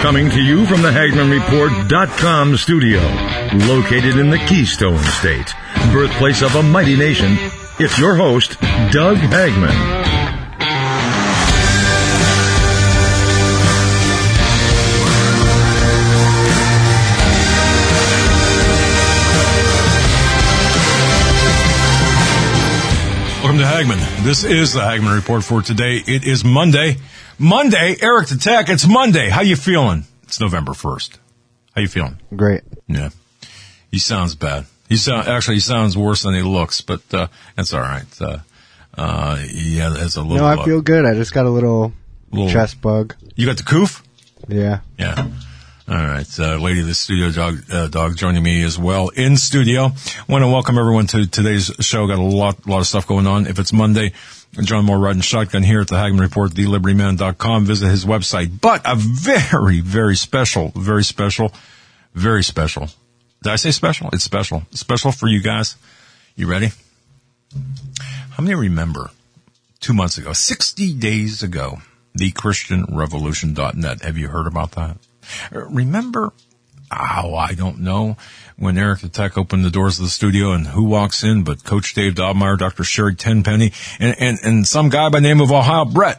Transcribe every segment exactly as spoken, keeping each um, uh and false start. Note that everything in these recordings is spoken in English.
Coming to you from the Hagman Report dot com studio, located in the Keystone State, birthplace of a mighty nation, it's your host, Doug Hagman. Welcome to Hagman. This is the Hagman Report for today. It is Monday. Monday, Eric the Tech, it's Monday. How you feeling? It's November first. How you feeling? Great. Yeah. He sounds bad. He sound, actually, he sounds worse than he looks, but uh, that's all right. Uh, uh, yeah, there's a little... No, I feel good. I just got a little, little chest bug. You got the coof? Yeah. Yeah. All right, uh, lady of the studio dog, uh, dog joining me as well in studio. Want to welcome everyone to today's show. Got a lot, lot of stuff going on. If it's Monday, John Moore riding shotgun here at the Hagman Report, the liberty man dot com. Visit his website. But a very, very special, very special, very special. Did I say special? It's special. Special for you guys. You ready? How many remember two months ago, sixty days ago, the Christian Revolution dot net? Have you heard about that? Remember, oh, I don't know, when Eric the Tech opened the doors of the studio and who walks in but Coach Dave Dobmeyer, Doctor Sherry Tenpenny, and, and, and some guy by the name of Ohio Brett.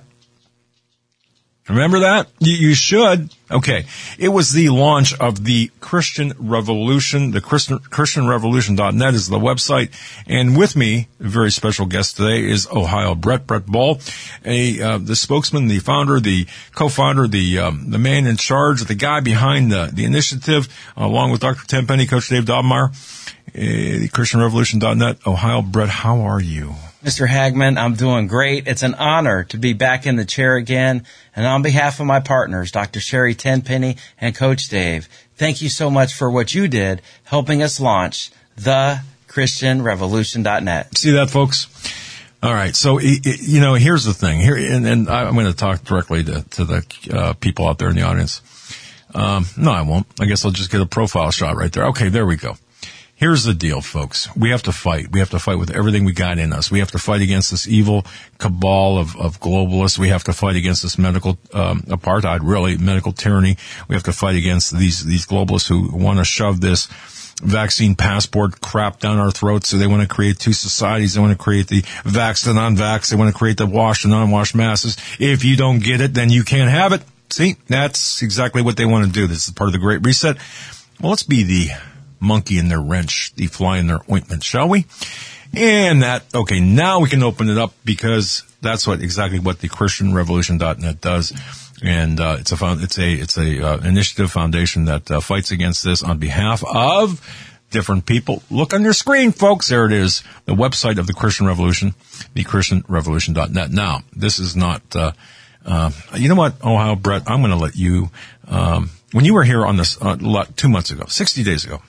Remember that? You, you should. Okay. It was the launch of the Christian Revolution. The Christian, Christian Revolution dot net is the website. And with me, a very special guest today is Ohio Brett, Brett Ball, a, uh, the spokesman, the founder, the co-founder, the, um, the man in charge, the guy behind the, the initiative, uh, along with Doctor Tenpenny, Coach Dave Dobmeyer, uh, the Christian Revolution dot net. Ohio Brett, how are you? Mister Hagman, I'm doing great. It's an honor to be back in the chair again. And on behalf of my partners, Doctor Sherry Tenpenny and Coach Dave, thank you so much for what you did helping us launch the Christian Revolution dot net. See that, folks? All right. So, you know, here's the thing. Here, and, and I'm going to talk directly to, to the uh, people out there in the audience. Um, no, I won't. I guess I'll just get a profile shot right there. Okay, there we go. Here's the deal, folks. We have to fight. We have to fight with everything we got in us. We have to fight against this evil cabal of, of globalists. We have to fight against this medical um, apartheid, really, medical tyranny. We have to fight against these these globalists who want to shove this vaccine passport crap down our throats. So they want to create two societies. They want to create the vaxxed and unvaxxed. They want to create the washed and unwashed masses. If you don't get it, then you can't have it. See, that's exactly what they want to do. This is part of the Great Reset. Well, let's be the monkey in their wrench, the fly in their ointment, shall we? And that, okay, now we can open it up because that's what exactly what the Christian Revolution dot net does. And, uh, it's a, found, it's a, it's a, uh, initiative foundation that, uh, fights against this on behalf of different people. Look on your screen, folks. There it is. The website of the Christian Revolution, the Christian Revolution dot net. Now, this is not, uh, uh, you know what, Ohio Brett, I'm going to let you, um, when you were here on this, uh, two months ago, sixty days ago,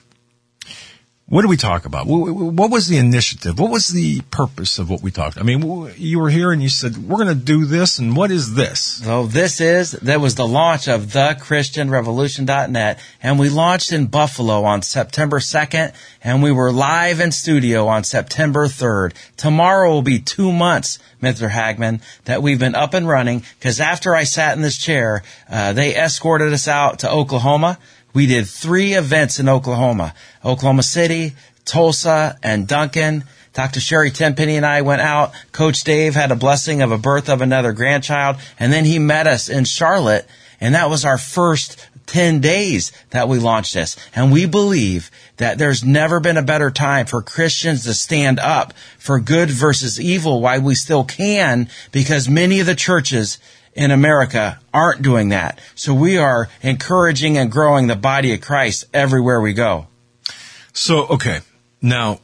what did we talk about? What was the initiative? What was the purpose of what we talked? I mean, you were here and you said, we're going to do this, and what is this? So this is, that was the launch of the Christian Revolution dot net, and we launched in Buffalo on September second, and we were live in studio on September third. Tomorrow will be two months, Mister Hagman, that we've been up and running, because after I sat in this chair, uh, they escorted us out to Oklahoma. We did three events in Oklahoma, Oklahoma City, Tulsa, and Duncan. Doctor Sherry Tenpenny and I went out. Coach Dave had a blessing of a birth of another grandchild, and then he met us in Charlotte, and that was our first ten days that we launched this. And we believe that there's never been a better time for Christians to stand up for good versus evil, while we still can, because many of the churches in America aren't doing that. So we are encouraging and growing the body of Christ everywhere we go. So, okay. Now,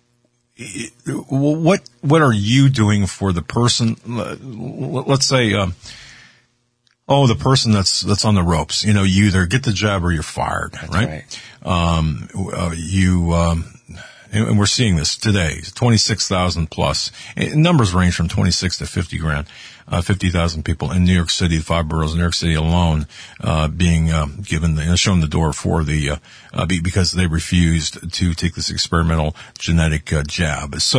what what are you doing for the person, let's say, um, oh, the person that's that's on the ropes. You know, you either get the job or you're fired, That's right? right. Um, uh, you... Um, and we're seeing this today, twenty-six thousand plus. Numbers range from twenty-six to fifty grand, uh, fifty thousand people in New York City, the five boroughs in New York City alone, uh, being, um, given the, shown the door for the, uh, uh, because they refused to take this experimental genetic, uh, jab. So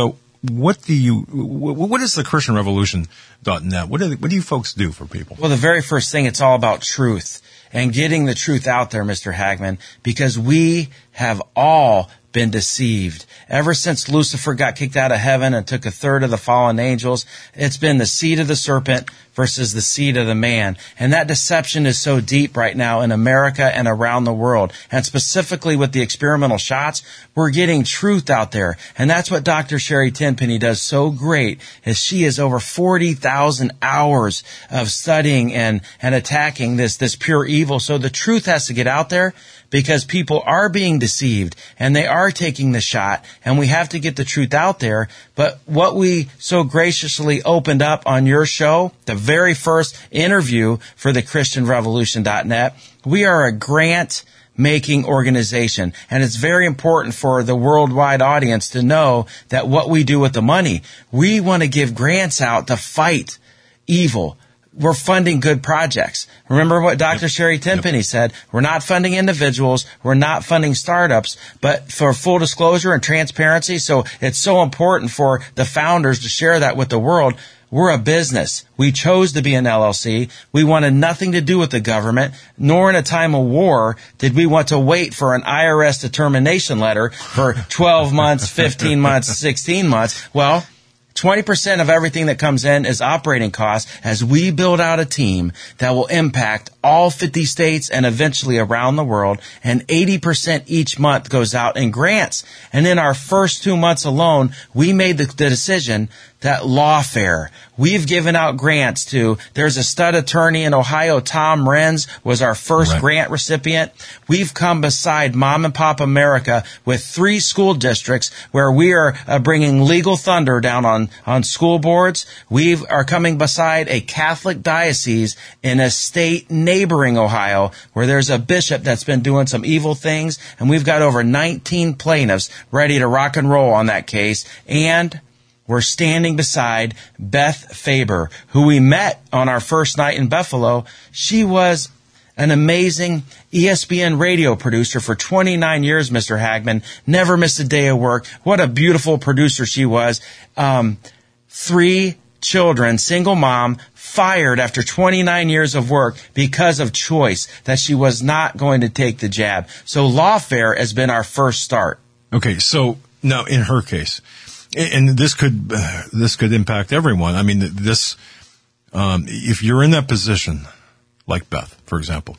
what do you, what is the Christian Revolution dot net? What do, what do you folks do for people? Well, the very first thing, it's all about truth and getting the truth out there, Mister Hagman, because we have all been deceived. Ever since Lucifer got kicked out of heaven and took a third of the fallen angels, it's been the seed of the serpent versus the seed of the man. And that deception is so deep right now in America and around the world. And specifically with the experimental shots, we're getting truth out there. And that's what Doctor Sherry Tenpenny does so great, is she has over forty thousand hours of studying and, and attacking this, this pure evil. So the truth has to get out there, because people are being deceived and they are taking the shot, and we have to get the truth out there. But what we so graciously opened up on your show, the very first interview for the Christian Revolution dot net, we are a grant making organization. And it's very important for the worldwide audience to know that what we do with the money, we want to give grants out to fight evil. We're funding good projects. Remember what Doctor Yep. Sherry Tenpenny yep. said. We're not funding individuals. We're not funding startups. But for full disclosure and transparency, so it's so important for the founders to share that with the world. We're a business. We chose to be an L L C. We wanted nothing to do with the government, nor in a time of war did we want to wait for an I R S determination letter for twelve months, fifteen months, sixteen months. Well, twenty percent of everything that comes in is operating costs as we build out a team that will impact all fifty states and eventually around the world. And eighty percent each month goes out in grants. And in our first two months alone, we made the, the decision that Lawfare, we've given out grants to, there's a stud attorney in Ohio, Tom Renz, was our first right. grant recipient. We've come beside Mom and Pop America with three school districts where we are uh, bringing legal thunder down on, on school boards. We are coming beside a Catholic diocese in a state neighboring Ohio where there's a bishop that's been doing some evil things, and we've got over nineteen plaintiffs ready to rock and roll on that case. And we're standing beside Beth Faber, who we met on our first night in Buffalo. She was an amazing E S P N radio producer for twenty-nine years, Mister Hagman. Never missed a day of work. What a beautiful producer she was. Um, three children, single mom, fired after twenty-nine years of work because of choice, that she was not going to take the jab. So Lawfare has been our first start. Okay, so now in her case, and this could uh, this could impact everyone. I mean, this um, if you're in that position, like Beth, for example,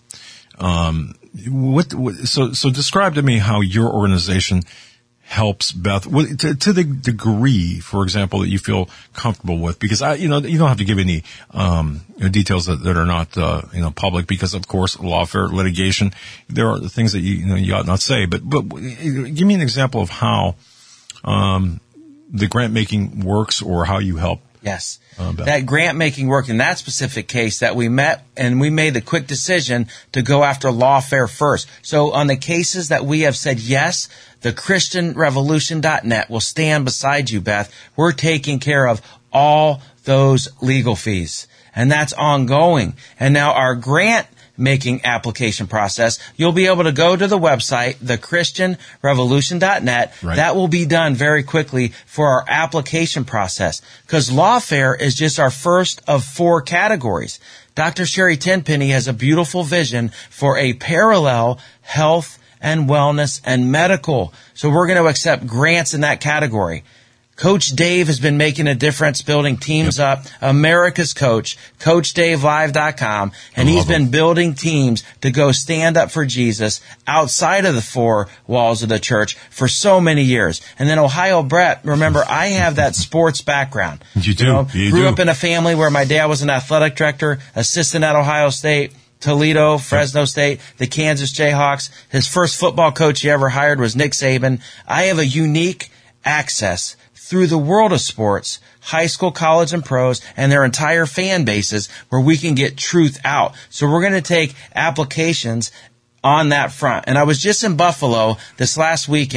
um, what, what? So, so describe to me how your organization helps Beth to, to the degree, for example, that you feel comfortable with. Because I, you know, you don't have to give any um, details that, that are not uh, you know public, because of course, lawfare, litigation, there are things that you, you know you ought not say. But but give me an example of how Um, the grant making works, or how you help. Yes. Uh, that grant making work in that specific case that we met, and we made the quick decision to go after Lawfare first. So on the cases that we have said yes, the Christian Revolution dot net will stand beside you, Beth. We're taking care of all those legal fees, and that's ongoing. And now our grant making application process, you'll be able to go to the website, the Christian Revolution dot net. Right. That will be done very quickly for our application process, because Lawfare is just our first of four categories. Doctor Sherry Tenpenny has a beautiful vision for a parallel health and wellness and medical. So we're going to accept grants in that category. Coach Dave has been making a difference, building teams yep. up. America's Coach, Coach Dave Live dot com. And he's been him. building teams to go stand up for Jesus outside of the four walls of the church for so many years. And then Ohio Brett, remember, I have that sports background. You do. You know, you grew do. up in a family where my dad was an athletic director, assistant at Ohio State, Toledo, Fresno State, the Kansas Jayhawks. His first football coach he ever hired was Nick Saban. I have a unique access through the world of sports, high school, college, and pros, and their entire fan bases, where we can get truth out. So we're going to take applications on that front. And I was just in Buffalo this last weekend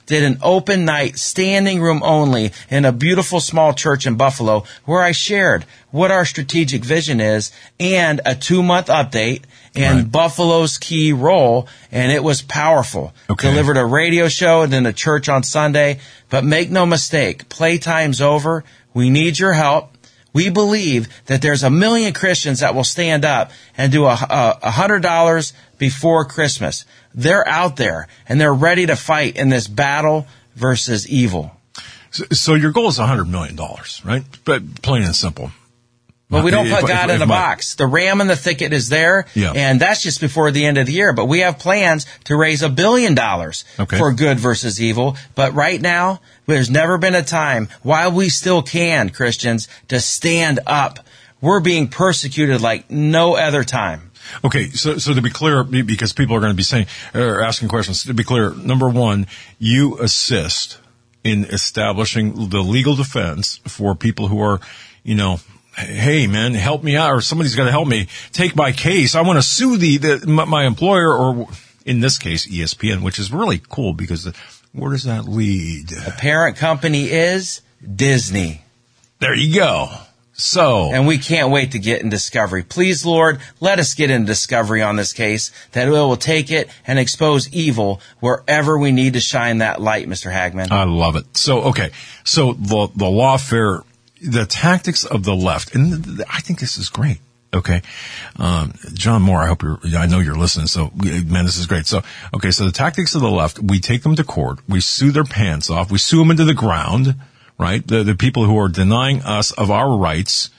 did an open night, standing room only, in a beautiful small church in Buffalo, where I shared what our strategic vision is and a two-month update and right. Buffalo's key role, and it was powerful. Okay. Delivered a radio show and then a church on Sunday. But make no mistake, playtime's over. We need your help. We believe that there's a million Christians that will stand up and do a, a, a hundred dollars before Christmas. They're out there and they're ready to fight in this battle versus evil. So, so your goal is a hundred million dollars, right? But plain and simple. But we don't put if, God if, in if a my, box. The ram in the thicket is there, yeah. and that's just before the end of the year. But we have plans to raise a billion dollars okay. for good versus evil. But right now, there's never been a time, while we still can, Christians, to stand up. We're being persecuted like no other time. Okay, so so to be clear, because people are going to be saying or asking questions, to be clear, number one, you assist in establishing the legal defense for people who are, you know, hey man, help me out, or somebody's got to help me take my case. I want to sue the, the my, my employer, or in this case, E S P N, which is really cool because the, where does that lead? The parent company is Disney. There you go. So, and we can't wait to get in discovery. Please, Lord, let us get in discovery on this case, that it will take it and expose evil wherever we need to shine that light, Mister Hagman. I love it. So, okay. So the, the lawfare, the tactics of the left, and th- th- I think this is great. Okay. Um, John Moore, I hope you're, I know you're listening. So, man, this is great. So, okay. So the tactics of the left, we take them to court. We sue their pants off. We sue them into the ground. Right? The, the people who are denying us of our rights.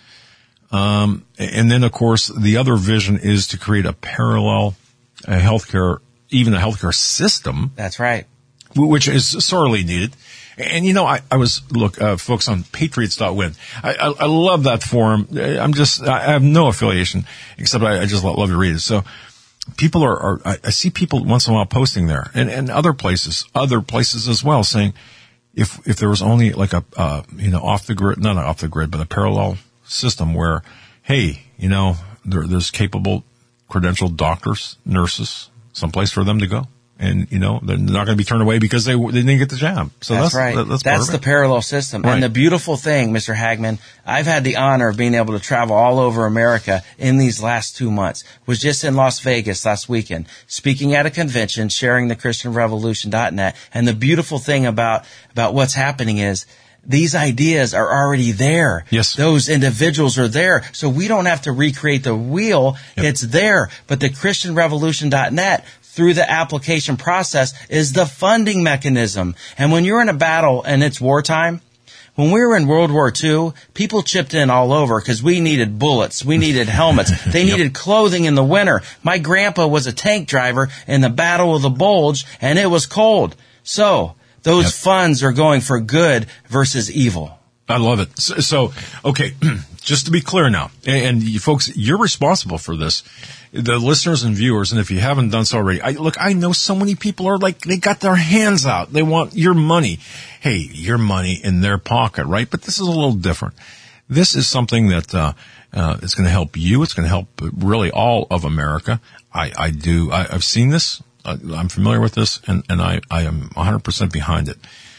Um, and then, of course, the other vision is to create a parallel a healthcare, even a healthcare system. That's right. Which is sorely needed. And, you know, I, I was, look, uh, folks on patriots dot win. I, I, I love that forum. I'm just, I have no affiliation, except I, I just love to read it. So people are, are I, I see people once in a while posting there, and, and other places, other places as well, saying, If if there was only like a uh, you know off the grid, not off the grid, but a parallel system where, hey, you know, there, there's capable, credentialed doctors, nurses, someplace for them to go, and you know they're not going to be turned away because they they didn't get the job. So that's, that's right. That, that's that's the parallel system. Right. And the beautiful thing, Mister Hagman, I've had the honor of being able to travel all over America in these last two months. Was just in Las Vegas last weekend, speaking at a convention, sharing the Christian Revolution dot net. And the beautiful thing about about what's happening is these ideas are already there. Yes. Those individuals are there. So we don't have to recreate the wheel. Yep. It's there. But the Christian Revolution dot net, through the application process, is the funding mechanism. And when you're in a battle and it's wartime, when we were in World War Two, people chipped in all over because we needed bullets. We needed helmets. They needed yep. clothing in the winter. My grandpa was a tank driver in the Battle of the Bulge, and it was cold. So those yep. funds are going for good versus evil. I love it. So, so okay, just to be clear now, and, and you folks, you're responsible for this, the listeners and viewers, and if you haven't done so already, I, look, I know so many people are like, they got their hands out. They want your money. Hey, your money in their pocket, right? But this is a little different. This is something that uh, uh is going to help you. It's going to help really all of America. I, I do. I, I've seen this. I, I'm familiar with this, and, and I, I am one hundred percent behind it.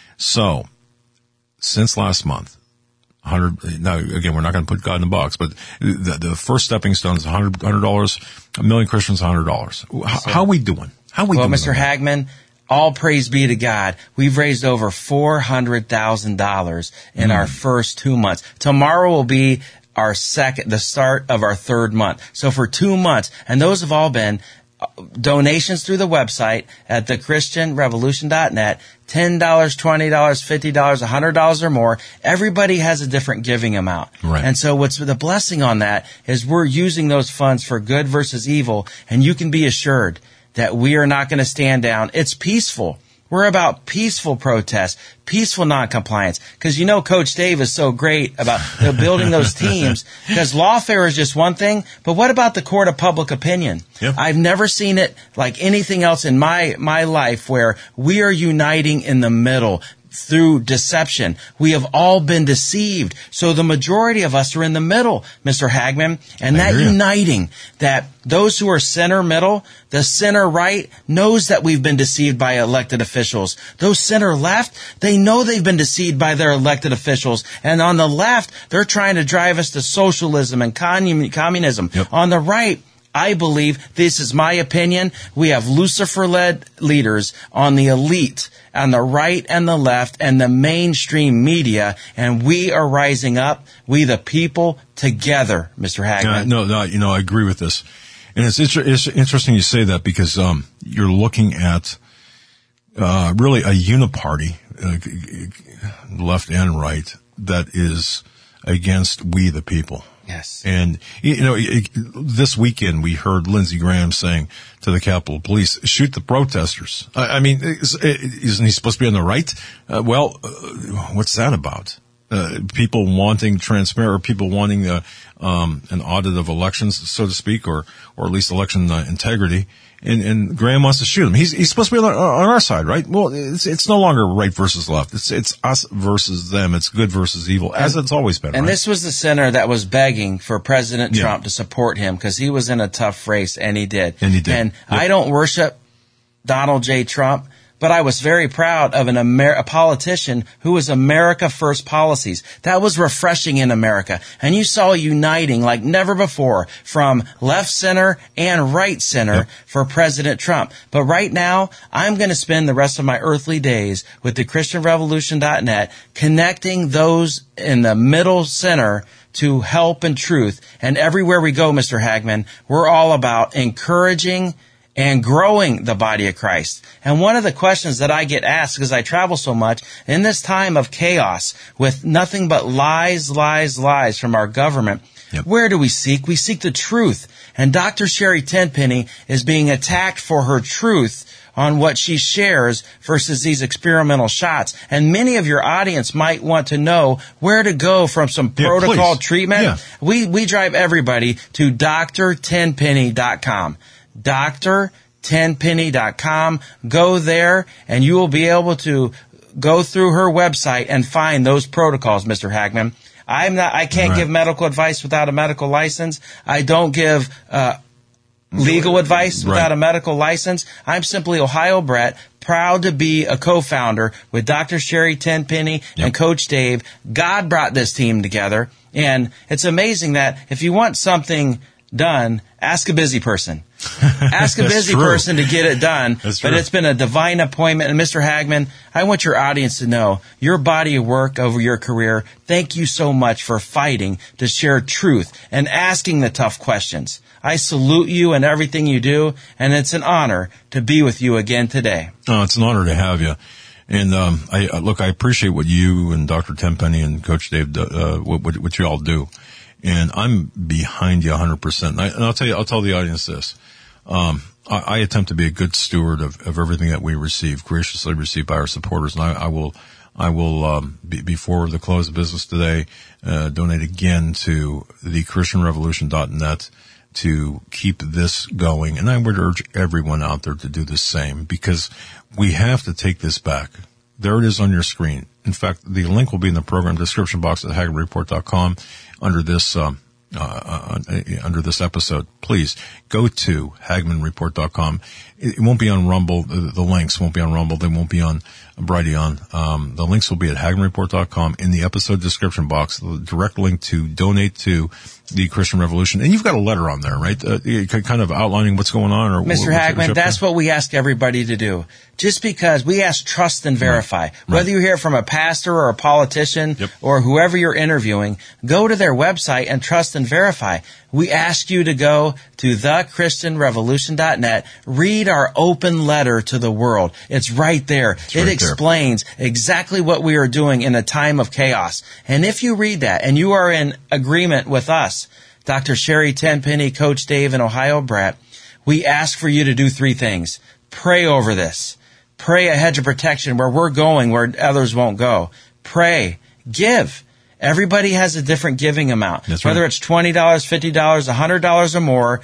So, since last month, one hundred, now again, we're not going to put God in a box, but the, the first stepping stone is one hundred dollars. A million Christians, one hundred dollars. How, how are we doing? How are we well, doing? Well, Mister Hagman, all praise be to God. We've raised over four hundred thousand dollars in mm. our first two months. Tomorrow will be our second, the start of our third month. So for two months, and those have all been donations through the website at the Christian Revolution dot net, ten dollars, twenty dollars, fifty dollars, one hundred dollars or more. Everybody has a different giving amount. Right. And so what's the blessing on that is we're using those funds for good versus evil, and you can be assured that we are not going to stand down. It's peaceful. We're about peaceful protest, peaceful noncompliance. Because you know Coach Dave is so great about building those teams. Because lawfare is just one thing, but what about the court of public opinion? Yep. I've never seen it like anything else in my, my life where we are uniting in the middle. through deception. We have all been deceived. So the majority of us are in the middle, Mister Hagman, and that uniting, that those who are center middle, the center right knows that we've been deceived by elected officials. Those center left, they know they've been deceived by their elected officials. And on the left, they're trying to drive us to socialism and communism. Yep. On the right, I believe, this is my opinion, we have Lucifer-led leaders on the elite, on the right and the left, and the mainstream media, and we are rising up, we the people, together, Mister Hagman. Uh, no, no, you know, I agree with this. And it's, inter- it's interesting you say that because um, you're looking at uh, really a uniparty, uh, left and right, that is against we the people. Yes. And, you know, it, this weekend we heard Lindsey Graham saying to the Capitol Police, shoot the protesters. I, I mean, is, isn't he supposed to be on the right? Uh, well, uh, what's that about? Uh, people wanting transparent, or people wanting uh, um, an audit of elections, so to speak, or or at least election uh, integrity. And, and Graham wants to shoot him. He's he's supposed to be on, on our side, right? Well, it's it's no longer right versus left. It's it's us versus them. It's good versus evil, as it's always been. And right? this was the center that was begging for President Yeah. Trump to support him because he was in a tough race, and he did. And he did. And Yep. I don't worship Donald J. Trump, but I was very proud of an Amer- a politician who was America First policies. That was refreshing in America. And you saw uniting like never before from left center and right center Yep. for President Trump. But right now, I'm going to spend the rest of my earthly days with the Christian Revolution dot net connecting those in the middle center to help and truth. And everywhere we go, Mister Hagman, we're all about encouraging and growing the body of Christ. And one of the questions that I get asked, because I travel so much, in this time of chaos, with nothing but lies, lies, lies from our government, Yep. where do we seek? We seek the truth. And Doctor Sherry Tenpenny is being attacked for her truth on what she shares versus these experimental shots. And many of your audience might want to know where to go from some Yeah, protocol please. treatment. Yeah. We, we drive everybody to D R tenpenny dot com. D R tenpenny dot com. Go there and you will be able to go through her website and find those protocols, Mister Hagman. I'm not, I can't Right. give medical advice without a medical license. I don't give, uh, legal advice Right. without a medical license. I'm simply Ohio Brett, proud to be a co-founder with Doctor Sherry Tenpenny Yep. and Coach Dave. God brought this team together. And it's amazing that if you want something done, ask a busy person. Ask a That's busy true. person to get it done. That's but true. it's been a divine appointment. And Mister Hagman, I want your audience to know your body of work over your career. Thank you so much for fighting to share truth and asking the tough questions. I salute you and everything you do, and it's an honor to be with you again today. Oh, it's an honor to have you. And um, I uh, look, I appreciate what you and Doctor Tenpenny and Coach Dave, do, uh, what, what, what you all do. And I'm behind you one hundred percent. And, I, and I'll tell you, I'll tell the audience this. Um, I, I attempt to be a good steward of, of everything that we receive, graciously received by our supporters. And I, I will, I will, um, be, before the close of business today, uh, donate again to the Christian Revolution dot net to keep this going. And I would urge everyone out there to do the same because we have to take this back. There it is on your screen. In fact, the link will be in the program description box at Hagman Report dot com under this, um, uh, uh, under this episode. Please go to Hagman Report dot com. It won't be on Rumble. The, the links won't be on Rumble. They won't be on Brighteon. Um, the links will be at Hagman Report dot com in the episode description box. The direct link to donate to the Christian Revolution. And you've got a letter on there, right? Uh, kind of outlining what's going on. Or Mister Hagman, that's what we ask everybody to do. Just because we ask trust and verify. Right. Whether Right. you hear from a pastor or a politician Yep. or whoever you're interviewing, go to their website and trust and verify. We ask you to go to the Christian Revolution dot net, read our open letter to the world. It's right there. It's it right explains exactly what we are doing in a time of chaos. And if you read that and you are in agreement with us, Doctor Sherry Tenpenny, Coach Dave, and Ohio Brett, we ask for you to do three things. Pray over this. Pray a hedge of protection where we're going, where others won't go. Pray. Give. Everybody has a different giving amount. That's right. Whether it's twenty dollars, fifty dollars, one hundred dollars or more, Yep.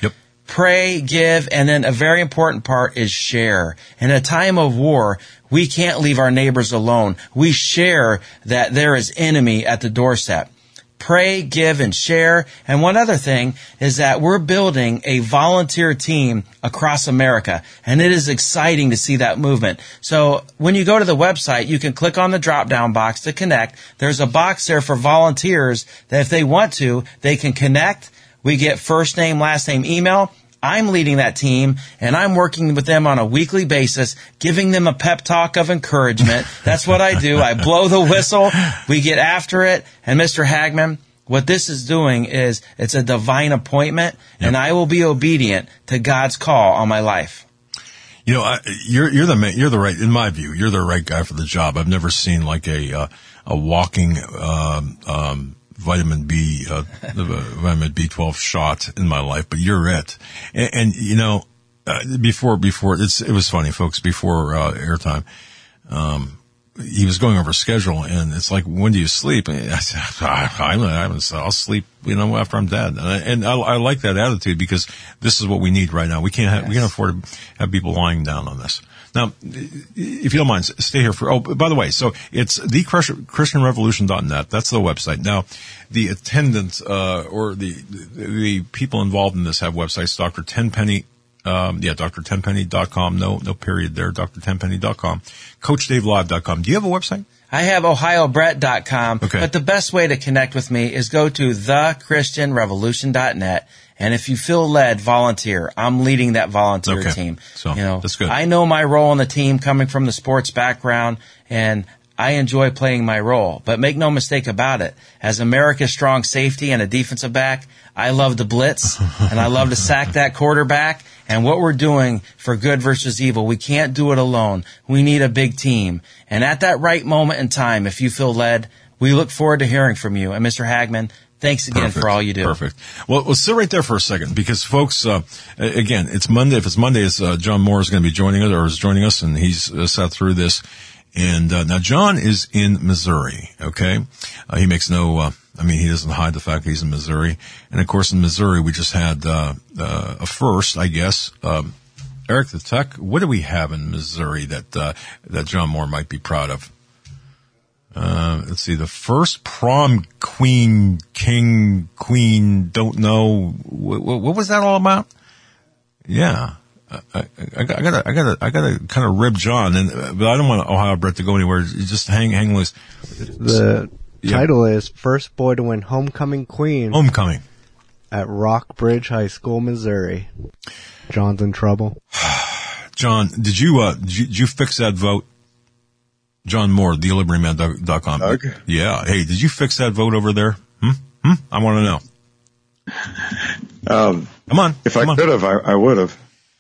Pray, give, and then a very important part is share. In a time of war, we can't leave our neighbors alone. We share that there is enemy at the doorstep. Pray, give, and share. And one other thing is that we're building a volunteer team across America, and it is exciting to see that movement. So when you go to the website, you can click on the drop-down box to connect. There's a box there for volunteers that if they want to, they can connect. We get first name, last name, email. I'm leading that team, and I'm working with them on a weekly basis, giving them a pep talk of encouragement. That's what I do. I blow the whistle. We get after it. And Mister Hagman, what this is doing is it's a divine appointment, yep. and I will be obedient to God's call on my life. You know, I, you're you're the you're the right in my view. You're the right guy for the job. I've never seen like a uh, a walking um, um, vitamin B, uh, vitamin B twelve shot in my life, but you're it. And, and you know, uh, before, before, it's, it was funny, folks, before, uh, airtime, um, he was going over schedule, and it's like, when do you sleep? And I said, I, I, I'll sleep, you know, after I'm dead. And I, and I, I like that attitude because this is what we need right now. We can't have, yes. we can't afford to have people lying down on this. Now, if you don't mind, stay here for, oh, by the way, so it's the Christian Revolution dot net. That's the website. Now, the attendant, uh, or the, the people involved in this have websites, Doctor Tenpenny, um, yeah, Doctor Tenpenny dot com. No, no period there, Doctor Tenpenny dot com. Coach Dave Live dot com. Do you have a website? I have Ohio Brett dot com. Okay. But the best way to connect with me is go to the Christian Revolution dot net. And if you feel led, volunteer. I'm leading that volunteer okay. team. So, you know, that's good. I know my role in the team coming from the sports background, and I enjoy playing my role. But make no mistake about it. As America's strong safety and a defensive back, I love to blitz, and I love to sack that quarterback. And what we're doing for good versus evil, we can't do it alone. We need a big team. And at that right moment in time, if you feel led, we look forward to hearing from you. And Mister Hagman, thanks again Perfect. for all you do. Perfect. Well, we'll sit right there for a second because, folks, uh, again, it's Monday. If it's Monday, it's, uh, John Moore is going to be joining us or is joining us, and he's uh, sat through this. And uh, now John is in Missouri, okay? Uh, he makes no, uh, I mean, he doesn't hide the fact that he's in Missouri. And, of course, in Missouri, we just had uh, uh, a first, I guess. Um, Eric the Tech, what do we have in Missouri that uh, that John Moore might be proud of? Uh, let's see, the first prom queen, king, queen, don't know. What, what was that all about? Yeah. I, I, I gotta, I gotta, I gotta kind of rib John, and but I don't want Ohio Brett to go anywhere. Just hang, hang loose. The yeah. title is First Boy to Win Homecoming Queen. Homecoming. At Rockbridge High School, Missouri. John's in trouble. John, did you, uh, did you, did you fix that vote? John Moore, the liberty man dot com. Okay. Yeah. Hey, did you fix that vote over there? Hmm? Hmm? I want to know. Um, Come on. If come I on. could have, I, I would have.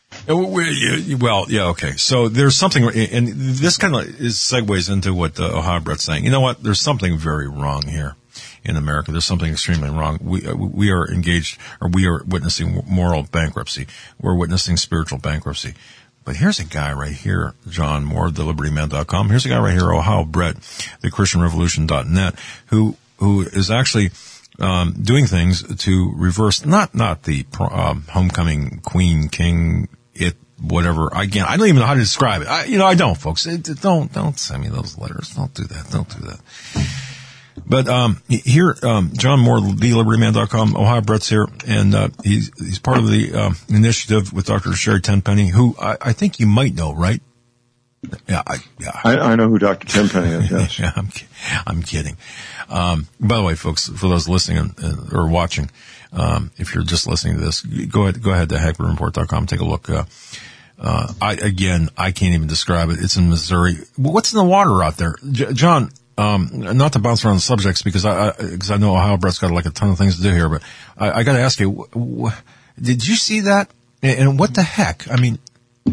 Well, yeah, okay. So there's something, and this kind of is segues into what uh, Ohio Brett's saying. You know what? There's something very wrong here in America. There's something extremely wrong. We uh, we are engaged, or we are witnessing moral bankruptcy. We're witnessing spiritual bankruptcy. But here's a guy right here, John Moore, the liberty man dot com. Here's a guy right here, Ohio Brett, the Christian Revolution dot net, who who is actually um, doing things to reverse not not the um, homecoming queen, king, it, whatever. Again, I don't even know how to describe it. I, you know, I don't, folks. It, it, don't don't send me those letters. Don't do that. Don't do that. But um, here, um, John Moore, the liberty man dot com, Ohio Brett's here, and uh, he's he's part of the uh, initiative with Doctor Sherry Tenpenny, who I, I think you might know, right? Yeah, I, yeah. I, I know who Doctor Tenpenny is. Yes. yeah, I'm, I'm kidding. Um, by the way, folks, for those listening uh, or watching, um, if you're just listening to this, go ahead, go ahead to Hagman Report dot com, take a look. Uh, uh, I again, I can't even describe it. It's in Missouri. What's in the water out there, J- John? Um, not to bounce around the subjects because I, because I, I know Ohio Brett's got like a ton of things to do here, but I, I got to ask you, wh- wh- did you see that? And, and what the heck? I mean,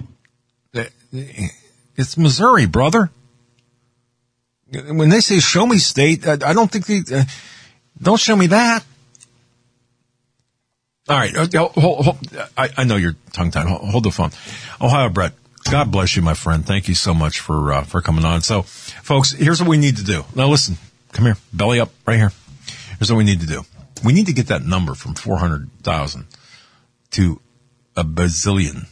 it's Missouri, brother. When they say "show me state," I, I don't think they uh, don't show me that. All right, hold, hold, I, I know you're tongue-tied. Hold, hold the phone, Ohio Brett. God bless you, my friend. Thank you so much for uh, for coming on. So, folks, here's what we need to do. Now, listen. Come here. Belly up right here. Here's what we need to do. We need to get that number from four hundred thousand to a bazillion.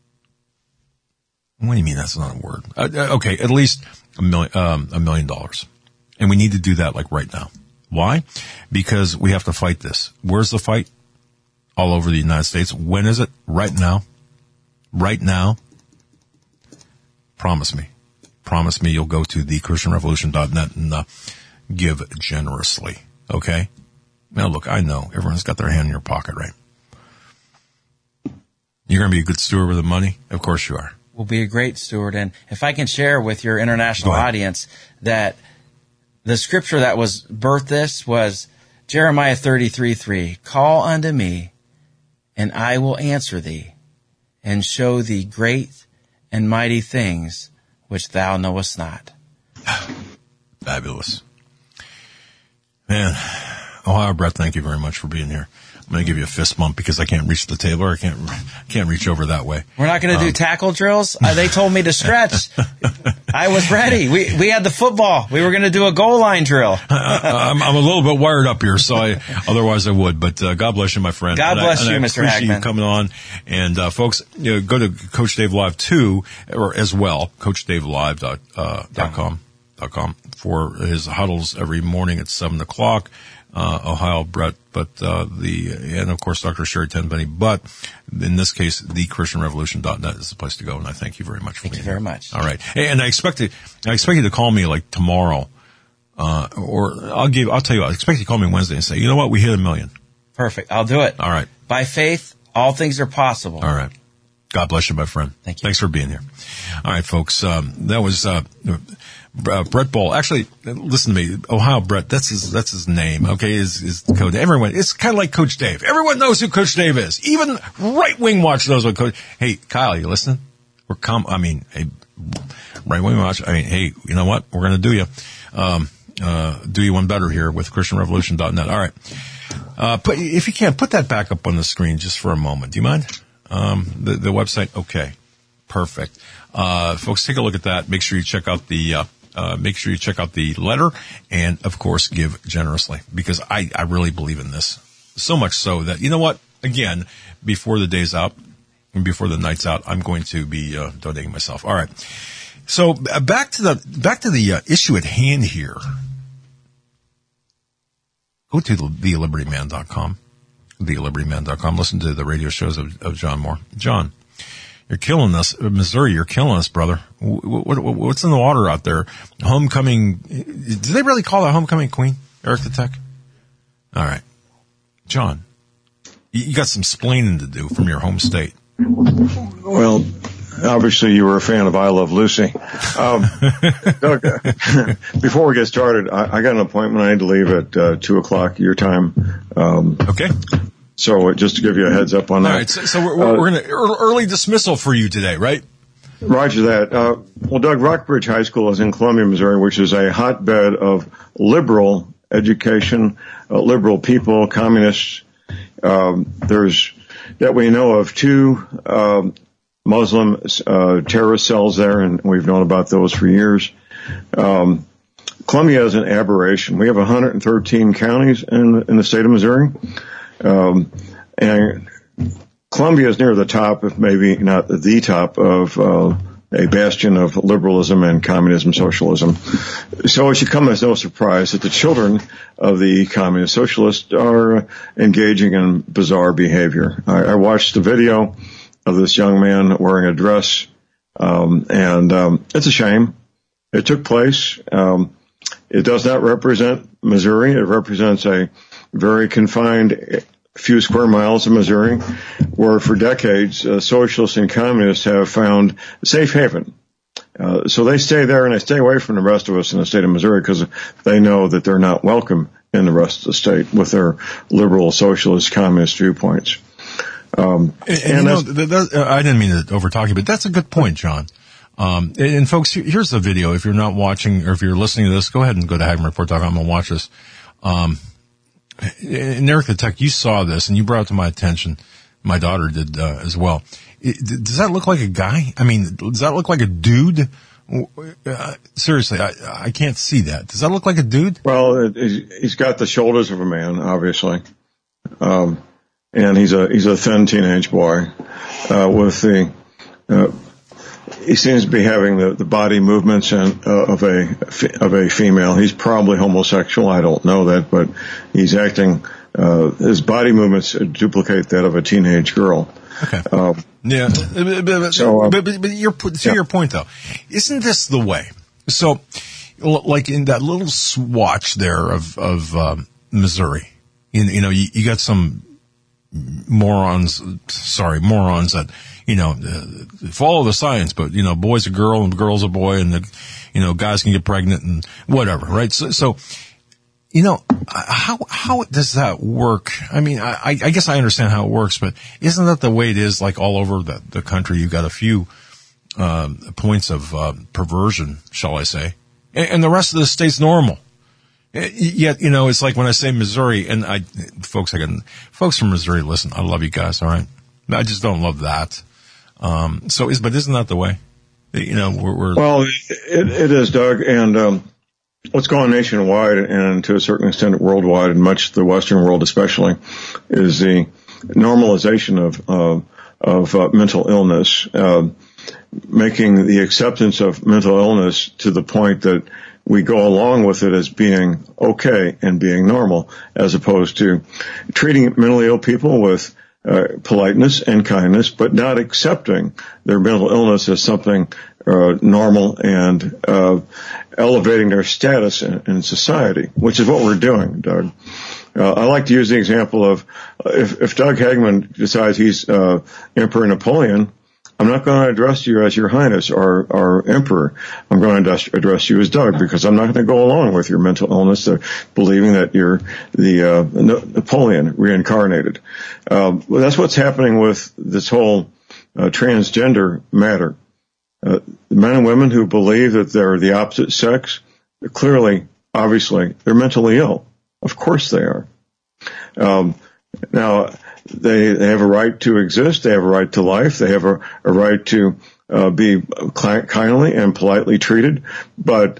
What do you mean that's not a word? Uh, okay, at least a million, um, a million dollars. And we need to do that like right now. Why? Because we have to fight this. Where's the fight? All over the United States. When is it? Right now. Right now. Promise me. Promise me you'll go to the christian revolution dot net and uh, give generously. Okay? Now look, I know everyone's got their hand in your pocket, right? You're going to be a good steward with the money? Of course you are. We'll be a great steward. And if I can share with your international audience that the scripture that was birthed this was Jeremiah thirty-three three. Call unto me, and I will answer thee, and show thee great and mighty things which thou knowest not. Fabulous. Man, Ohio Brett, thank you very much for being here. I'm going to give you a fist bump because I can't reach the table. Or I can't can't reach over that way. We're not going to um, do tackle drills. Uh, they told me to stretch. I was ready. We we had the football. We were going to do a goal line drill. I'm, I'm a little bit wired up here, so I, otherwise I would. But uh, God bless you, my friend. God and bless I, you, and I Mister appreciate Hagman. you coming on. And uh, folks, you know, go to Coach Dave Live two or as well, coach dave live dot com dot com for his huddles every morning at seven o'clock. Uh, Ohio Brett, but, uh, the, and of course, Doctor Sherry Tenpenny, but in this case, the christian revolution dot net is the place to go. And I thank you very much for thank being you very here. much. All right. Hey, and I expect to, I expect you to call me like tomorrow, uh, or I'll give, I'll tell you, I expect you to call me Wednesday and say, you know what? We hit a million. Perfect. I'll do it. All right. By faith, all things are possible. All right. God bless you, my friend. Thank you. Thanks for being here. All right, folks. Um, that was, uh, Uh, Brett Boll. Actually, listen to me. Ohio Brett, that's his, that's his name. Okay. Is, is the code. Everyone, it's kind of like Coach Dave. Everyone knows who Coach Dave is. Even Right Wing Watch knows what Coach, hey, Kyle, you listening? We're com, I mean, hey, Right Wing Watch. I mean, hey, you know what? We're going to do you, um, uh, do you one better here with christian revolution dot net. All right. Uh, put, if you can, put that back up on the screen just for a moment. Do you mind? Um, the, the website. Okay. Perfect. Uh, folks, take a look at that. Make sure you check out the, uh, Uh, make sure you check out the letter and, of course, give generously because I, I really believe in this. So much so that, you know what? Again, before the day's out and before the night's out, I'm going to be uh, donating myself. All right. So uh, back to the, back to the uh, issue at hand here. Go to the liberty man dot com, the liberty man dot com. Listen to the radio shows of, of John Moore. John. You're killing us, Missouri. You're killing us, brother. What, what, what's in the water out there? Homecoming. Do they really call that homecoming queen, Eric the Tech? All right, John, you got some splaining to do from your home state. Well, obviously you were a fan of I Love Lucy. Um, Doug, before we get started, I, I got an appointment. I need to leave at uh, two o'clock your time. Um, okay. So just to give you a heads up on that. All right, so, so we're, we're, uh, we're going to early dismissal for you today, right? Roger that. Uh, well, Doug, Rockbridge High School is in Columbia, Missouri, which is a hotbed of liberal education, uh, liberal people, communists. Um, there's that we know of two um, Muslim uh, terrorist cells there, and we've known about those for years. Um, Columbia is an aberration. We have one hundred thirteen counties in, in the state of Missouri. Um, and Columbia is near the top, if maybe not the top, of uh, a bastion of liberalism and communism, socialism. So it should come as no surprise that the children of the communist socialists are engaging in bizarre behavior. I, I watched the video of this young man wearing a dress, um, and um, it's a shame. It took place. Um, it does not represent Missouri. It represents a very confined few square miles of Missouri, where for decades uh, socialists and communists have found safe haven. Uh, so they stay there and they stay away from the rest of us in the state of Missouri because they know that they're not welcome in the rest of the state with their liberal, socialist, communist viewpoints. Um, and, and, and you know, that, that, I didn't mean to over talk you, but that's a good point, John. Um, and, and folks, here's the video. If you're not watching or if you're listening to this, go ahead and go to Hagman Report dot com and watch this. Um, and Eric the Tech, you saw this and you brought it to my attention. My daughter did uh, as well. It, does that look like a guy? I mean, does that look like a dude? Uh, seriously, I, I can't see that. Does that look like a dude? Well, he's got the shoulders of a man, obviously. Um, and he's a, he's a thin teenage boy. uh, with the, uh, he seems to be having the, the body movements and, uh, of a, of a female. He's probably homosexual. I don't know that, but he's acting, uh, his body movements duplicate that of a teenage girl. Okay. Um, yeah. But, so, uh, but, but, but your, to yeah. your point though, isn't this the way? So, like in that little swatch there of, of, um, Missouri, you, you know, you, you got some morons, sorry, morons that, you know, uh, follow the science, but, you know, boy's a girl and girl's a boy and, the, you know, guys can get pregnant and whatever, right? So, so, you know, how, how does that work? I mean, I, I guess I understand how it works, but isn't that the way it is like all over the, the country? You've got a few, um, points of, uh, perversion, shall I say, and, and the rest of the state's normal. Yet, you know, it's like when I say Missouri, and I, folks, I can, folks from Missouri, listen, I love you guys, all right? I just don't love that. Um, so is, but isn't that the way? You know, we're, we're well, it, it is, Doug, and, um, what's going on nationwide and to a certain extent worldwide, and much the Western world especially, is the normalization of, uh, of, uh, mental illness, uh, making the acceptance of mental illness to the point that we go along with it as being okay and being normal, as opposed to treating mentally ill people with uh, politeness and kindness, but not accepting their mental illness as something uh, normal and uh, elevating their status in, in society, which is what we're doing, Doug. Uh, I like to use the example of uh, if, if Doug Hagman decides he's uh, Emperor Napoleon, I'm not going to address you as Your Highness or, or Emperor. I'm going to address you as Doug, because I'm not going to go along with your mental illness of believing that you're the uh, Napoleon reincarnated. Uh, well, that's what's happening with this whole uh, transgender matter. Uh, men and women who believe that they're the opposite sex, clearly, obviously, they're mentally ill. Of course they are. Um, now, They, they have a right to exist. They have a right to life. They have a, a right to uh, be kindly and politely treated. But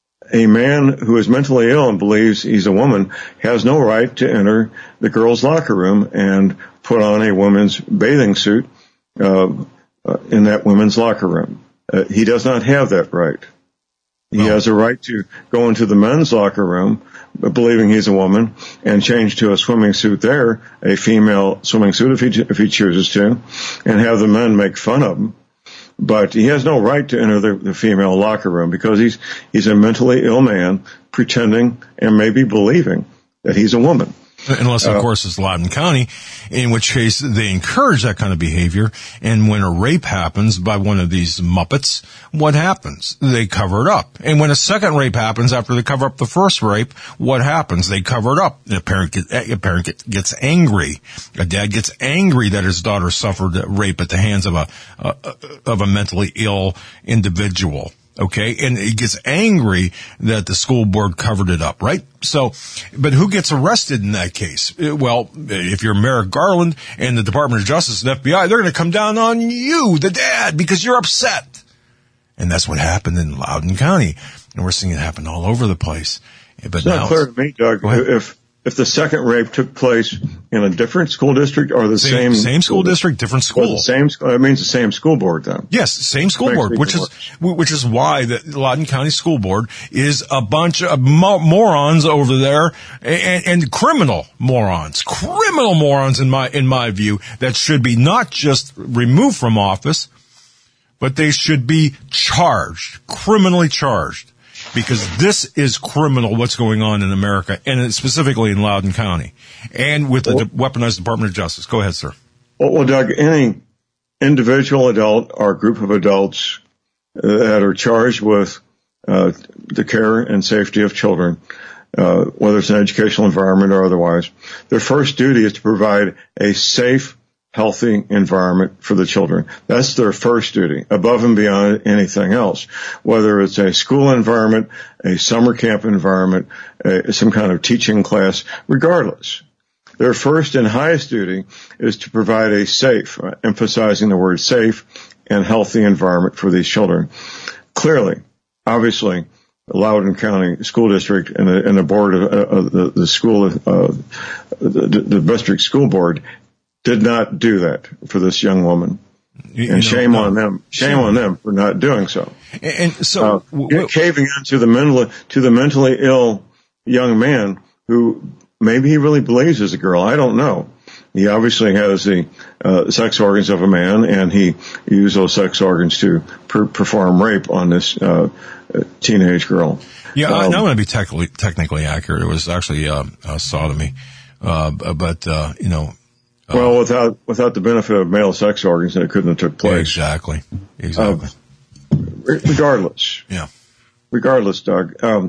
a man who is mentally ill and believes he's a woman has no right to enter the girls' locker room and put on a woman's bathing suit uh, uh, in that women's locker room. Uh, he does not have that right. He oh. has a right to go into the men's locker room, believing he's a woman, and change to a swimming suit there, a female swimming suit if he if he chooses to, and have the men make fun of him. But he has no right to enter the, the female locker room, because he's he's a mentally ill man pretending and maybe believing that he's a woman. Unless, of uh, course, it's Loudoun County, in which case they encourage that kind of behavior. And when a rape happens by one of these Muppets, what happens? They cover it up. And when a second rape happens after they cover up the first rape, what happens? They cover it up. A parent, get, a parent get, gets angry. A dad gets angry that his daughter suffered rape at the hands of a, uh, of a mentally ill individual. Okay, and he gets angry that the school board covered it up, right? So, but who gets arrested in that case? Well, if you're Merrick Garland and the Department of Justice and F B I, they're going to come down on you, the dad, because you're upset. And that's what happened in Loudoun County. And we're seeing it happen all over the place. But it's now not clear to me, Doug, if if the second rape took place in a different school district or the same... Same, same school district, different school. The same, it means the same school board then. Yes, same school board, which is which is why the Loudoun County School Board is a bunch of mo- morons over there, and, and criminal morons, criminal morons in my in my view, that should be not just removed from office, but they should be charged, criminally charged. Because this is criminal, what's going on in America, and specifically in Loudoun County, and with the well, weaponized Department of Justice. Go ahead, sir. Well, well, Doug, any individual adult or group of adults that are charged with uh, the care and safety of children, uh, whether it's an educational environment or otherwise, their first duty is to provide a safe, healthy environment for the children. That's their first duty, above and beyond anything else. Whether it's a school environment, a summer camp environment, a, some kind of teaching class, regardless. Their first and highest duty is to provide a safe, uh, emphasizing the word safe, and healthy environment for these children. Clearly, obviously, the Loudoun County School District and the, and the board of uh, the, the school, uh, the, the district school board did not do that for this young woman. You, and you shame know, on them. Shame on them for not doing so. And, and so, uh, w- w- caving into the mentally to the mentally ill young man who maybe he really believes is a girl. I don't know. He obviously has the uh, sex organs of a man, and he used those sex organs to per- perform rape on this uh, teenage girl. Yeah, um, I, I want to be technically, technically accurate. It was actually uh, uh, sodomy, uh, but uh, you know. Uh, well, without without the benefit of male sex organs, then it couldn't have took place. Exactly. Exactly. Uh, regardless. Yeah. Regardless, Doug. Um,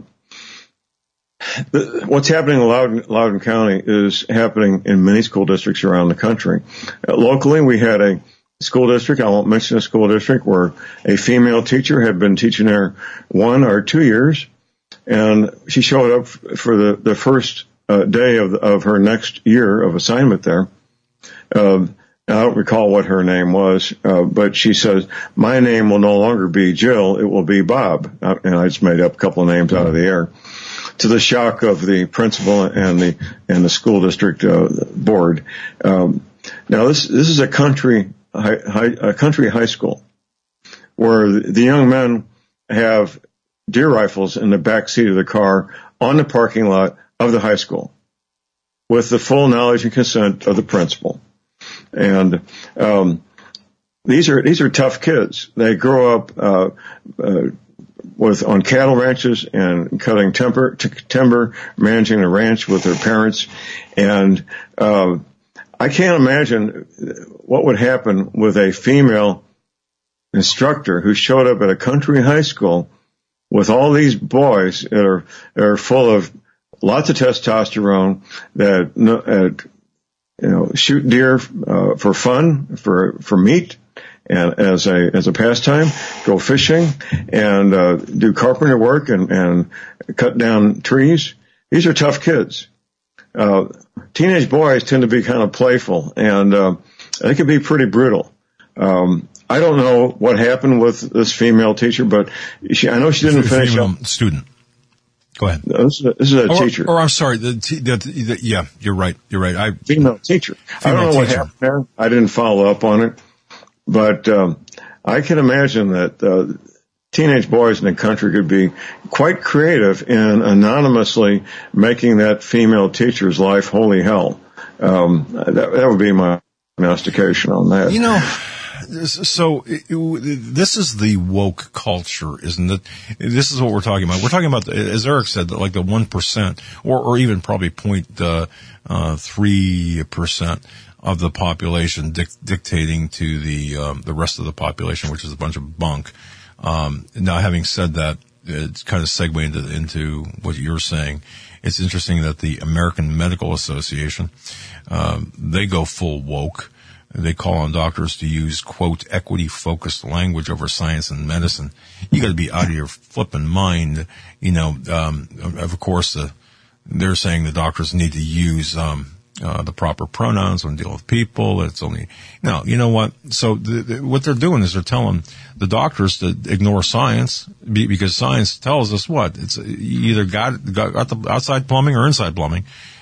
the, what's happening in Loudoun, Loudoun County is happening in many school districts around the country. Uh, locally, we had a school district, I won't mention a school district, where a female teacher had been teaching there one or two years, and she showed up for the, the first uh, day of, of her next year of assignment there. Um, I don't recall what her name was, uh, but she says, my name will no longer be Jill, it will be Bob. Uh, and I just made up a couple of names out of the air. To the shock of the principal and the and the school district uh, board. Um, now this this is a country high, high, a country high school where the young men have deer rifles in the back seat of the car on the parking lot of the high school, with the full knowledge and consent of the principal. And um, these are these are tough kids. They grow up uh, uh, with on cattle ranches and cutting timber, t- timber, managing a ranch with their parents, and uh, I can't imagine what would happen with a female instructor who showed up at a country high school with all these boys that are that are full of lots of testosterone, that uh, you know shoot deer uh, for fun, for for meat. And as a as a pastime, go fishing and uh, do carpenter work and, and cut down trees. These are tough kids. Uh, teenage boys tend to be kind of playful, and uh, they can be pretty brutal. Um, I don't know what happened with this female teacher, but she, I know she didn't finish female up. Student. Go ahead. No, this, is a, this is a or, teacher. Or I'm sorry. The, the, the, yeah, you're right. You're right. I female teacher. Female I don't know teacher. what happened there. I didn't follow up on it. But um, I can imagine that uh, teenage boys in the country could be quite creative in anonymously making that female teacher's life holy hell. Um, that, that would be my prognostication on that. You know, so it, it, this is the woke culture, isn't it? This is what we're talking about. We're talking about, as Eric said, like the one percent, or, or even probably point uh, uh, three percent. Of the population dic- dictating to the um, the rest of the population, which is a bunch of bunk. Um, now, having said that, it's kind of segueing into, into what you're saying. It's interesting that the American Medical Association, um, they go full woke. They call on doctors to use, quote, equity-focused language over science and medicine. You got to be out of your flipping mind. You know, um, of course, uh, they're saying the doctors need to use um Uh, the proper pronouns when dealing with people. It's only, no, you know what? So the, the, what they're doing is they're telling the doctors to ignore science be, because science tells us what? It's you either got, got, got the outside plumbing or inside plumbing,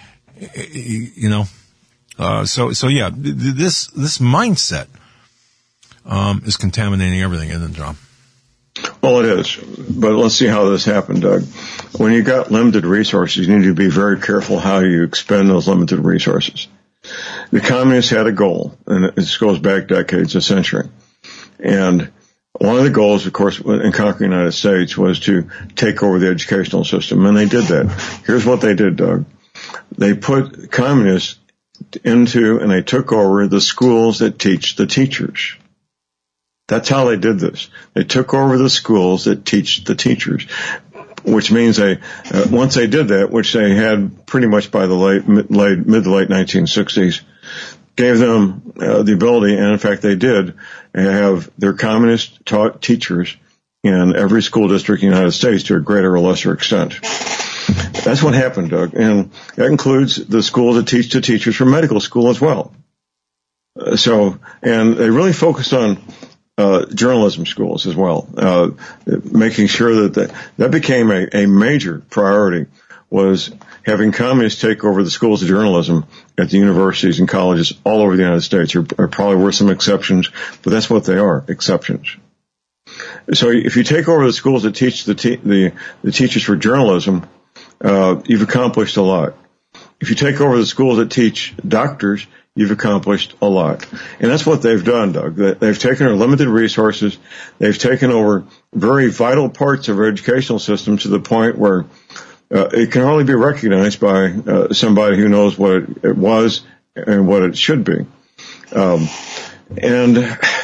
you know? Uh, so, so yeah, this, this mindset, um, is contaminating everything, isn't it, John? Well, it is, but let's see how this happened, Doug. When you got limited resources, you need to be very careful how you expend those limited resources. The communists had a goal, and this goes back decades, a century. And one of the goals, of course, in conquering the United States was to take over the educational system, and they did that. Here's what they did, Doug. They put communists into, and they took over the schools that teach the teachers. That's how they did this. They took over the schools that teach the teachers, which means they, uh, once they did that, which they had pretty much by the late, mid, late, mid to late nineteen sixties, gave them uh, the ability, and in fact they did, have their communist taught teachers in every school district in the United States to a greater or lesser extent. That's what happened, Doug, and that includes the schools that teach the teachers for medical school as well. Uh, so, and they really focused on Uh, journalism schools as well, uh, making sure that the, that became a, a major priority, was having communists take over the schools of journalism at the universities and colleges all over the United States. There are probably were some exceptions, but that's what they are, exceptions. So if you take over the schools that teach the te- the, the teachers for journalism, uh, you've accomplished a lot. If you take over the schools that teach doctors, you've accomplished a lot. And that's what they've done, Doug. They've taken our limited resources. They've taken over very vital parts of our educational system to the point where uh, it can only be recognized by uh, somebody who knows what it, it was and what it should be. Um, and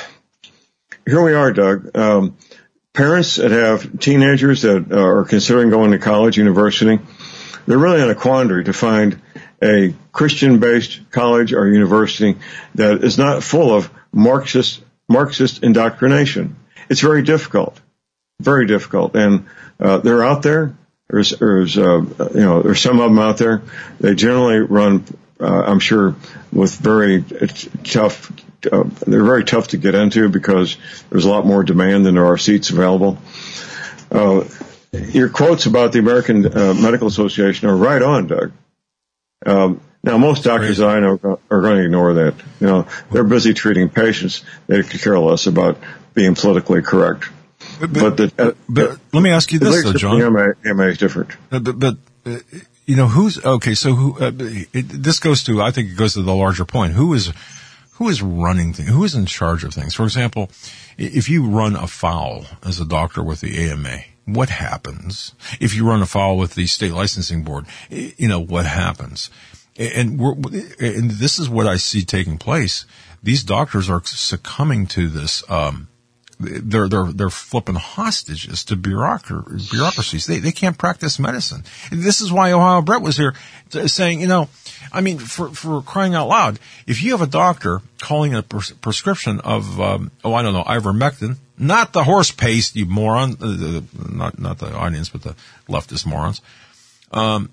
here we are, Doug. Um, parents that have teenagers that are considering going to college, university, they're really in a quandary to find a Christian-based college or university that is not full of Marxist Marxist indoctrination. It's very difficult, very difficult, and uh, they're out there. There's, there's uh, you know, there's some of them out there. They generally run, uh, I'm sure, with very tough. Uh, they're very tough to get into because there's a lot more demand than there are seats available. Uh, your quotes about the American uh, Medical Association are right on, Doug. Um, now, most doctors that I know are going to ignore that. You know, they're busy treating patients. They could care less about being politically correct. But, but, the, but, but uh, let me ask you this, though, John. The M A, M A is different. But, but, but uh, you know, who's okay? So, who? Uh, it, this goes to. I think it goes to the larger point. Who is who is running things? Who is in charge of things? For example, if you run afoul as a doctor with the A M A, what happens? If you run afoul with the state licensing board, you know what happens? And we're, and this is what I see taking place. These doctors are succumbing to this. Um, they're they're they're flipping hostages to bureaucracies. bureaucracies. They they can't practice medicine. And this is why Ohio Brett was here saying, you know, I mean, for for crying out loud, if you have a doctor calling a pres- prescription of um, oh I don't know ivermectin, not the horse paste, you moron, uh, not not the audience, but the leftist morons. Um,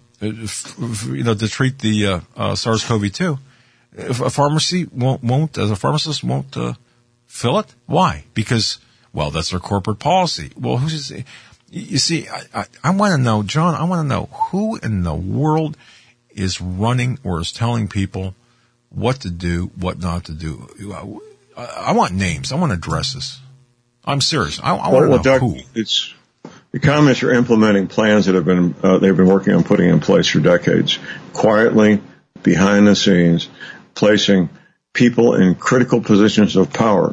you know, to treat the uh, uh, SARS-C o V two, if a pharmacy won't, won't, as a pharmacist, won't uh, fill it. Why? Because, well, that's their corporate policy. Well, who's you see? I, I, I want to know, John. I want to know who in the world is running or is telling people what to do, what not to do. I, I want names. I want addresses. I'm serious. I, I want to well, know Doug, who. It's. The communists are implementing plans that have been uh, they've been working on putting in place for decades, quietly, behind the scenes, placing people in critical positions of power.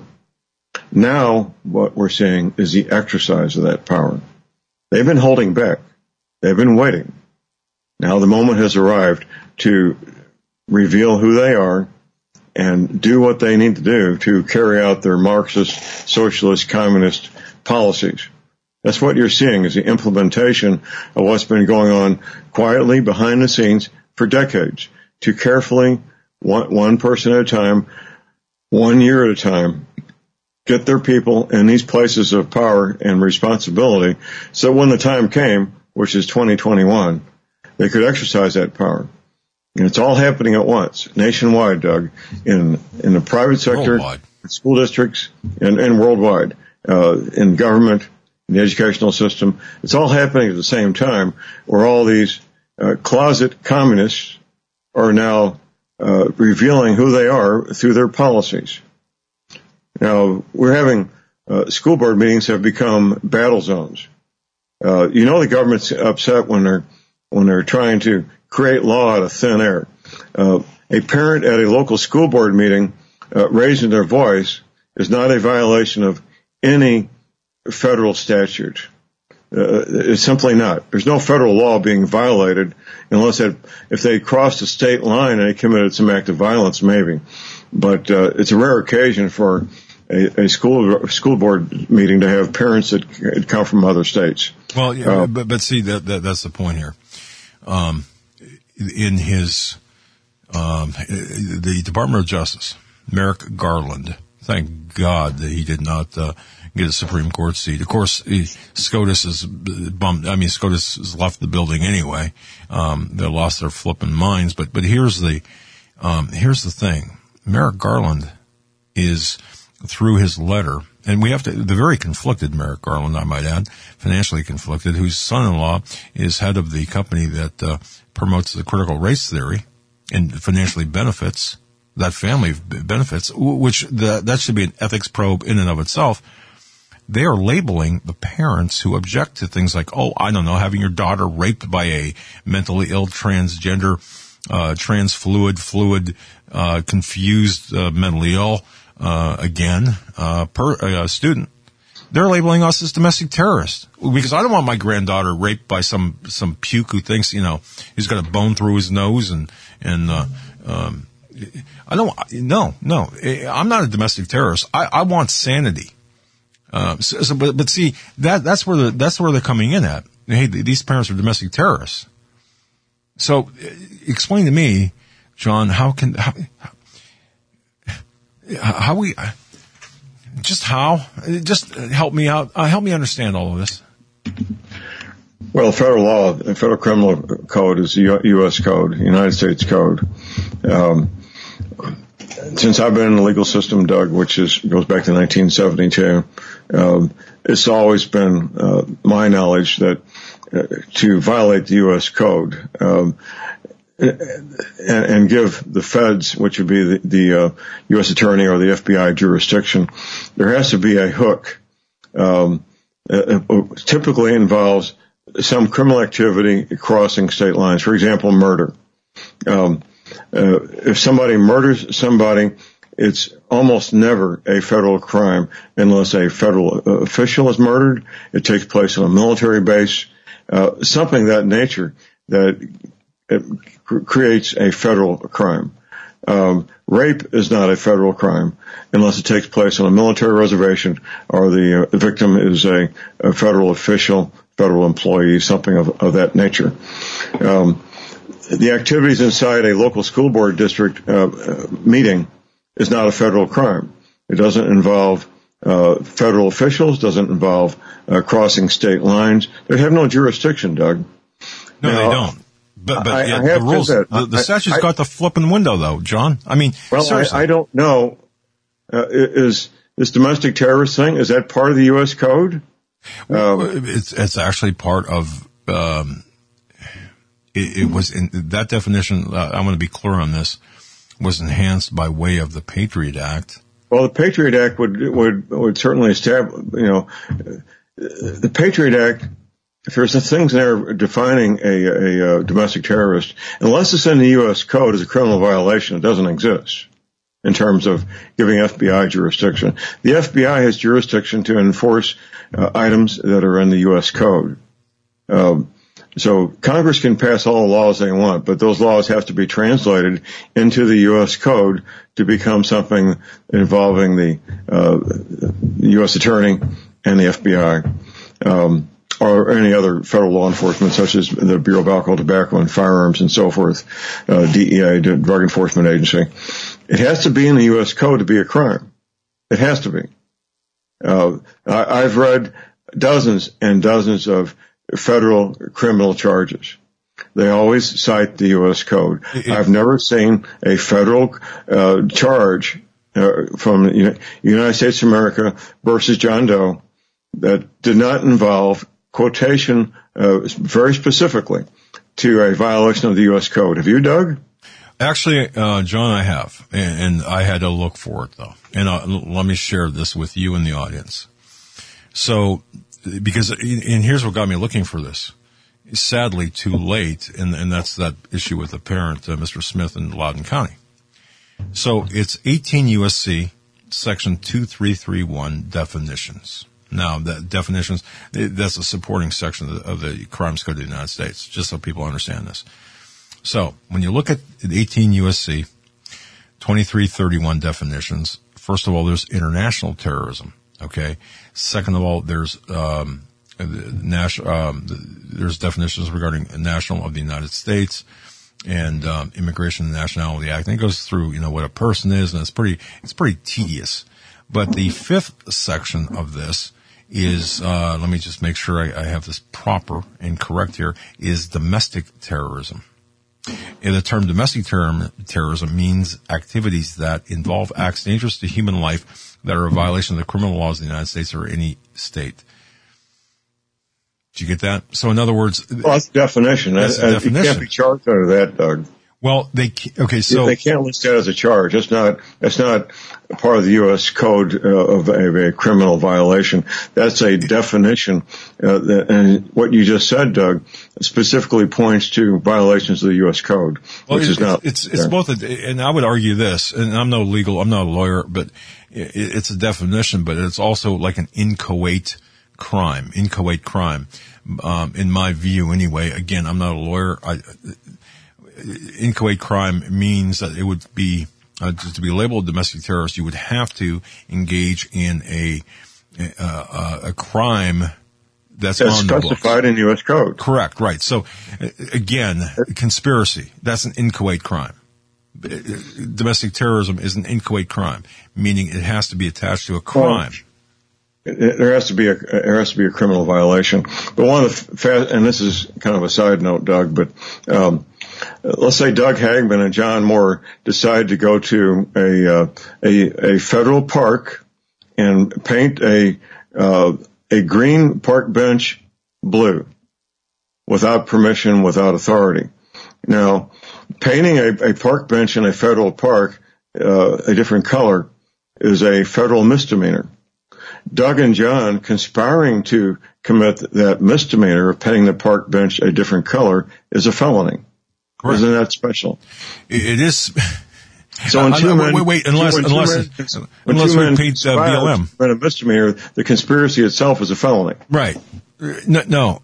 Now, what we're seeing is the exercise of that power. They've been holding back. They've been waiting. Now the moment has arrived to reveal who they are and do what they need to do to carry out their Marxist, socialist, communist policies. That's what you're seeing is the implementation of what's been going on quietly behind the scenes for decades to carefully, one, one person at a time, one year at a time, get their people in these places of power and responsibility so when the time came, which is twenty twenty-one, they could exercise that power. And it's all happening at once, nationwide, Doug, in, in the private sector, school districts, and, and worldwide, uh, in government, in the educational system. It's all happening at the same time where all these uh, closet communists are now uh, revealing who they are through their policies. Now, we're having uh, school board meetings have become battle zones. Uh, you know the government's upset when they're when they're trying to create law out of thin air. Uh, a parent at a local school board meeting uh, raising their voice is not a violation of any federal statute. Uh, it's simply not. There's no federal law being violated unless it, if they crossed a state line and they committed some act of violence, maybe. But uh, it's a rare occasion for a, a school school board meeting to have parents that come from other states. Well, yeah, uh, but, but see, that, that that's the point here. Um, in his um, the Department of Justice, Merrick Garland. Thank God that he did not uh, get a Supreme Court seat. Of course, he, SCOTUS is bumped. I mean, SCOTUS has left the building anyway. Um, they lost their flipping minds. But but here's the um, here's the thing. Merrick Garland is, through his letter and we have to, the very conflicted Merrick Garland, I might add, financially conflicted, whose son-in-law is head of the company that uh, promotes the critical race theory and financially benefits that family benefits, which the, that should be an ethics probe in and of itself. They are labeling the parents who object to things like, oh, I don't know, having your daughter raped by a mentally ill transgender, uh, trans fluid, fluid, uh, confused, uh, mentally ill, uh, again, uh, per, uh, student. They're labeling us as domestic terrorists because I don't want my granddaughter raped by some, some puke who thinks, you know, he's got a bone through his nose and, and, uh, um, I don't, no, no, I'm not a domestic terrorist. I, I want sanity. Uh, so, so, but, but see, that, that's where the, that's where they're coming in at. Hey, these parents are domestic terrorists. So, explain to me, John, how can, how, how we, just how, just help me out, uh, help me understand all of this. Well, federal law, the federal criminal code is the U S code, United States code. Um, Since I've been in the legal system, Doug, which is goes back to nineteen seventy-two, um, it's always been uh, my knowledge that uh, to violate the U S code um, and, and give the feds, which would be the, the uh, U S attorney or the F B I jurisdiction, there has to be a hook. Um, it, it typically involves some criminal activity crossing state lines. For example, murder. Um, Uh, if somebody murders somebody, it's almost never a federal crime unless a federal uh, official is murdered. It takes place on a military base, uh, something of that nature that it cr- creates a federal crime. Um, rape is not a federal crime unless it takes place on a military reservation or the uh, victim is a, a federal official, federal employee, something of, of that nature. Um, The activities inside a local school board district uh, meeting is not a federal crime. It doesn't involve uh, federal officials, doesn't involve uh, crossing state lines. They have no jurisdiction, Doug. No, now, they don't. But, but I, yeah, I have the rules, that. the, the statute's I, got the flipping window, though, John. I mean, well, seriously. I, I don't know. Uh, is this domestic terrorist thing, is that part of the U S code? Um, it's, it's actually part of, um, It, it was in that definition. Uh, I'm going to be clear on this. Was enhanced by way of the Patriot Act. Well, the Patriot Act would would would certainly establish. You know, the Patriot Act. If there's some things there defining a, a, a domestic terrorist, unless it's in the U S code as a criminal violation, it doesn't exist. In terms of giving F B I jurisdiction, the F B I has jurisdiction to enforce uh, items that are in the U S code. Um, So Congress can pass all the laws they want, but those laws have to be translated into the U S code to become something involving the, uh, the U S attorney and the F B I, um, or any other federal law enforcement, such as the Bureau of Alcohol, Tobacco, and Firearms, and so forth, uh, D E A, the Drug Enforcement Agency. It has to be in the U S code to be a crime. It has to be. Uh, I, I've read dozens and dozens of federal criminal charges. They always cite the U S code. I've never seen a federal uh, charge uh, from the United States of America versus John Doe that did not involve quotation uh, very specifically to a violation of the U S code. Have you, Doug? Actually, uh, John, I have, and, and I had to look for it, though. And uh, let me share this with you and the audience. So, because, and here's what got me looking for this. Sadly, too late, and, and that's that issue with the parent, uh, Mister Smith in Loudoun County. So it's eighteen U S C, section two three three one, definitions. Now, the definitions, that's a supporting section of the, of the Crimes Code of the United States, just so people understand this. So, when you look at eighteen U S C, twenty-three thirty-one definitions, first of all, there's international terrorism. Okay. Second of all, there's um, national. Um, there's definitions regarding national of the United States and um, Immigration and Nationality Act. And it goes through, you know, what a person is, and it's pretty. It's pretty tedious. But the fifth section of this is, uh, let me just make sure I, I have this proper and correct here, is domestic terrorism. And the term domestic term terrorism means activities that involve acts dangerous to human life that are a violation of the criminal laws of the United States or any state. Did you get that? So in other words, well, that's the definition. That's the uh, definition. You can't be charged under that, Doug. Well, they okay. So they can't list that as a charge. It's not. It's not part of the U S code uh, of, a, of a criminal violation. That's a definition. Uh, that, and what you just said, Doug, specifically points to violations of the U S code, well, which it, is not. It's it's yeah. both. A, and I would argue this. And I'm no legal. I'm not a lawyer, but it, it's a definition. But it's also like an inchoate crime. Inchoate crime, um, in my view, anyway. Again, I'm not a lawyer. I. Inchoate crime means that it would be uh, to be labeled domestic terrorist. You would have to engage in a a, a crime that's, that's on the specified books. in U S code. Correct, right. So again, conspiracy, that's an inchoate crime. Domestic terrorism is an inchoate crime, meaning it has to be attached to a crime. Well, there has to be a there has to be a criminal violation. But one of the fast, and this is kind of a side note, Doug, but um, let's say Doug Hagman and John Moore decide to go to a uh, a, a federal park and paint a uh, a green park bench blue without permission, without authority. Now, painting a, a park bench in a federal park uh, a different color is a federal misdemeanor. Doug and John conspiring to commit that misdemeanor of painting the park bench a different color is a felony. Correct. Isn't that special? It is. So when two men, wait, wait, unless, when unless, men, when unless two we men paint uh, B L M. a misdemeanor, the conspiracy itself is a felony. Right. No, no.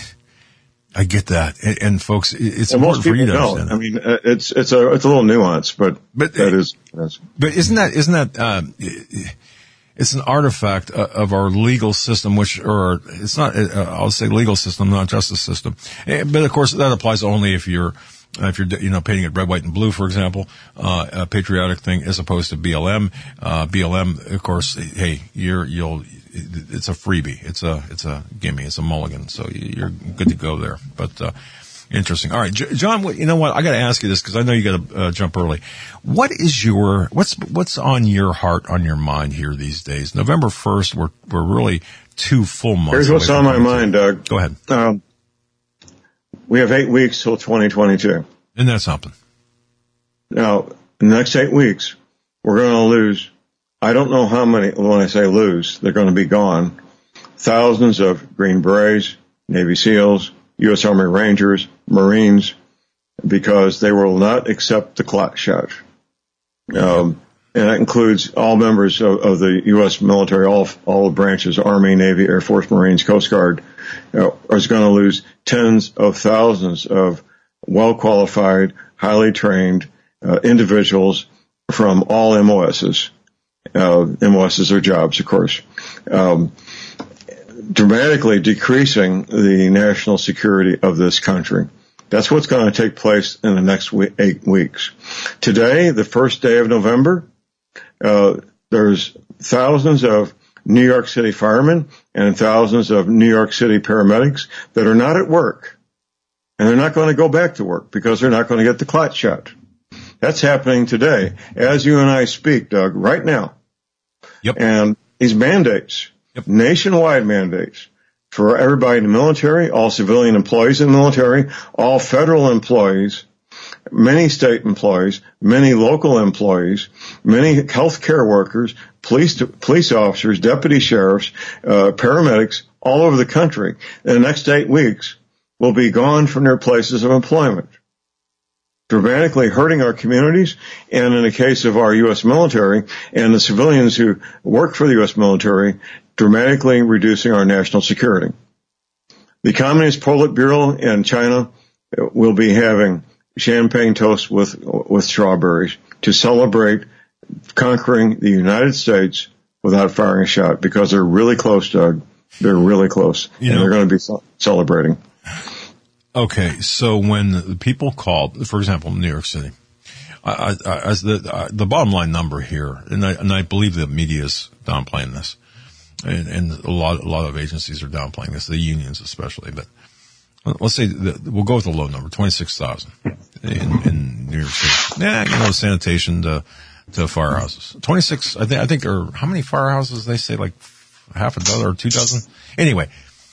I get that. And, and folks, it's and important for you to don't. understand. I mean, it's, it's a, it's a little nuanced, but, but that is, that's, but isn't that, isn't that, um, it's an artifact of our legal system, which, or it's not, I'll say legal system, not justice system. But of course, that applies only if you're, if you're, you know, painting it red, white, and blue, for example, uh, a patriotic thing as opposed to B L M. Uh, B L M, of course, hey, you're, you'll, it's a freebie. It's a, it's a gimme. It's a mulligan. So you're good to go there. But, uh, interesting. All right, John, you know what? I got to ask you this because I know you got to uh, jump early. What is your, what's, what's on your heart, on your mind here these days? November first, we're, we're really two full months. Here's what's on my mind, Doug. Go ahead. Um, we have eight weeks till twenty twenty-two. Isn't that something? Now, in the next eight weeks, we're going to lose, I don't know how many, when I say lose, they're going to be gone. Thousands of Green Berets, Navy SEALs, U S Army Rangers, Marines, because they will not accept the clot shot. Um, and that includes all members of, of the U S military, all, all branches, Army, Navy, Air Force, Marines, Coast Guard, you know, is going to lose tens of thousands of well-qualified, highly trained uh, individuals from all M O Ss. Uh, M O Ss are jobs, of course. Um, dramatically decreasing the national security of this country. That's what's going to take place in the next week, eight weeks. Today, the first day of November, uh, there's thousands of New York City firemen and thousands of New York City paramedics that are not at work. And they're not going to go back to work because they're not going to get the clot shot. That's happening today as you and I speak, Doug, right now. Yep. And these mandates, Yep. nationwide mandates for everybody in the military, all civilian employees in the military, all federal employees, many state employees, many local employees, many healthcare workers, police police officers, deputy sheriffs, uh, paramedics all over the country in the next eight weeks will be gone from their places of employment, dramatically hurting our communities, and in the case of our U S military and the civilians who work for the U S military, dramatically reducing our national security. The Communist Politburo in China will be having champagne toast with with strawberries to celebrate conquering the United States without firing a shot, because they're really close, Doug. They're really close, you and know, they're going to be celebrating. Okay, so when the people called, for example, New York City, I, I, I, the, I, the bottom line number here, and I, and I believe the media is downplaying this, and, and a lot, a lot of agencies are downplaying this, the unions especially, but let's say the, we'll go with a low number, twenty-six thousand in, in New York City. Yeah, you know, sanitation to, to firehouses. twenty-six, I think, I think, or how many firehouses they say, like half a dozen or two dozen? Anyway,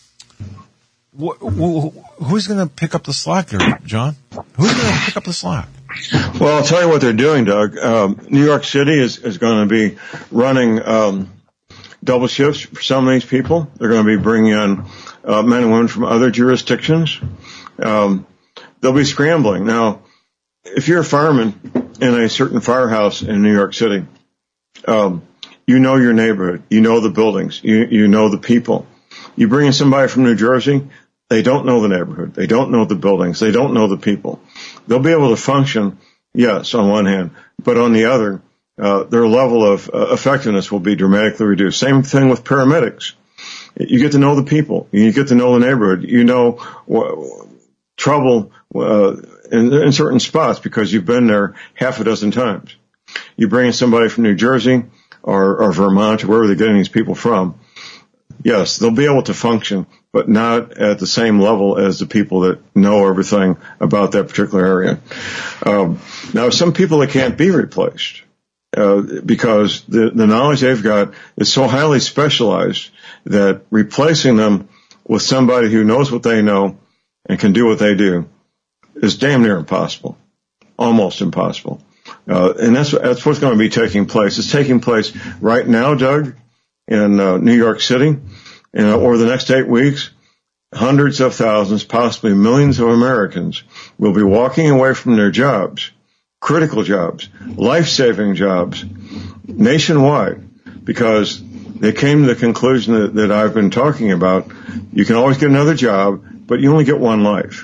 wh- wh- who's going to pick up the slack there, John? Who's going to pick up the slack? Well, I'll tell you what they're doing, Doug. Um, New York City is, is going to be running, um, double shifts for some of these people. They're going to be bringing in uh, men and women from other jurisdictions. Um, they'll be scrambling. Now, if you're a fireman in a certain firehouse in New York City, um, you know your neighborhood. You know the buildings. You, you know the people. You bring in somebody from New Jersey, they don't know the neighborhood. They don't know the buildings. They don't know the people. They'll be able to function, yes, on one hand, but on the other, uh, their level of uh, effectiveness will be dramatically reduced. Same thing with paramedics. You get to know the people. You get to know the neighborhood. You know wh- trouble uh, in, in certain spots because you've been there half a dozen times. You bring in somebody from New Jersey or, or Vermont or wherever they're getting these people from, yes, they'll be able to function, but not at the same level as the people that know everything about that particular area. Um, now, some people that can't be replaced uh, because the, the knowledge they've got is so highly specialized that replacing them with somebody who knows what they know and can do what they do is damn near impossible, almost impossible. Uh, and that's, that's what's going to be taking place. It's taking place right now, Doug, in uh, New York City. And over the next eight weeks, hundreds of thousands, possibly millions of Americans will be walking away from their jobs, critical jobs, life-saving jobs, nationwide, because they came to the conclusion that, that I've been talking about. You can always get another job, but you only get one life.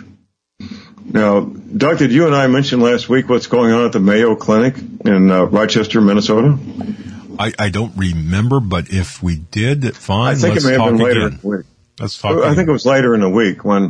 Now, Doug, did you and I mention last week what's going on at the Mayo Clinic in uh, Rochester, Minnesota? I, I don't remember, but if we did, fine. I think let's it may have talk been later again. in the week. Let's talk. I again. think it was later in the week when.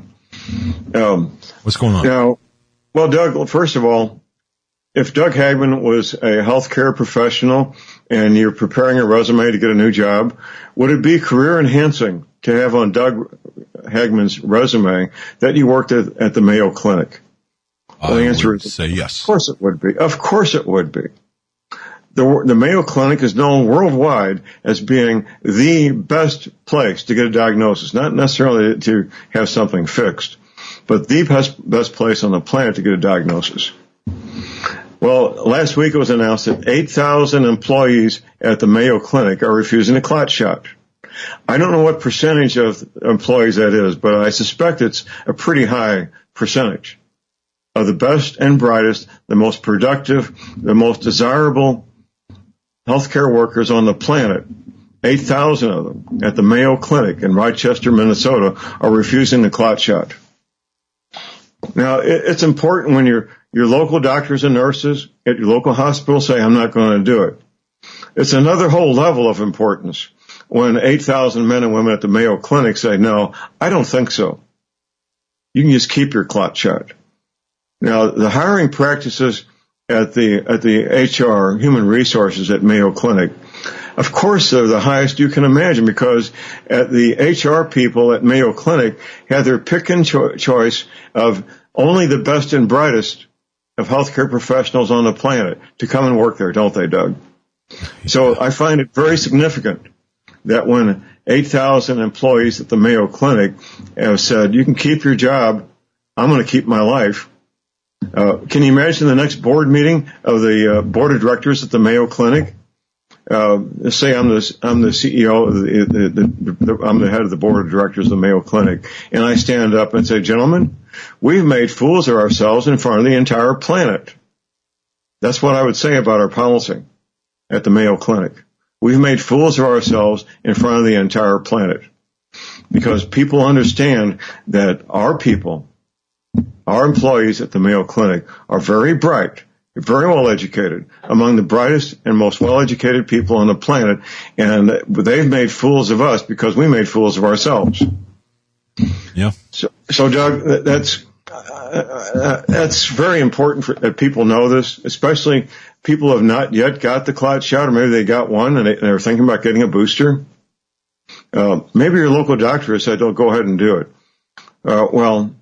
Um, What's going on? Now, well, Doug, first of all, if Doug Hagman was a healthcare professional and you're preparing a resume to get a new job, would it be career enhancing to have on Doug Hagman's resume that you worked at, at the Mayo Clinic? I Well, the answer would is say yes. Of course it would be. Of course it would be. The, the Mayo Clinic is known worldwide as being the best place to get a diagnosis, not necessarily to have something fixed, but the best, best place on the planet to get a diagnosis. Well, last week it was announced that eight thousand employees at the Mayo Clinic are refusing a clot shot. I don't know what percentage of employees that is, but I suspect it's a pretty high percentage of the best and brightest, the most productive, the most desirable healthcare workers on the planet. eight thousand of them at the Mayo Clinic in Rochester, Minnesota are refusing the clot shot. Now, it's important when your your local doctors and nurses at your local hospital say, I'm not going to do it. It's another whole level of importance when eight thousand men and women at the Mayo Clinic say, no, I don't think so. You can just keep your clot shot. Now, the hiring practices at the at the H R, Human Resources at Mayo Clinic, of course, they're the highest you can imagine because at the H R people at Mayo Clinic have their pick and cho- choice of only the best and brightest of healthcare professionals on the planet to come and work there, don't they, Doug? So I find it very significant that when eight thousand employees at the Mayo Clinic have said, you can keep your job, I'm going to keep my life. Uh, can you imagine the next board meeting of the uh, board of directors at the Mayo Clinic? Uh, let's say I'm the, I'm the C E O, of the, the, the, the, I'm the head of the board of directors of the Mayo Clinic, and I stand up and say, gentlemen, we've made fools of ourselves in front of the entire planet. That's what I would say about our policy at the Mayo Clinic. We've made fools of ourselves in front of the entire planet because people understand that our people, our employees at the Mayo Clinic are very bright, very well educated, among the brightest and most well educated people on the planet, and they've made fools of us because we made fools of ourselves. Yeah. So, so Doug, that's uh, that's very important for, that people know this, especially people who have not yet got the clot shot, or maybe they got one and, they, and they're thinking about getting a booster. Uh, maybe your local doctor has said, "Oh, go ahead and do it." Uh, well.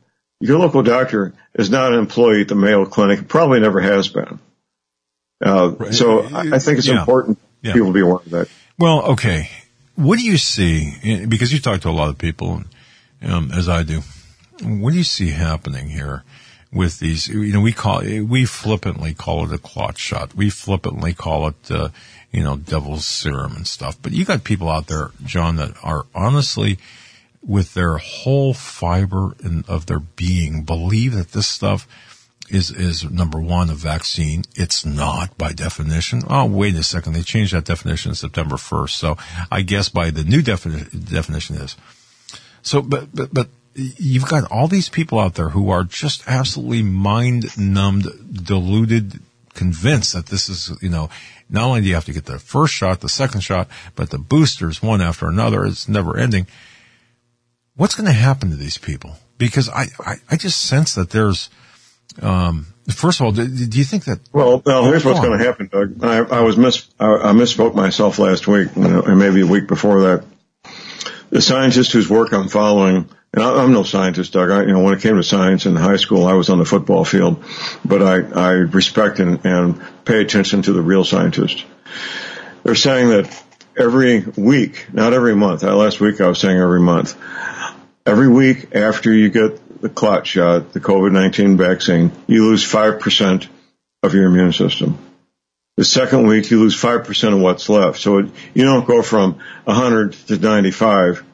your local doctor is not an employee at the Mayo Clinic. Probably never has been. Uh, right. So I, I think it's yeah. important yeah. people be aware of that. Well, okay. What do you see? Because you talk to a lot of people, um, as I do. What do you see happening here with these? You know, we call we flippantly call it a clot shot. We flippantly call it, uh, you know, devil's serum and stuff. But you got people out there, John, that are honestly, with their whole fiber in, of their being, believe that this stuff is, is number one, a vaccine. It's not by definition. Oh, wait a second. They changed that definition September first. So I guess by the new defini- definition is. So, but, but, but you've got all these people out there who are just absolutely mind numbed, deluded, convinced that this is, you know, not only do you have to get the first shot, the second shot, but the boosters one after another. It's never ending. What's going to happen to these people? Because I, I, I just sense that there's, um, first of all, do, do you think that? Well, well here's what's going to happen, Doug. I, I was mis, I, I misspoke myself last week, you know, and maybe a week before that. The scientist whose work I'm following, and I, I'm no scientist, Doug. I, you know, when it came to science in high school, I was on the football field, but I, I respect and, and pay attention to the real scientists. They're saying that every week, not every month. Last week I was saying every month. Every week after you get the clot shot, the COVID nineteen vaccine, you lose five percent of your immune system. The second week, you lose five percent of what's left. So it, you don't go from one hundred to ninety-five,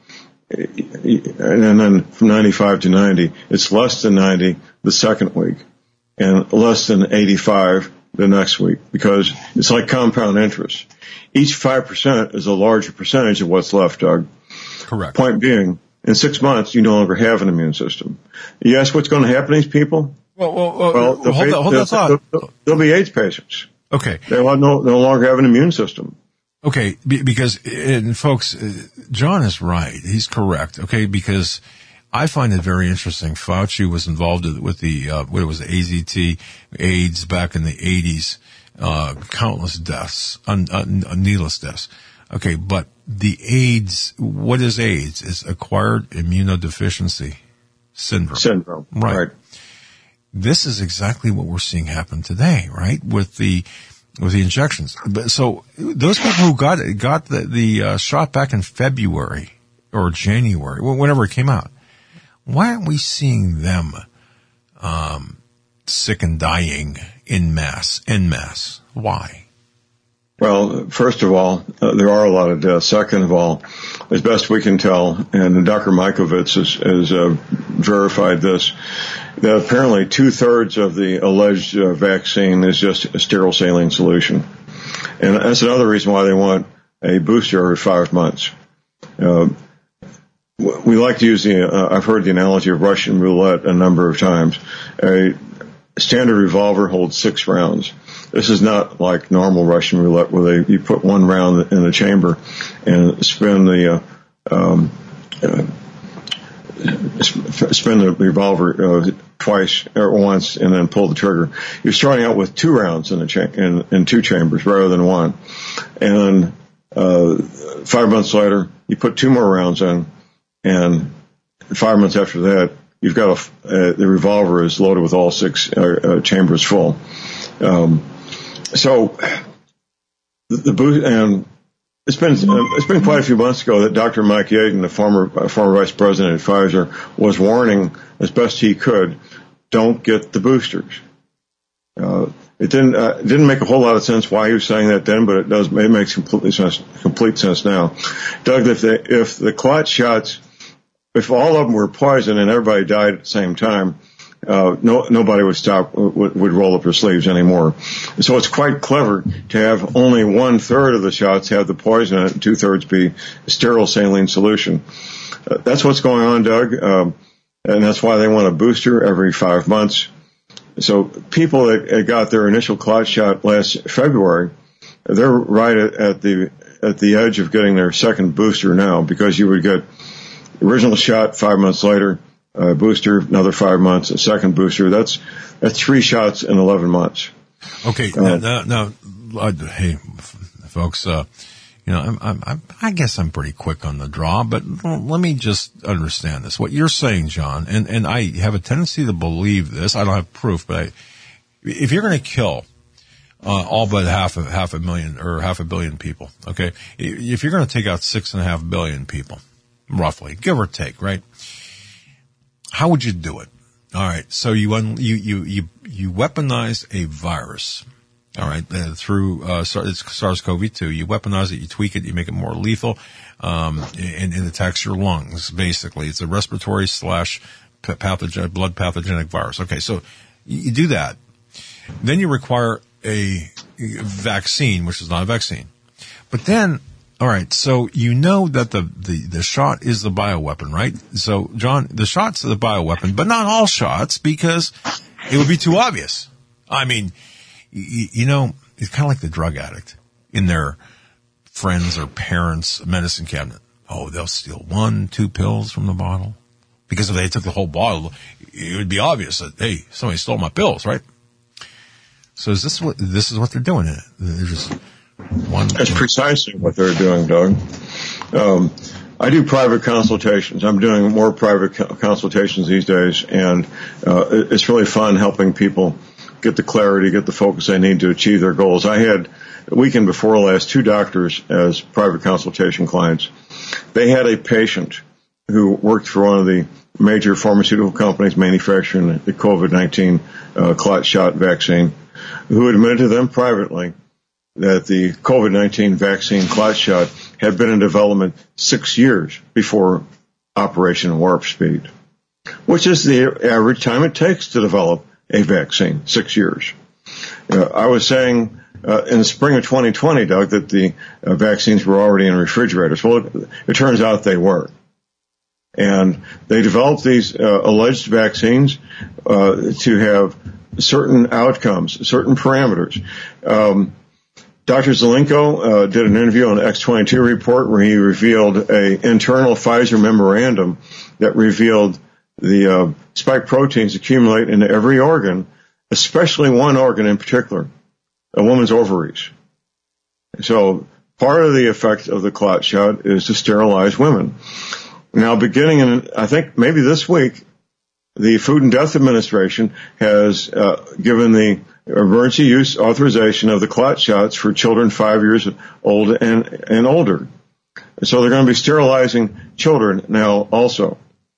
and then from ninety-five to ninety. It's less than ninety the second week, and less than eighty-five the next week, because it's like compound interest. Each five percent is a larger percentage of what's left, Doug. Correct. Point being, in six months, you no longer have an immune system. You ask what's going to happen to these people? Well, well, well, well hold, be, that, hold that thought. They'll, they'll be AIDS patients. Okay. They will no, no longer have an immune system. Okay, because, and folks, John is right. He's correct. Okay, because I find it very interesting. Fauci was involved with the, uh, what it was, A Z T, AIDS back in the eighties, uh, countless deaths, un, un, needless deaths. Okay, but the AIDS, what is AIDS? It's acquired immunodeficiency syndrome. Syndrome. Right. right. This is exactly what we're seeing happen today, right? With the, with the injections. But so those people who got it, got the, the uh, shot back in February or January, whenever it came out, why aren't we seeing them, um, sick and dying in mass, en masse? Why? Well, first of all, uh, there are a lot of deaths. Second of all, as best we can tell, and Doctor Mikovits has, has uh, verified this, that apparently two-thirds of the alleged uh, vaccine is just a sterile saline solution. And that's another reason why they want a booster every five months. Uh, we like to use the, uh, I've heard the analogy of Russian roulette a number of times. A standard revolver holds six rounds. This is not like normal Russian roulette where they, you put one round in the chamber and spin the, uh, um, uh, spin the revolver, uh, twice or once and then pull the trigger. You're starting out with two rounds in the cha- in, in two chambers rather than one. And, uh, five months later, you put two more rounds in, and five months after that, you've got a, uh, the revolver is loaded with all six uh, uh, chambers full. Um, So, the, the boost, and it's been it's been quite a few months ago that Doctor Mike Yeadon, the former uh, former vice president at Pfizer, was warning as best he could, don't get the boosters. Uh, it didn't uh, it didn't make a whole lot of sense why he was saying that then, but it does it makes complete sense complete sense now. Doug, if they, if the clot shots, if all of them were poison and everybody died at the same time, Uh, no, nobody would stop, would, would roll up their sleeves anymore. So it's quite clever to have only one third of the shots have the poison in it and two thirds be sterile saline solution. Uh, that's what's going on, Doug. Um, and that's why they want a booster every five months. So people that got their initial clot shot last February, they're right at, at the, at the edge of getting their second booster now, because you would get the original shot five months later, Uh, booster, another five months, a second booster. That's, that's three shots in eleven months. Okay. Uh, now, now, now uh, hey, folks, uh, you You know, I'm, I'm, I'm, I guess I'm pretty quick on the draw, but let me just understand this. What you're saying, John, and, and I have a tendency to believe this. I don't have proof, but I, if you're going to kill uh, all but half a half a million or half a billion people, okay, if you're going to take out six and a half billion people, roughly, give or take, right? How would you do it? All right, so you un, you you you you weaponize a virus. All right, uh, through uh, it's SARS-C o V two, you weaponize it, you tweak it, you make it more lethal, um, and, and it attacks your lungs. Basically, it's a respiratory slash pathogen, blood pathogenic virus. Okay, so you do that, then you require a vaccine, which is not a vaccine. But then, all right, so you know that the the the shot is the bioweapon, right? So, John, the shot's the bioweapon, but not all shots, because it would be too obvious. I mean. You know, it's kind of like the drug addict in their friends or parents' medicine cabinet. Oh, they'll steal one, two pills from the bottle. Because if they took the whole bottle, it would be obvious that, hey, somebody stole my pills, right? So is this what, this is what they're doing? They're just one. That's precisely what they're doing, Doug. Um, I do private consultations. I'm doing more private co- consultations these days, and uh, it's really fun helping people get the clarity, get the focus they need to achieve their goals. I had, the weekend before last, two doctors as private consultation clients. They had a patient who worked for one of the major pharmaceutical companies manufacturing the COVID nineteen uh, clot shot vaccine, who admitted to them privately that the COVID nineteen vaccine clot shot had been in development six years before Operation Warp Speed, which is the average time it takes to develop a vaccine, six years. Uh, I was saying uh, in the spring of twenty twenty, Doug, that the uh, vaccines were already in refrigerators. Well, it, it turns out they weren't. And they developed these uh, alleged vaccines uh, to have certain outcomes, certain parameters. Um, Doctor Zelenko uh, did an interview on the X twenty-two report where he revealed a internal Pfizer memorandum that revealed the uh, spike proteins accumulate in every organ, especially one organ in particular, a woman's ovaries. So part of the effect of the clot shot is to sterilize women. Now, beginning in, I think maybe this week, the Food and Death Administration has uh, given the emergency use authorization of the clot shots for children five years old and, and older. So they're going to be sterilizing children now also.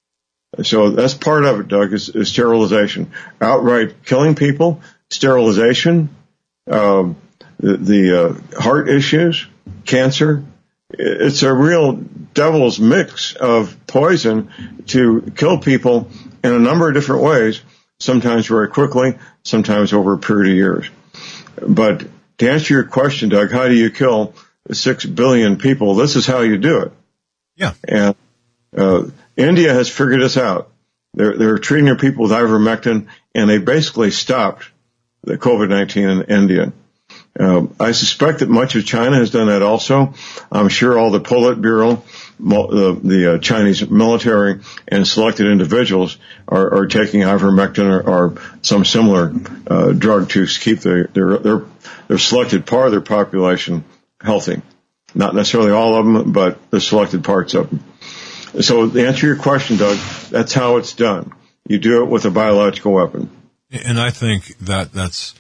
So that's part of it, Doug, is, is sterilization. Outright killing people, sterilization, um, the, the uh, heart issues, cancer. It's a real devil's mix of poison to kill people in a number of different ways, sometimes very quickly, sometimes over a period of years. But to answer your question, Doug, how do you kill six billion people? This is how you do it. Yeah. And uh, India has figured this out. They're, they're treating their people with ivermectin, and they basically stopped the COVID nineteen in India. Uh, I suspect that much of China has done that also. I'm sure all the Politburo, the, the uh, Chinese military, and selected individuals are, are taking ivermectin or, or some similar uh, drug to keep their, their their their selected part of their population healthy. Not necessarily all of them, but the selected parts of them. So to answer your question, Doug, that's how it's done. You do it with a biological weapon. And I think that that's,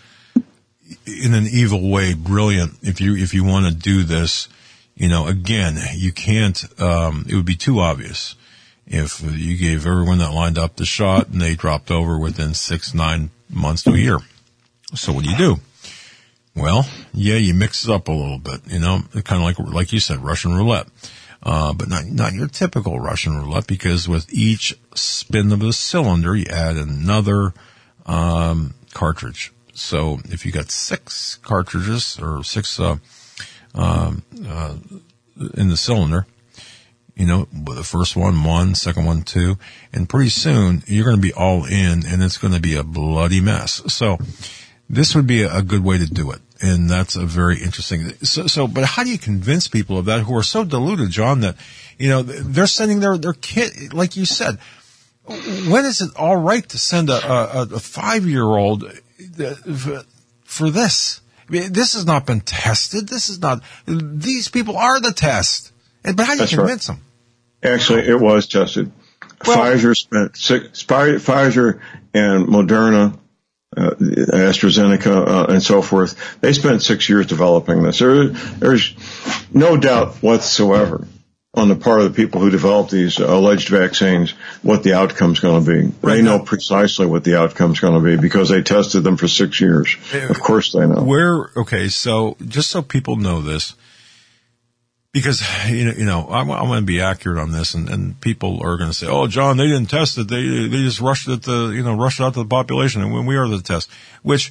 in an evil way, brilliant. If you, if you want to do this, you know, again, you can't, um, it would be too obvious if you gave everyone that lined up the shot and they dropped over within six, nine months to a year. So what do you do? Well, yeah, you mix it up a little bit, you know, kind of like, like you said, Russian roulette. Uh, but not, not your typical Russian roulette, because with each spin of the cylinder, you add another, um, cartridge. So if you got six cartridges or six, uh, um, uh, in the cylinder, you know, the first one, one, second one, two, and pretty soon you're going to be all in, and it's going to be a bloody mess. So this would be a good way to do it. And that's a very interesting. So, so, but how do you convince people of that who are so deluded, John, that, you know, they're sending their, their kid, like you said, when is it all right to send a, a, a five year old for this? I mean, this has not been tested. This is not, these people are the test. But how do you That's convince right. them? Actually, it was tested. Well, Pfizer spent six, Pfizer and Moderna, uh, AstraZeneca, uh, and so forth. They spent six years developing this. There, there's no doubt whatsoever on the part of the people who developed these alleged vaccines what the outcome's going to be. Right. They know precisely what the outcome's going to be because they tested them for six years. Of course they know. Where, okay, so just so people know this, because, you know, you know, I'm, I'm going to be accurate on this, and, and people are going to say, "Oh, John, they didn't test it. They they just rushed it to, you know, rushed it out to the population, and when we are the test," which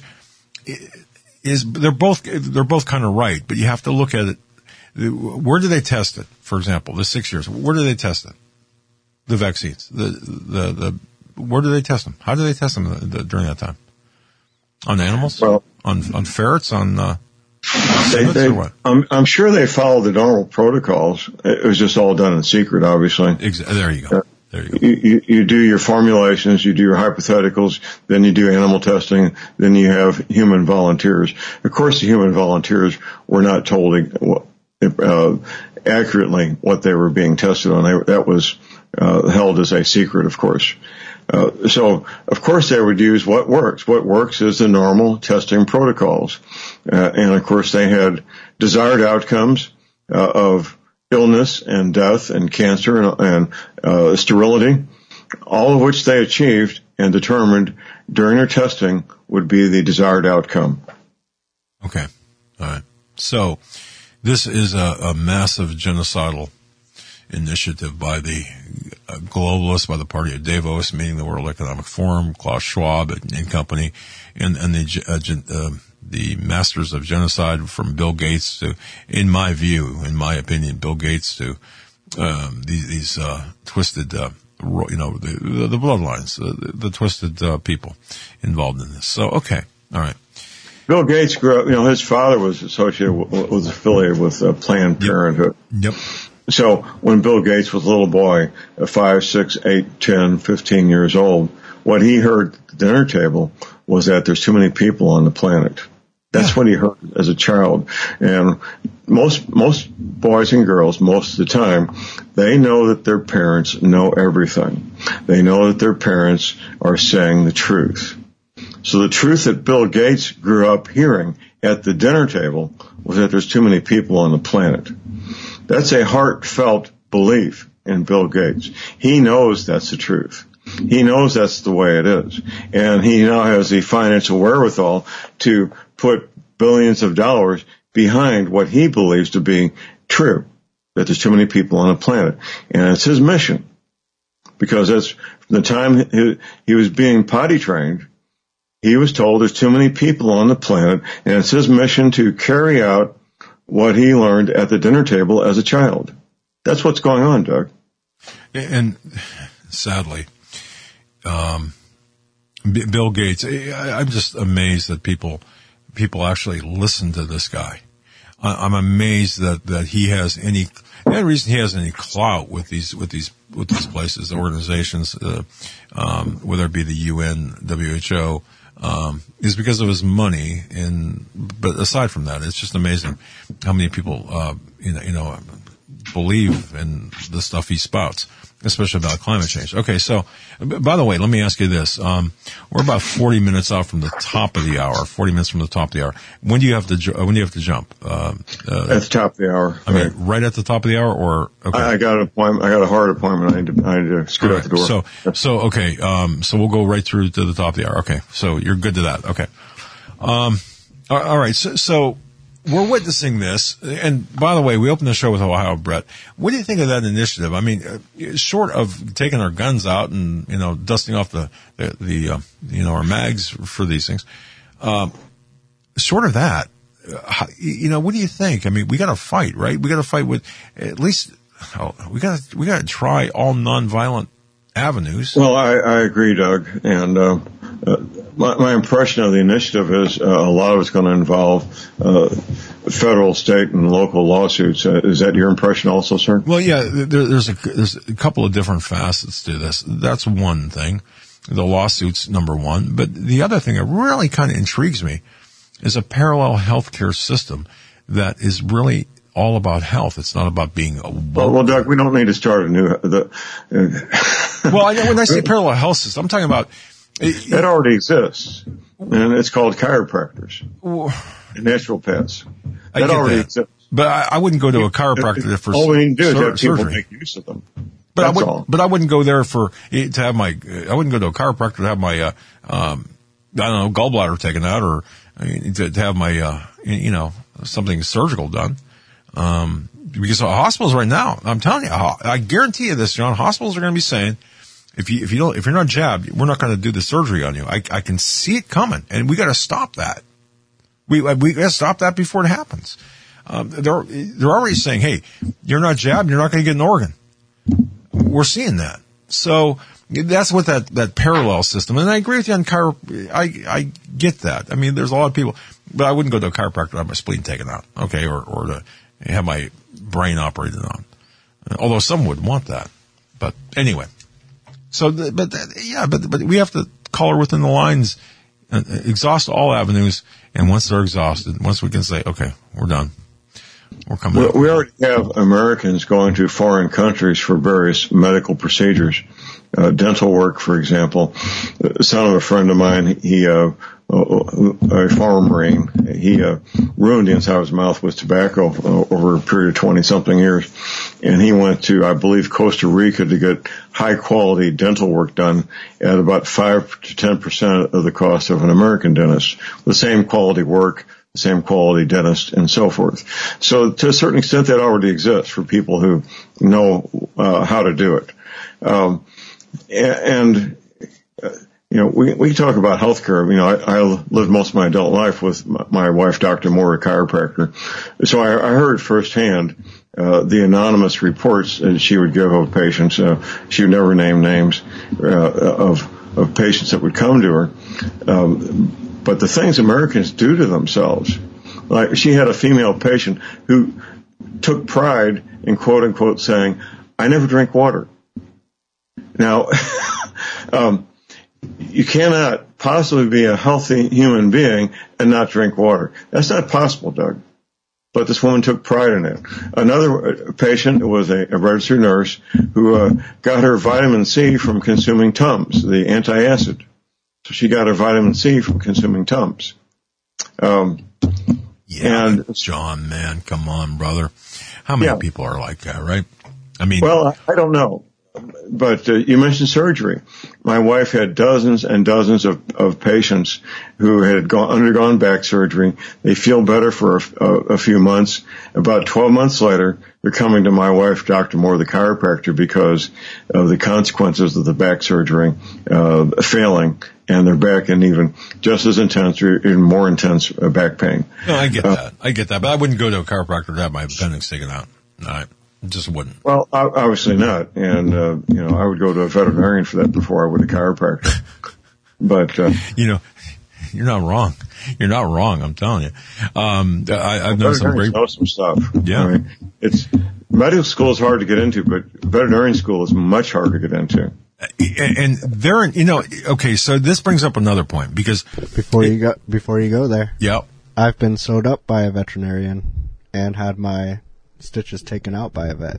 is they're both they're both kind of right, but you have to look at it. Where do they test it? For example, the six years. Where do they test it? The vaccines. The the the. Where do they test them? How do they test them the, during that time? On animals? Well, on on ferrets? On uh, They, they, I'm, I'm sure they followed the normal protocols. It was just all done in secret, obviously. Exactly. There you go. There you go. You, you, you do your formulations, you do your hypotheticals, then you do animal testing, then you have human volunteers. Of course, the human volunteers were not told uh, accurately what they were being tested on. They, that was uh, held as a secret, of course. Uh, so, of course, they would use what works. What works is the normal testing protocols. Uh, and, of course, they had desired outcomes uh, of illness and death and cancer and, and uh, sterility, all of which they achieved and determined during their testing would be the desired outcome. Okay. All right. So, this is a, a massive genocidal initiative by the uh, globalists, by the party of Davos, meaning the World Economic Forum, Klaus Schwab and, and company, and, and the uh, gen, uh, the masters of genocide from Bill Gates to, in my view, in my opinion, Bill Gates to um, these, these uh, twisted, uh, you know, the, the, the bloodlines, uh, the, the twisted uh, people involved in this. So, okay, all right. Bill Gates grew up, you know, his father was associated, with, was affiliated with uh, Planned Parenthood. Yep. So when Bill Gates was a little boy, five, six, eight, ten, fifteen years old, what he heard at the dinner table was that there's too many people on the planet. That's yeah. what he heard as a child. And most, most boys and girls, most of the time, they know that their parents know everything. They know that their parents are saying the truth. So the truth that Bill Gates grew up hearing at the dinner table was that there's too many people on the planet. That's a heartfelt belief in Bill Gates. He knows that's the truth. He knows that's the way it is. And he now has the financial wherewithal to put billions of dollars behind what he believes to be true, that there's too many people on the planet. And it's his mission. Because that's from the time he, he was being potty trained, he was told there's too many people on the planet, and it's his mission to carry out what he learned at the dinner table as a child. That's what's going on, Doug. And sadly, um, B- Bill Gates, I, I'm just amazed that people, people actually listen to this guy. I, I'm amazed that, that he has any, the only reason he has any clout with these, with these, with these places, organizations, uh, um, whether it be the U N, W H O, Um, is because of his money. And, but aside from that, it's just amazing how many people, uh, you know, you know, believe in the stuff he spouts, especially about climate change. Okay. So, by the way, let me ask you this. Um, we're about forty minutes out from the top of the hour, forty minutes from the top of the hour. When do you have to, ju- when do you have to jump? Uh, uh, at the top of the hour. I mean, right, right at the top of the hour or, okay. I, I got an appointment. I got a hard appointment. I need to, I need to scoot out the door. So, so, okay. Um, so we'll go right through to the top of the hour. Okay. So you're good to that. Okay. Um, all right. So, so we're witnessing this. And by the way, we opened the show with Ohio Brett. What do you think of that initiative? I mean, uh, short of taking our guns out and, you know, dusting off the, the, the uh, you know, our mags for these things, um, short of that, uh, you know, what do you think? I mean, we got to fight, right? We got to fight with at least, oh, we got to, we got to try all nonviolent avenues. Well, I, I agree, Doug. And, uh, uh, my, my impression of the initiative is uh, a lot of it's going to involve uh, federal, state, and local lawsuits. Uh, is that your impression also, sir? Well, yeah, there, there's a there's a couple of different facets to this. That's one thing. The lawsuits, number one. But the other thing that really kind of intrigues me is a parallel healthcare system that is really all about health. It's not about being a well, well, Doug, we don't need to start a new. The, uh, well, I, when I say parallel health system, I'm talking about it, it already exists, and it's called chiropractors, naturopaths. I that get already that. exists. But I, I wouldn't go to a chiropractor for all we need to do is sur- have people surgery. make use of them. But That's I would, all. but I wouldn't go there for to have my. I wouldn't go to a chiropractor to have my. Uh, um, I don't know, gallbladder taken out, or I mean, to, to have my. Uh, you know, something surgical done. Um, because hospitals right now, I'm telling you, I guarantee you this, John. Hospitals are going to be saying, if you if you don't if you're not jabbed, we're not going to do the surgery on you. I I can see it coming, and we got to stop that. We we got to stop that before it happens. Um, they're they're already saying, hey, you're not jabbed, you're not going to get an organ. We're seeing that. So that's what that, that parallel system. And I agree with you on chiro. I I get that. I mean, there's a lot of people, but I wouldn't go to a chiropractor to have my spleen taken out, okay, or or to have my brain operated on. Although some would want that. But anyway, so the, but yeah, but but we have to color within the lines, uh, exhaust all avenues, and once they're exhausted, once we can say, okay, we're done. We're coming we, up. we already have Americans going to foreign countries for various medical procedures, uh, dental work, for example. The son of a friend of mine, he, uh, a former Marine, he uh, ruined the inside of his mouth with tobacco uh, over a period of twenty-something years. And he went to, I believe, Costa Rica to get high-quality dental work done at about five to ten percent of the cost of an American dentist. The same quality work, the same quality dentist, and so forth. So to a certain extent, that already exists for people who know uh, how to do it. Um, and, uh, you know, we, we talk about healthcare. You know, I, I lived most of my adult life with my, my wife, Doctor Moore, a chiropractor. So I, I heard firsthand uh, the anonymous reports that she would give of patients. Uh, she would never name names uh, of, of patients that would come to her. Um, But the things Americans do to themselves, like she had a female patient who took pride in quote unquote saying, I never drink water. Now, um, you cannot possibly be a healthy human being and not drink water. That's not possible, Doug. But this woman took pride in it. Another patient was a, a registered nurse who uh, got her vitamin C from consuming Tums, the antacid. So she got her vitamin C from consuming Tums. Um, yeah, and John, man, come on, brother. How many yeah. people are like that, right? I mean, well, I don't know. But uh, you mentioned surgery. My wife had dozens and dozens of, of patients who had gone, undergone back surgery. They feel better for a, a, a few months. About twelve months later, they're coming to my wife, Doctor Moore, the chiropractor, because of the consequences of the back surgery uh, failing, and they're back in even just as intense or even more intense uh, back pain. No, I get uh, that. I get that. But I wouldn't go to a chiropractor to have my appendix taken out. No, I just wouldn't. Well, obviously not. And, uh, you know, I would go to a veterinarian for that before I would a chiropractor. But, uh, you know, you're not wrong. You're not wrong. I'm telling you. Um, I, I've known some great, know some stuff. Yeah. I mean, it's, medical school is hard to get into, but veterinarian school is much harder to get into. And they're, you know, okay, so this brings up another point because Before you go, before you go there, yeah, I've been sewed up by a veterinarian and had my stitches taken out by a vet.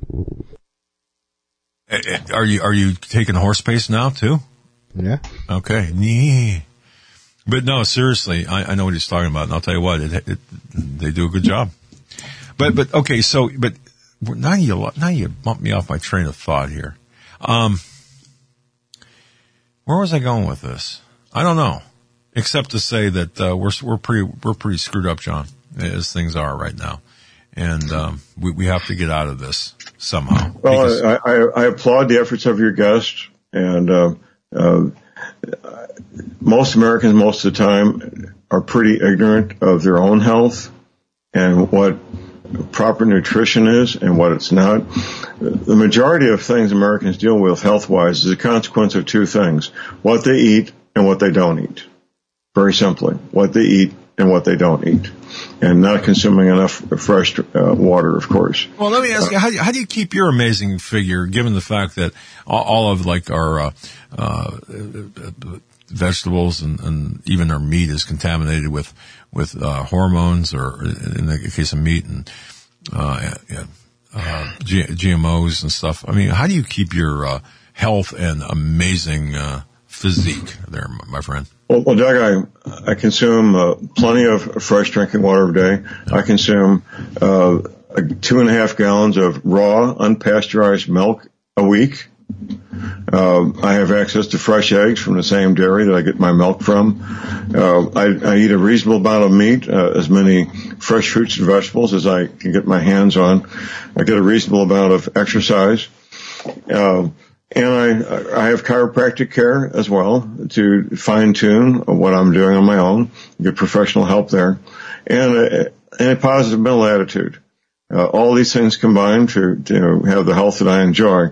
Are you, are you taking horse paste now too? Yeah. Okay. Yeah. But no, seriously, I, I know what he's talking about, and I'll tell you what, it, it, they do a good job. But, but, okay, so, but now you, now you bumped me off my train of thought here. Um, where was I going with this? I don't know, except to say that, uh, we're, we're pretty, we're pretty screwed up, John, as things are right now. And, um, we, we have to get out of this somehow. Well, I, I, I applaud the efforts of your guest, and, uh, uh, most Americans, most of the time, are pretty ignorant of their own health and what proper nutrition is and what it's not. The majority of things Americans deal with health-wise is a consequence of two things: what they eat and what they don't eat. Very simply, what they eat and what they don't eat. And not consuming enough fresh uh, water, of course. Well, let me ask you, how, how do you keep your amazing figure, given the fact that all, all of like our uh, uh, vegetables and, and even their meat is contaminated with with uh, hormones, or in the case of meat, and uh, uh, G- GMOs and stuff. I mean, how do you keep your uh, health and amazing uh, physique there, my friend? Well, well Doug, I, I consume uh, plenty of fresh drinking water every day. I consume uh, two and a half gallons of raw, unpasteurized milk a week. Uh, I have access to fresh eggs from the same dairy that I get my milk from. Uh, I, I eat a reasonable amount of meat, uh, as many fresh fruits and vegetables as I can get my hands on. I get a reasonable amount of exercise. Uh, and I, I have chiropractic care as well to fine tune what I'm doing on my own, get professional help there, and a, and a positive mental attitude. Uh, all these things combine to, to have the health that I enjoy.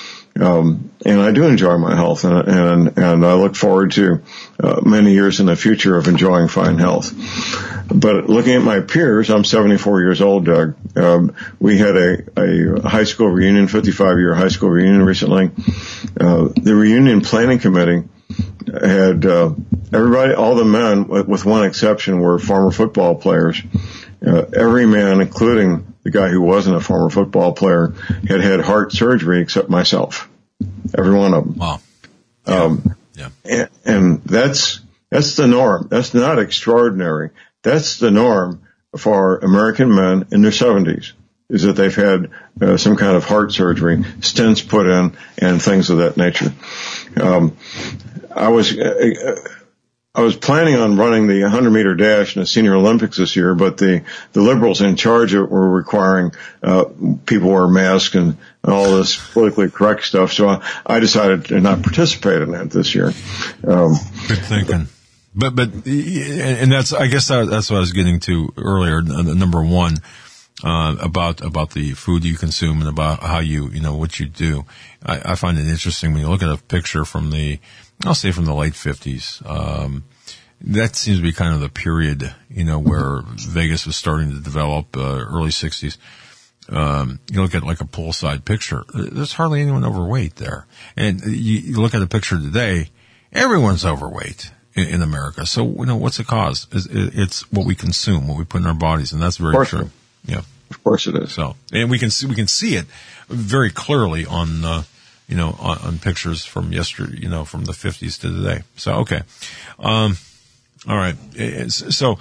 Um, and I do enjoy my health, and and, and I look forward to uh, many years in the future of enjoying fine health. But looking at my peers, I'm seventy-four years old, Doug. Um, we had a, a high school reunion, fifty-five year high school reunion recently. Uh, the reunion planning committee had uh, everybody, all the men, with one exception, were former football players. Uh, every man, including the guy who wasn't a former football player, had had heart surgery except myself. Every one of them. Wow. Yeah. Um, yeah. And, and that's, that's the norm. That's not extraordinary. That's the norm for American men in their seventies, is that they've had uh, some kind of heart surgery, stents put in, and things of that nature. Um, I was, uh, I was planning on running the hundred meter dash in the Senior Olympics this year, but the, the liberals in charge of it were requiring, uh, people wear masks and all this politically correct stuff. So I, I decided to not participate in that this year. Um, Good thinking. But, but, and that's, I guess that, that's what I was getting to earlier. Number one, uh, about, about the food you consume and about how you, you know, what you do. I, I find it interesting when you look at a picture from the, I'll say from the late fifties. Um, that seems to be kind of the period, you know, where Vegas was starting to develop, uh, early sixties. Um, you look at like a poolside picture, there's hardly anyone overweight there. And you, you look at a picture today, everyone's overweight in, in America. So, you know, what's the cause? It's, it's what we consume, what we put in our bodies, and that's very true. Yeah. Of course it is. So, and we can see, we can see it very clearly on, uh, you know, on, on pictures from yesterday, you know, from the fifties to today. So, okay. Um, all right. It's, so,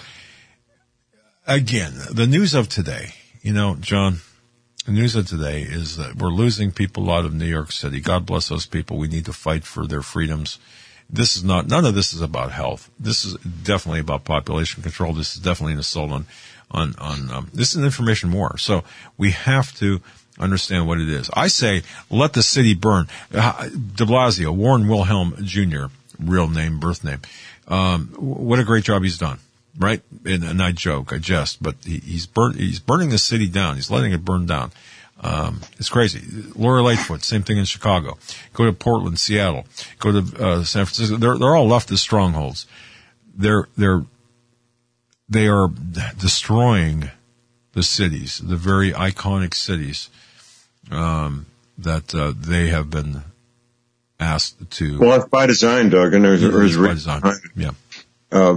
again, the news of today, you know, John, the news of today is that we're losing people out of New York City. God bless those people. We need to fight for their freedoms. This is not, none of this is about health. This is definitely about population control. This is definitely an assault on, on, on, um, this is an information war. So we have to understand what it is. I say, let the city burn. Uh, de Blasio, Warren Wilhelm Junior, real name, birth name. Um, what a great job he's done, right? And, and I joke, I jest, but he, he's burn, he's burning the city down. He's letting it burn down. Um, it's crazy. Lori Lightfoot, same thing in Chicago. Go to Portland, Seattle. Go to, uh, San Francisco. They're, they're all leftist strongholds. They're, they're, they are destroying the cities, the very iconic cities, um, that, uh, they have been asked to. Well, it's by design, Doug, and there's, there's by design. Yeah. Uh,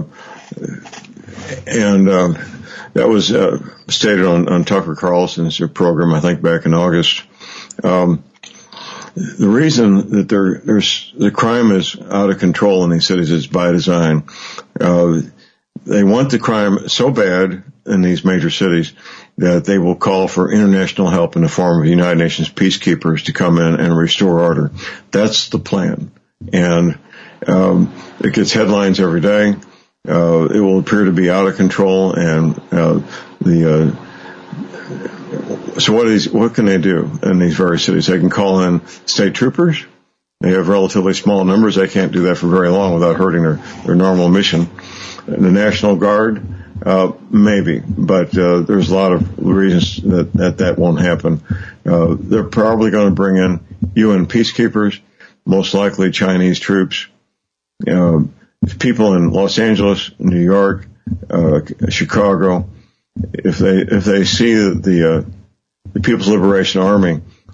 and, um, that was, uh, stated on, on Tucker Carlson's program, I think back in August. Um, the reason that there, there's, the crime is out of control in these cities is by design. Uh, they want the crime so bad in these major cities that they will call for international help in the form of United Nations peacekeepers to come in and restore order. That's the plan. And, um, it gets headlines every day. Uh, it will appear to be out of control, and, uh, the, uh, so what is, what can they do in these various cities? They can call in state troopers. They have relatively small numbers. They can't do that for very long without hurting their, their normal mission. The National Guard, uh, maybe, but, uh, there's a lot of reasons that, that, that won't happen. Uh, they're probably going to bring in U N peacekeepers, most likely Chinese troops. Uh, people in Los Angeles, New York, uh, Chicago, if they, if they see that the, uh, the People's Liberation Army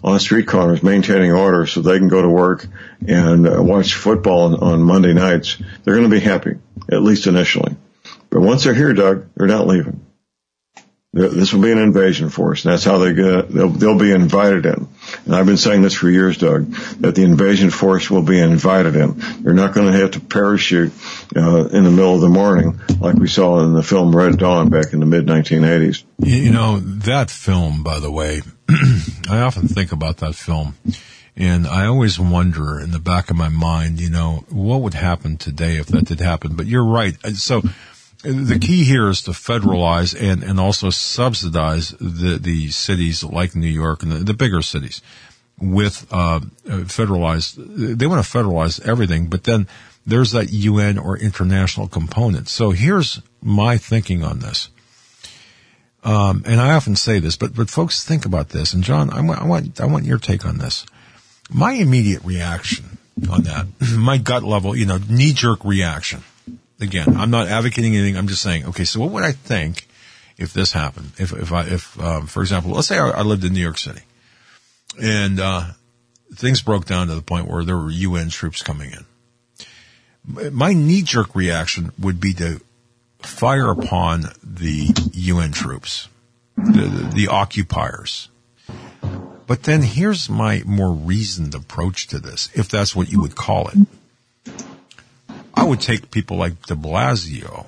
on street corners maintaining order so they can go to work and uh, watch football on, on Monday nights, they're going to be happy, at least initially. But once they're here, Doug, they're not leaving. This will be an invasion force, and that's how they get, they'll, they'll be invited in. And I've been saying this for years, Doug, that the invasion force will be invited in. They're not going to have to parachute uh, in the middle of the morning like we saw in the film Red Dawn back in the mid nineteen eighties. You know, that film, by the way, I often think about that film, and I always wonder in the back of my mind, you know, what would happen today if that did happen? But you're right. So the key here is to federalize and, and also subsidize the, the cities like New York and the, the bigger cities with, uh, federalized. They want to federalize everything, but then there's that U N or international component. So here's my thinking on this. Um, and I often say this, but, but folks think about this. And John, I want, I want, I want your take on this. My immediate reaction on that, my gut level, you know, knee jerk reaction. Again, I'm not advocating anything. I'm just saying, okay, so what would I think if this happened? If, if I, if, um, for example, let's say I, I lived in New York City and, uh, things broke down to the point where there were U N troops coming in. My knee-jerk reaction would be to fire upon the U N troops, the, the, the occupiers. But then here's my more reasoned approach to this, if that's what you would call it. I would take people like de Blasio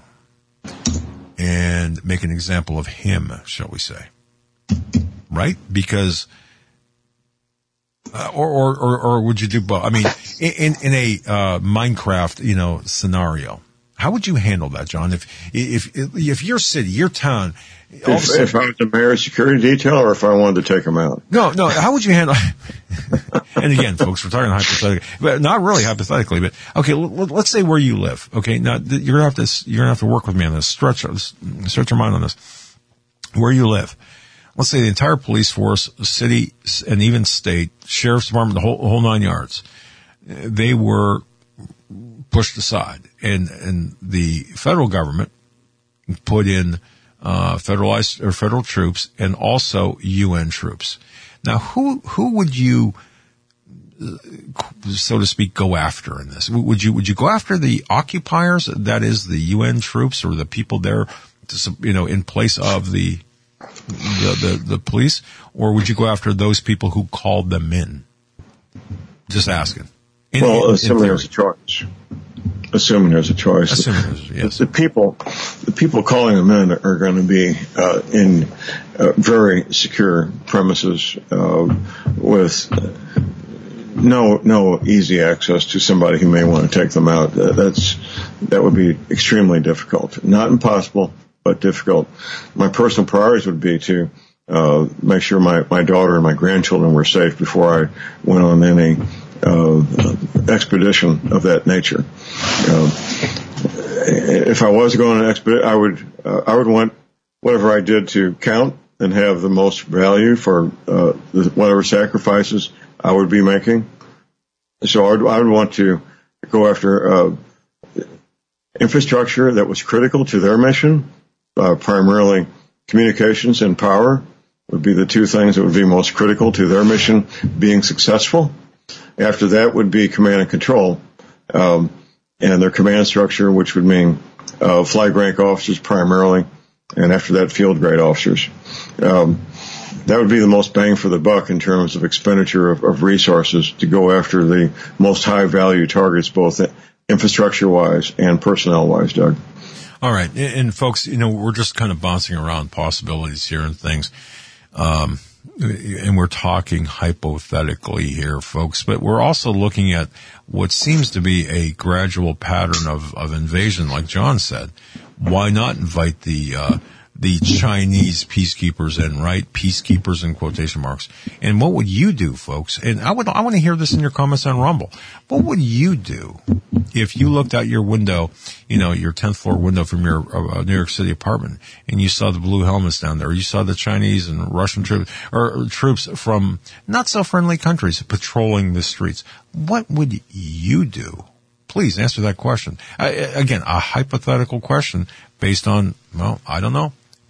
and make an example of him, shall we say. Right? Because, uh, or, or, or, or would you do both? I mean, in, in a, uh, Minecraft, you know, scenario, how would you handle that, John? If, if, if your city, your town, all if, if I was the mayor's security detail or if I wanted to take them out? No, no, how would you handle, and again, folks, we're talking hypothetically, but not really hypothetically, but okay, let's say where you live. Okay. Now you're going to have to, you're going to have to work with me on this, stretch, stretch your mind on this. Where you live. Let's say the entire police force, city, and even state, sheriff's department, the whole, whole nine yards, they were pushed aside, and, and the federal government put in, uh, federalized or federal troops and also U N troops. Now, who, who would you, so to speak, go after in this? Would you, would you go after the occupiers, that is the U N troops or the people there, to, you know, in place of the, the, the, the police, or would you go after those people who called them in? Just asking. In, well, in, assuming in there's a choice. Assuming there's a choice. Assuming there's, yes. The, the people, the people calling them in are going to be uh, in uh, very secure premises uh, with no no easy access to somebody who may want to take them out. Uh, that's that would be extremely difficult. Not impossible, but difficult. My personal priorities would be to uh, make sure my my daughter and my grandchildren were safe before I went on any Uh, expedition of that nature. Uh, if I was going on an expedition, I would uh, I would want whatever I did to count and have the most value for uh, the, whatever sacrifices I would be making. So I would, I would want to go after uh, infrastructure that was critical to their mission, uh, primarily communications and power would be the two things that would be most critical to their mission being successful. After that would be command and control, um, and their command structure, which would mean uh, flag rank officers primarily, and after that, field grade officers. Um, that would be the most bang for the buck in terms of expenditure of, of resources to go after the most high value targets, both infrastructure wise and personnel wise, Doug. All right, and, and folks, you know, we're just kind of bouncing around possibilities here and things. Um, and we're talking hypothetically here, folks, but we're also looking at what seems to be a gradual pattern of, of invasion, like John said. Why not invite the, uh, the Chinese peacekeepers in, right? Peacekeepers in quotation marks. And what would you do, folks? And I would, I want to hear this in your comments on Rumble. What would you do if you looked out your window, you know, your tenth floor window from your uh, New York City apartment, and you saw the blue helmets down there, or you saw the Chinese and Russian troops, or troops from not so friendly countries patrolling the streets? What would you do? Please answer that question. Uh, again, a hypothetical question based on, well, I don't know.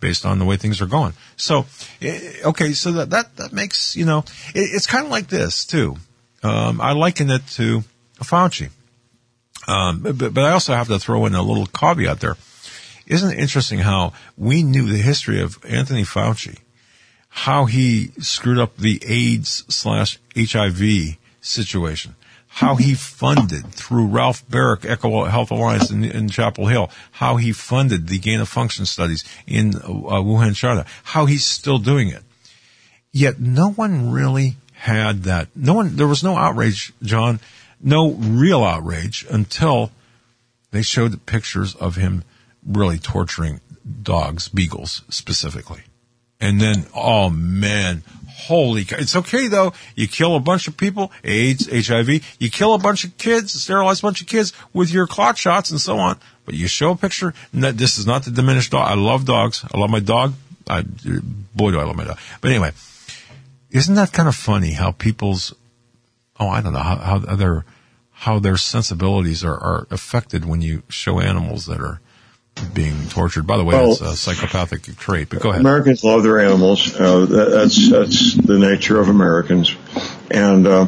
based on the way things are going. So, okay, so that, that, that makes, you know, it, it's kind of like this too. Um, I liken it to Fauci. Um, but, but I also have to throw in a little caveat there. Isn't it interesting how we knew the history of Anthony Fauci, how he screwed up the AIDS slash H I V situation, how he funded through Ralph Barrick Eco Health Alliance in, in Chapel Hill, how he funded the gain of function studies in uh, Wuhan, China, how he's still doing it. Yet no one really had that. No one, there was no outrage, John, no real outrage until they showed pictures of him really torturing dogs, beagles specifically. And then, oh man, holy, it's okay though. You kill a bunch of people, AIDS, H I V, you kill a bunch of kids, sterilize a bunch of kids with your clot shots and so on. But you show a picture, and that, this is not to diminish dog. I love dogs. I love my dog. I, boy, do I love my dog. But anyway, isn't that kind of funny how people's, oh, I don't know, how, how their, how their sensibilities are, are affected when you show animals that are being tortured. By the way, well, it's a psychopathic trait, but go ahead. Americans love their animals. Uh, that, that's that's the nature of Americans. And uh,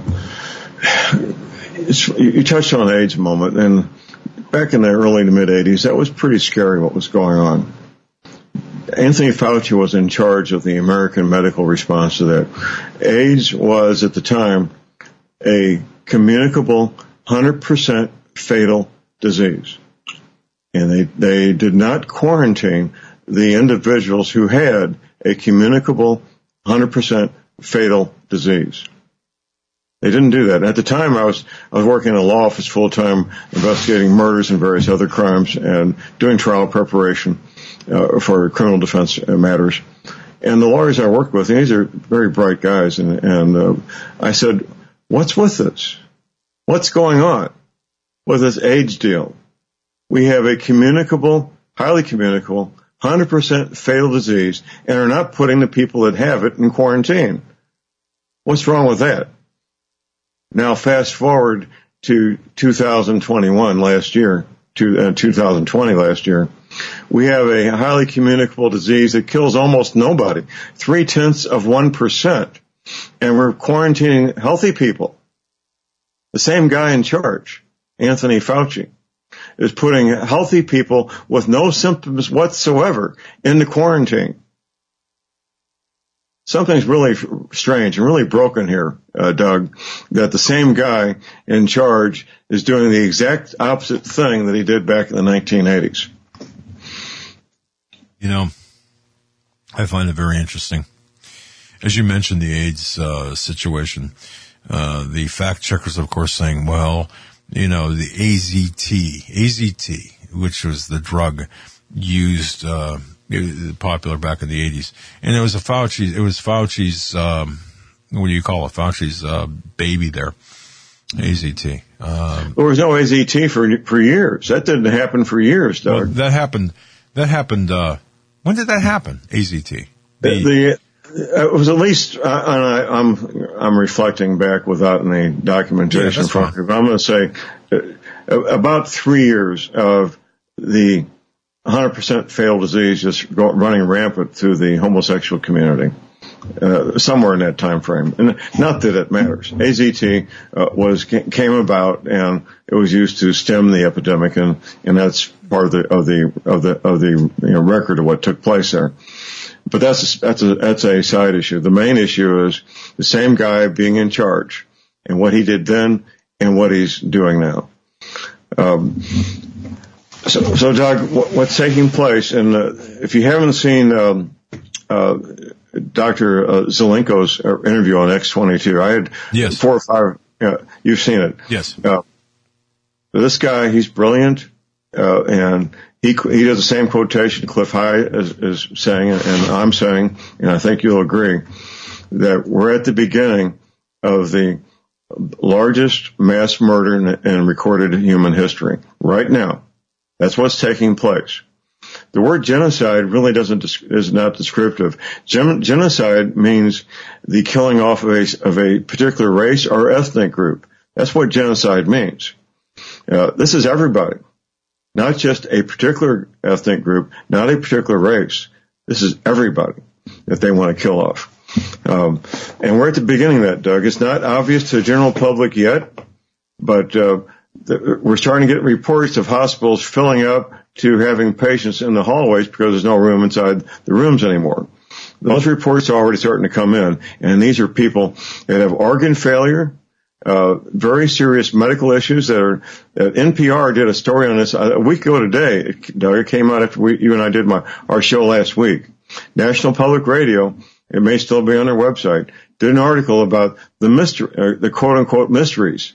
it's, you touched on AIDS a moment, and back in the early to mid-eighties, that was pretty scary what was going on. Anthony Fauci was in charge of the American medical response to that. AIDS was, at the time, a communicable, one hundred percent fatal disease. And they, they did not quarantine the individuals who had a communicable, one hundred percent fatal disease. They didn't do that. At the time, I was I was working in a law office full time, investigating murders and various other crimes, and doing trial preparation uh, for criminal defense matters. And the lawyers I worked with, these are very bright guys, and, and uh, I said, "What's with this? What's going on with this AIDS deal? We have a communicable, highly communicable, one hundred percent fatal disease, and are not putting the people that have it in quarantine. What's wrong with that?" Now, fast forward to two thousand twenty-one last year, to uh, two thousand twenty last year, we have a highly communicable disease that kills almost nobody, three-tenths of one percent, and we're quarantining healthy people. The same guy in charge, Anthony Fauci, is putting healthy people with no symptoms whatsoever into quarantine. Something's really strange and really broken here, uh, Doug, that the same guy in charge is doing the exact opposite thing that he did back in the nineteen eighties. You know, I find it very interesting. As you mentioned, the AIDS uh, situation, uh, the fact checkers, of course, saying, well, you know, the A Z T, A Z T, which was the drug used, uh, popular back in the eighties. And it was a Fauci, it was Fauci's, um, what do you call it? Fauci's, uh, baby there. A Z T. Um, there was no A Z T for, for years. That didn't happen for years, Doug. Well, that happened, that happened, uh, when did that happen? A Z T. The, the it was at least, uh, and I, I'm, I'm reflecting back without any documentation yeah, from it, but I'm going to say uh, about three years of the one hundred percent fatal disease just go, running rampant through the homosexual community, uh, somewhere in that time frame. And not that it matters. A Z T uh, was came about, and it was used to stem the epidemic, and, and that's part of the of the of the of the you know, record of what took place there. But that's a, that's a that's a side issue. The main issue is the same guy being in charge, and what he did then, and what he's doing now. Um, So, so Doug, what's taking place? And uh, if you haven't seen um, uh, Doctor Uh, Zelenko's interview on X twenty-two, I had yes. four or five. Uh, you've seen it, yes. Uh, this guy, he's brilliant, uh, and he he does the same quotation Cliff High is, is saying, and I'm saying, and I think you'll agree that we're at the beginning of the largest mass murder in, in recorded human history right now. That's what's taking place. The word genocide really doesn't is not descriptive. Gen, genocide means the killing off of a, of a particular race or ethnic group. That's what genocide means. Uh, this is everybody, not just a particular ethnic group, not a particular race. This is everybody that they want to kill off. Um, and we're at the beginning of that, Doug. It's not obvious to the general public yet, but uh, the, we're starting to get reports of hospitals filling up to having patients in the hallways because there's no room inside the rooms anymore. Those reports are already starting to come in, and these are people that have organ failure, uh, very serious medical issues that are, uh, N P R did a story on this a week ago today. Doug, it came out after we, you and I did my, our show last week. National Public Radio, it may still be on their website, did an article about the mystery, uh, the quote unquote mysteries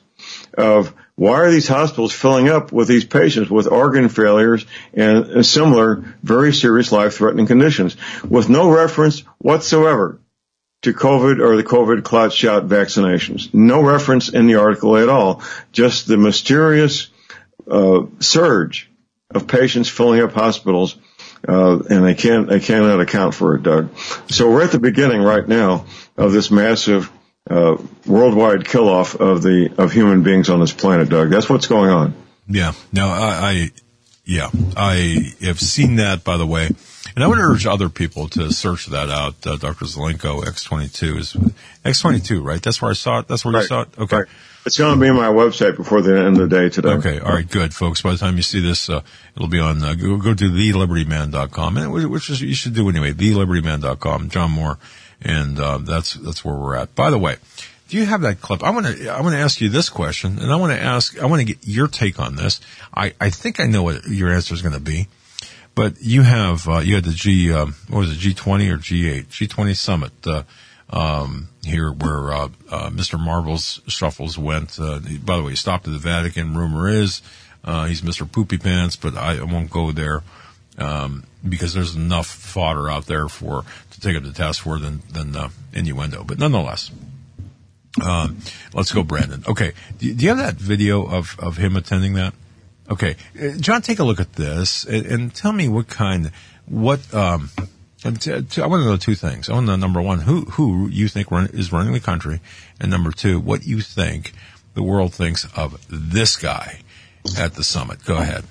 of why are these hospitals filling up with these patients with organ failures and similar very serious life-threatening conditions with no reference whatsoever to COVID or the COVID clot shot vaccinations. No reference in the article at all. Just the mysterious uh, surge of patients filling up hospitals, uh, and they can't they cannot account for it, Doug. So we're at the beginning right now of this massive Uh, worldwide kill-off of the of human beings on this planet, Doug. That's what's going on. Yeah. No, I, I, yeah, I have seen that, by the way, and I would urge other people to search that out. Uh, Doctor Zelenko, X twenty-two is X twenty-two, right? That's where I saw it. That's where right. you saw it. Okay. Right. It's going to be on my website before the end of the day today. Okay. All right. Good, folks. By the time you see this, uh, it'll be on. Uh, go, go to the liberty man dot com, and which is you should do anyway. the liberty man dot com. John Moore. And, uh, that's, that's where we're at. By the way, do you have that clip? I want to, I want to ask you this question, and I want to ask, I want to get your take on this. I, I think I know what your answer is going to be, but you have, uh, you had the G, um, what was it, G twenty or G eight? G twenty summit, uh, um, here where, uh, uh, Mister Marvel's Shuffles went. Uh, by the way, he stopped at the Vatican. Rumor is, uh, he's Mister Poopy Pants, but I won't go there. Um, because there's enough fodder out there for, to take up the task for than, than, uh, innuendo. But nonetheless, um, let's go, Brandon. Okay. Do, do you have that video of, of him attending that? Okay. Uh, John, take a look at this and, and tell me what kind, what, um, t- t- I want to know two things. I want to know, number one, who, who you think run, is running the country, and number two, what you think the world thinks of this guy at the summit. Go ahead.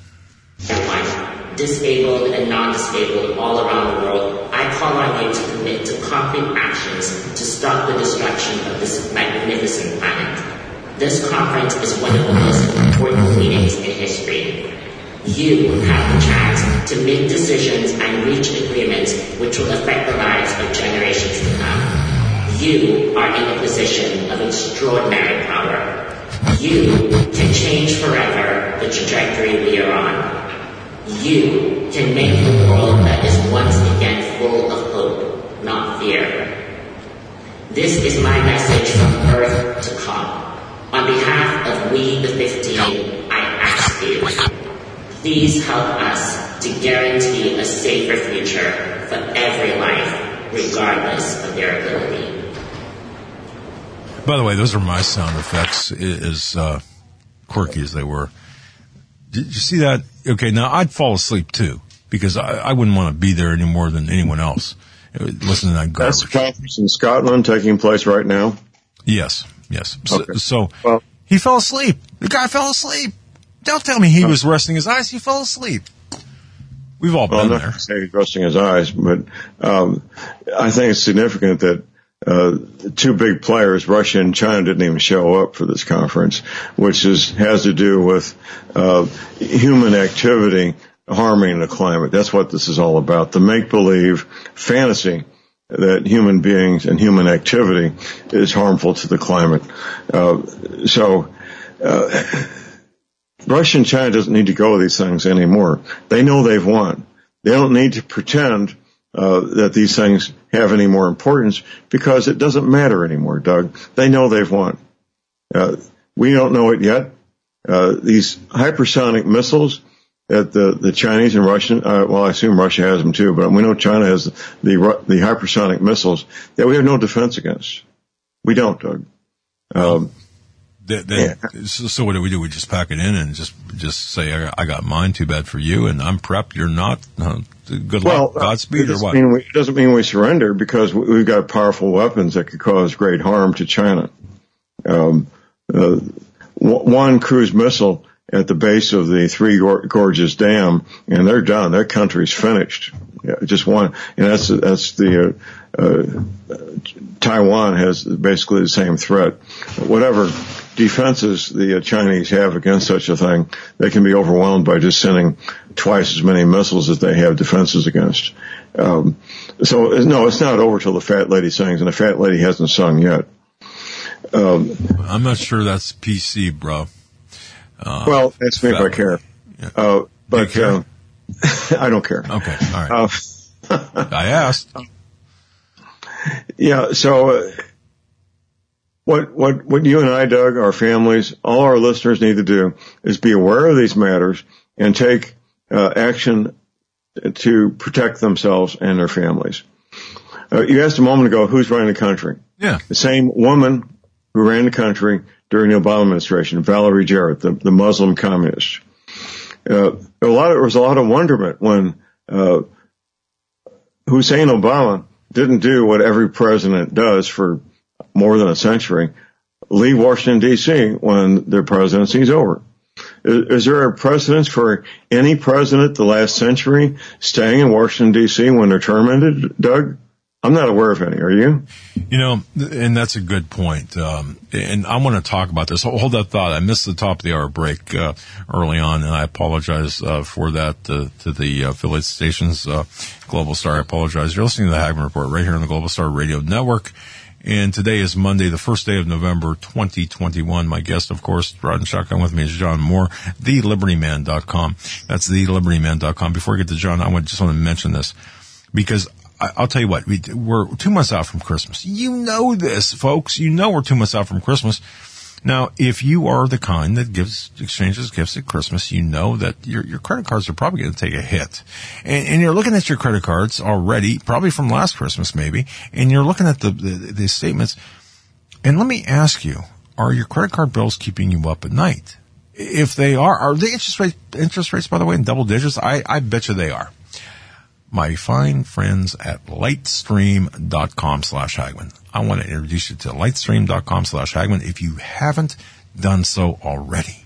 Disabled and non-disabled all around the world, I call on you to commit to concrete actions to stop the destruction of this magnificent planet. This conference is one of the most important meetings in history. You have the chance to make decisions and reach agreements which will affect the lives of generations to come. You are in a position of extraordinary power. You can change forever the trajectory we are on. You can make a world that is once again full of hope, not fear. This is my message from Earth to come. On behalf of We the fifteen, I ask you, please help us to guarantee a safer future for every life, regardless of their ability. By the way, those are my sound effects, as uh, quirky as they were. Did you see that? Okay, now I'd fall asleep too, because I, I wouldn't want to be there any more than anyone else. Listen to that garbage. That's the conference in Scotland taking place right now? Yes, yes. So, okay. so well, he fell asleep. The guy fell asleep. Don't tell me he was resting his eyes. He fell asleep. We've all well, been I'm not there. Say he's resting his eyes, but um, I think it's significant that Uh, two big players, Russia and China, didn't even show up for this conference, which is, has to do with, uh, human activity harming the climate. That's what this is all about. The make-believe fantasy that human beings and human activity is harmful to the climate. Uh, so, uh, Russia and China doesn't need to go with these things anymore. They know they've won. They don't need to pretend Uh, that these things have any more importance, because it doesn't matter anymore, Doug. They know they've won. Uh, we don't know it yet. Uh, these hypersonic missiles that the, the Chinese and Russian, uh, well, I assume Russia has them too, but we know China has the, the hypersonic missiles that we have no defense against. We don't, Doug. Um, That, that, yeah. so, so what do we do? We just pack it in and just just say, I, I got mine, too bad for you, and I'm prepped, you're not. Uh, good luck, well, Godspeed, uh, or what? Mean we, it doesn't mean we surrender, because we've got powerful weapons that could cause great harm to China. Um, uh, one cruise missile at the base of the Three Gorges Dam, and they're done. Their country's finished. Yeah, just one. And that's, that's the, uh, uh, Taiwan has basically the same threat. Whatever defenses the uh, Chinese have against such a thing, they can be overwhelmed by just sending twice as many missiles as they have defenses against. Um, so no, it's not over till the fat lady sings, and the fat lady hasn't sung yet. Um, I'm not sure that's P C, bro. Uh, well, that's me if I care. Yeah. Uh, but, care? Uh, I don't care. Okay. All right. Uh, I asked. Yeah. So, uh, what, what, what you and I, Doug, our families, all our listeners need to do is be aware of these matters and take, uh, action to protect themselves and their families. Uh, you asked a moment ago, who's running the country? Yeah. The same woman who ran the country during the Obama administration, Valerie Jarrett, the, the Muslim communist. Uh, a lot of, there was a lot of wonderment when, uh, Hussein Obama didn't do what every president does for more than a century, leave Washington, D C when their presidency is over. Is, is there a precedence for any president the last century staying in Washington, D C when their term ended, Doug? I'm not aware of any. Are you? You know, and that's a good point. Um, and I want to talk about this. Hold that thought. I missed the top of the hour break uh, early on, and I apologize uh, for that uh, to the uh, affiliate stations. Uh, Global Star, I apologize. You're listening to the Hagman Report right here on the Global Star Radio Network. And today is Monday, the first day of November, twenty twenty-one. My guest, of course, riding shotgun with me is John Moore, the liberty man dot com. That's the liberty man dot com. Before I get to John, I just want to mention this because I'll tell you what, we, we're two months out from Christmas. You know this, folks. You know we're two months out from Christmas. Now, if you are the kind that gives, exchanges gifts at Christmas, you know that your, your credit cards are probably going to take a hit. And, and you're looking at your credit cards already, probably from last Christmas maybe, and you're looking at the, the, the statements. And let me ask you, are your credit card bills keeping you up at night? If they are, are the interest rate, interest rates, by the way, in double digits? I, I bet you they are. My fine friends at lightstream.com slash Hagman. I want to introduce you to lightstream.com slash Hagman if you haven't done so already.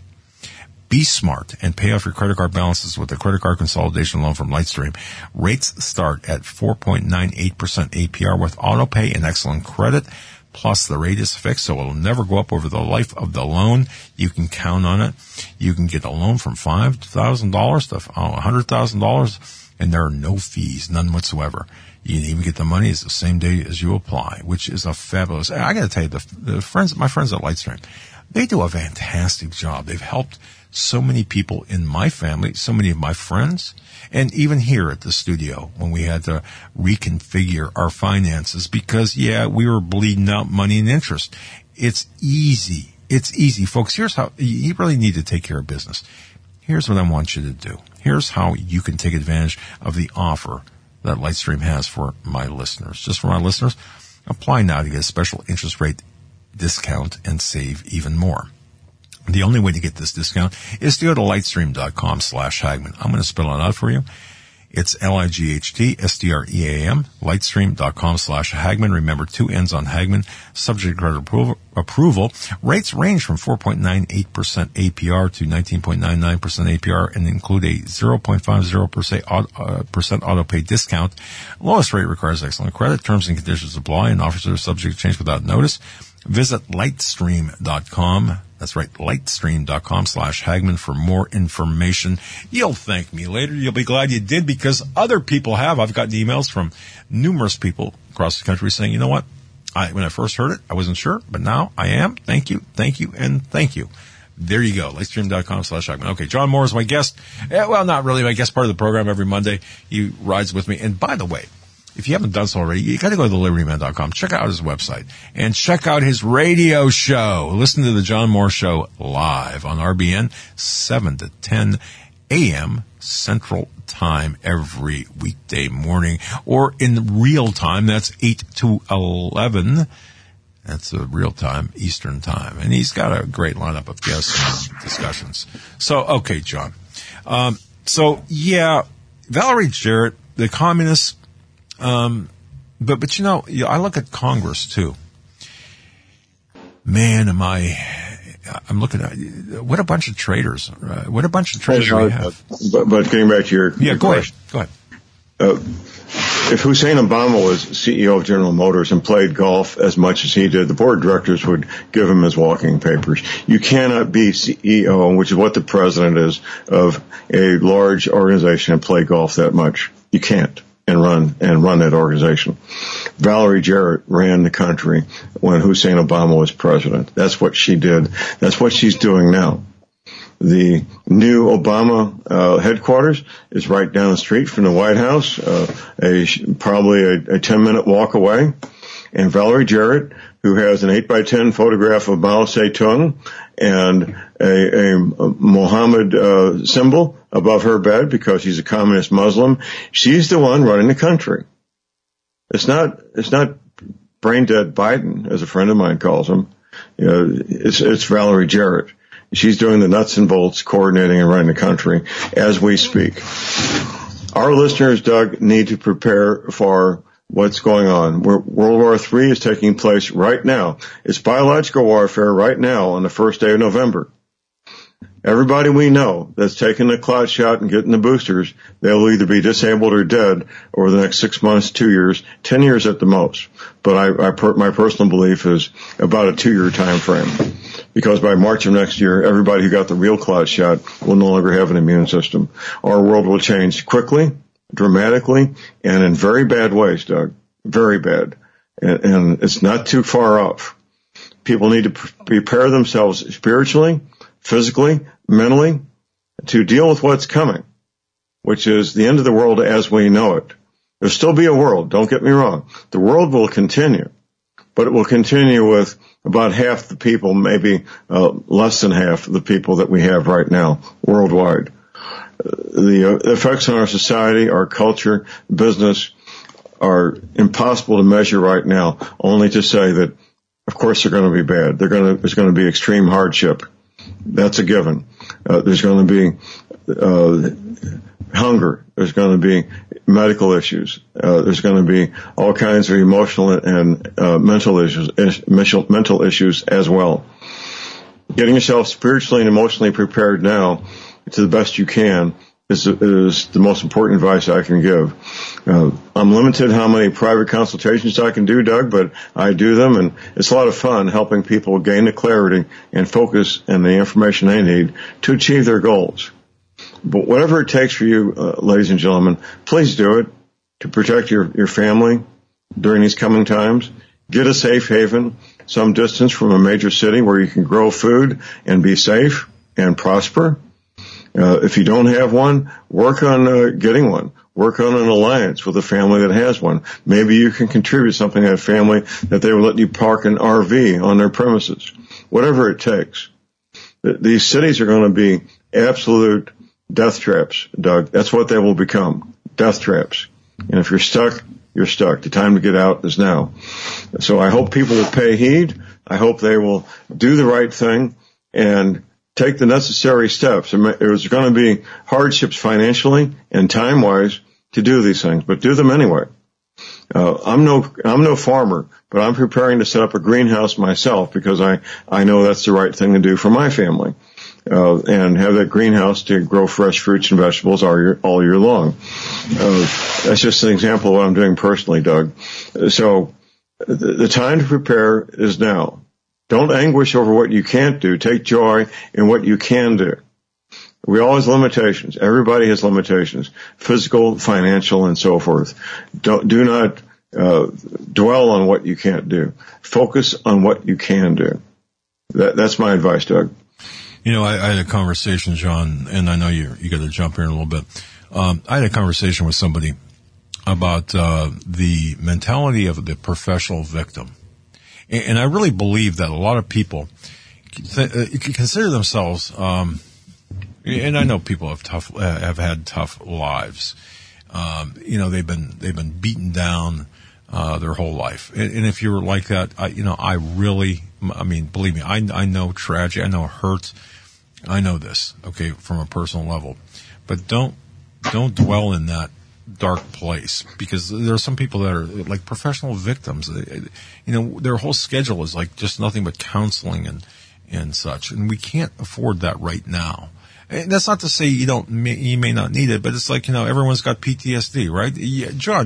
Be smart and pay off your credit card balances with a credit card consolidation loan from Lightstream. Rates start at four point nine eight percent A P R with auto pay and excellent credit. Plus, the rate is fixed, so it'll never go up over the life of the loan. You can count on it. You can get a loan from five thousand dollars to one hundred thousand dollars. And there are no fees, none whatsoever. You can even get the money as the same day as you apply, which is a fabulous. I got to tell you, the, the friends, my friends at Lightstream, they do a fantastic job. They've helped so many people in my family, so many of my friends, and even here at the studio when we had to reconfigure our finances because, yeah, we were bleeding out money and interest. It's easy. It's easy, folks. Here's how you really need to take care of business. Here's what I want you to do. Here's how you can take advantage of the offer that Lightstream has for my listeners. Just for my listeners, apply now to get a special interest rate discount and save even more. The only way to get this discount is to go to lightstream.com slash Hagman. I'm going to spell it out for you. It's L I G H T S T R E A M, lightstream.com slash Hagman. Remember, two N's on Hagman. Subject to credit approval, approval. Rates range from four point nine eight percent A P R to nineteen point nine nine percent A P R and include a zero point five zero percent auto pay discount. Lowest rate requires excellent credit. Terms and conditions apply and offers are subject to change without notice. Visit lightstream dot com. That's right, lightstream.com slash Hagman for more information. You'll thank me later. You'll be glad you did because other people have. I've gotten emails from numerous people across the country saying, you know what? I, when I first heard it, I wasn't sure, but now I am. Thank you, thank you, and thank you. There you go, lightstream.com slash Hagman. Okay, John Moore is my guest. Eh, well, not really my guest, part of the program every Monday. He rides with me. And by the way, if you haven't done so already, you got to go to the liberty man dot com. Check out his website and check out his radio show. Listen to the John Moore Show live on R B N, seven to ten a.m. Central Time every weekday morning, or in real time. That's eight to eleven. That's the real time Eastern Time, and he's got a great lineup of guests and discussions. So, okay, John. Um, so yeah, Valerie Jarrett, the communists. Um, but, but you know, I look at Congress too. Man, am I, I'm looking at, what a bunch of traitors. Uh, what a bunch of traitors we have. But, but getting back to your, yeah, your go question. ahead. Go ahead. Uh, if Hussein Obama was C E O of General Motors and played golf as much as he did, the board of directors would give him his walking papers. You cannot be C E O, which is what the president is, of a large organization and play golf that much. You can't and run and run that organization. Valerie Jarrett ran the country when Hussein Obama was president. That's what she did. That's what she's doing now. The new Obama uh, headquarters is right down the street from the White House, uh, a probably a, a ten minute walk away. And Valerie Jarrett, who has an eight by ten photograph of Mao Zedong and a, a Mohammed uh, symbol above her bed because she's a communist Muslim, she's the one running the country. It's not it's not brain dead Biden, as a friend of mine calls him. You know, it's it's Valerie Jarrett. She's doing the nuts and bolts, coordinating and running the country as we speak. Our listeners, Doug, need to prepare for what's going on. World War Three is taking place right now. It's biological warfare right now on the first day of November. Everybody we know that's taking the clot shot and getting the boosters, they'll either be disabled or dead over the next six months, two years, ten years at the most. But I, I per, my personal belief is about a two-year time frame. Because by March of next year, everybody who got the real clot shot will no longer have an immune system. Our world will change quickly, dramatically, and in very bad ways, Doug. Very bad. And, and it's not too far off. People need to prepare themselves spiritually, physically, mentally, to deal with what's coming, which is the end of the world as we know it. There'll still be a world, don't get me wrong. The world will continue, but it will continue with about half the people, maybe uh, less than half of the people that we have right now worldwide. Uh, the uh, effects on our society, our culture, business are impossible to measure right now, only to say that, of course, they're going to be bad. They're going to, there's going to be extreme hardship. That's a given. Uh, there's going to be uh, hunger. There's going to be medical issues. Uh, there's going to be all kinds of emotional and uh, mental issues, is, mental issues as well. Getting yourself spiritually and emotionally prepared now, to the best you can, is, is the most important advice I can give. Uh, I'm limited how many private consultations I can do, Doug, but I do them, and it's a lot of fun helping people gain the clarity and focus and the information they need to achieve their goals. But whatever it takes for you, uh, ladies and gentlemen, please do it to protect your, your family during these coming times. Get a safe haven, some distance from a major city where you can grow food and be safe and prosper. Uh, if you don't have one, work on uh, getting one. Work on an alliance with a family that has one. Maybe you can contribute something to that family that they will let you park an R V on their premises. Whatever it takes. These cities are going to be absolute death traps, Doug. That's what they will become. Death traps. And if you're stuck, you're stuck. The time to get out is now. So I hope people will pay heed. I hope they will do the right thing and take the necessary steps. There's going to be hardships financially and time-wise to do these things, but do them anyway. Uh, I'm no, I'm no farmer, but I'm preparing to set up a greenhouse myself because I, I know that's the right thing to do for my family. Uh, and have that greenhouse to grow fresh fruits and vegetables all year, all year long. Uh, that's just an example of what I'm doing personally, Doug. So the, the time to prepare is now. Don't anguish over what you can't do. Take joy in what you can do. We all have limitations. Everybody has limitations, physical, financial, and so forth. Don't, do not uh, dwell on what you can't do. Focus on what you can do. That, that's my advice, Doug. You know, I, I had a conversation, John, and I know you you got to jump here in a little bit. Um, I had a conversation with somebody about uh, the mentality of the professional victim, and, and I really believe that a lot of people th- consider themselves. Um, and I know people have tough uh, have had tough lives. Um, you know, they've been they've been beaten down uh, their whole life, and, and if you're like that, I, you know, I really, I mean, believe me, I I know tragedy, I know hurt. I know this, okay, from a personal level, but don't, don't dwell in that dark place because there are some people that are like professional victims. You know, their whole schedule is like just nothing but counseling and, and such. And we can't afford that right now. And that's not to say you don't, you may not need it, but it's like, you know, everyone's got P T S D, right? Yeah, John,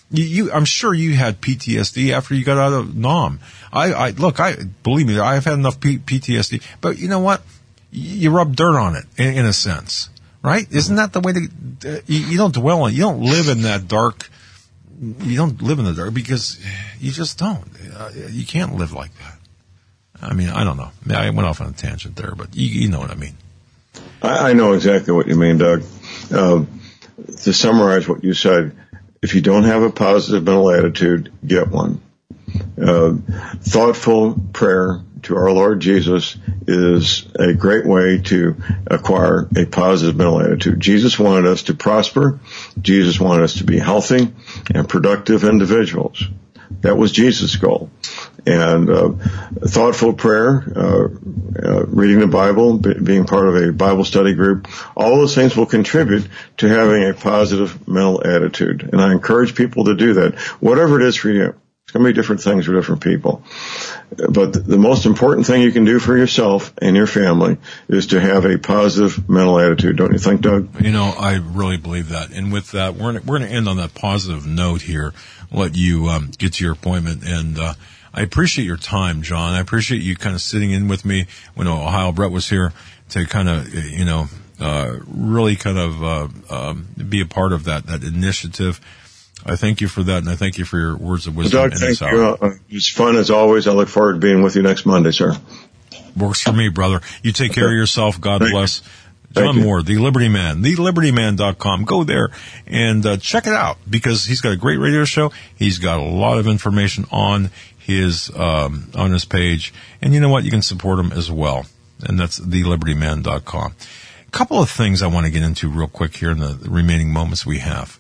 You, you, I'm sure you had P T S D after you got out of N O M. I, I look, I believe me, I've had enough P, PTSD. But you know what? You rub dirt on it, in, in a sense, right? Isn't that the way to? Uh, you, you don't dwell on it. You don't live in that dark. You don't live in the dark because you just don't. Uh, you can't live like that. I mean, I don't know. I went off on a tangent there, but you, you know what I mean. I, I know exactly what you mean, Doug. Uh, to summarize what you said, if you don't have a positive mental attitude, get one. Uh, thoughtful prayer to our Lord Jesus is a great way to acquire a positive mental attitude. Jesus wanted us to prosper. Jesus wanted us to be healthy and productive individuals. That was Jesus' goal. And uh, thoughtful prayer, uh, uh, reading the Bible, b- being part of a Bible study group, all those things will contribute to having a positive mental attitude. And I encourage people to do that, whatever it is for you. It's going to be different things for different people. But the most important thing you can do for yourself and your family is to have a positive mental attitude. Don't you think, Doug? You know, I really believe that. And with that, we're gonna, we're going to end on that positive note here. Let you um, get to your appointment. And uh, I appreciate your time, John. I appreciate you kind of sitting in with me when Ohio Brett was here to kind of, you know, uh, really kind of uh, um, be a part of that, that initiative. I thank you for that, and I thank you for your words of wisdom. Well, Doug, thank you. Uh, it's fun as always. I look forward to being with you next Monday, sir. Works for me, brother. You take care of yourself. God thank bless. You. John Moore, The Liberty Man, the liberty man dot com. Go there and uh, check it out because he's got a great radio show. He's got a lot of information on his um, on his page, and you know what? You can support him as well, and that's the liberty man dot com. A couple of things I want to get into real quick here in the remaining moments we have.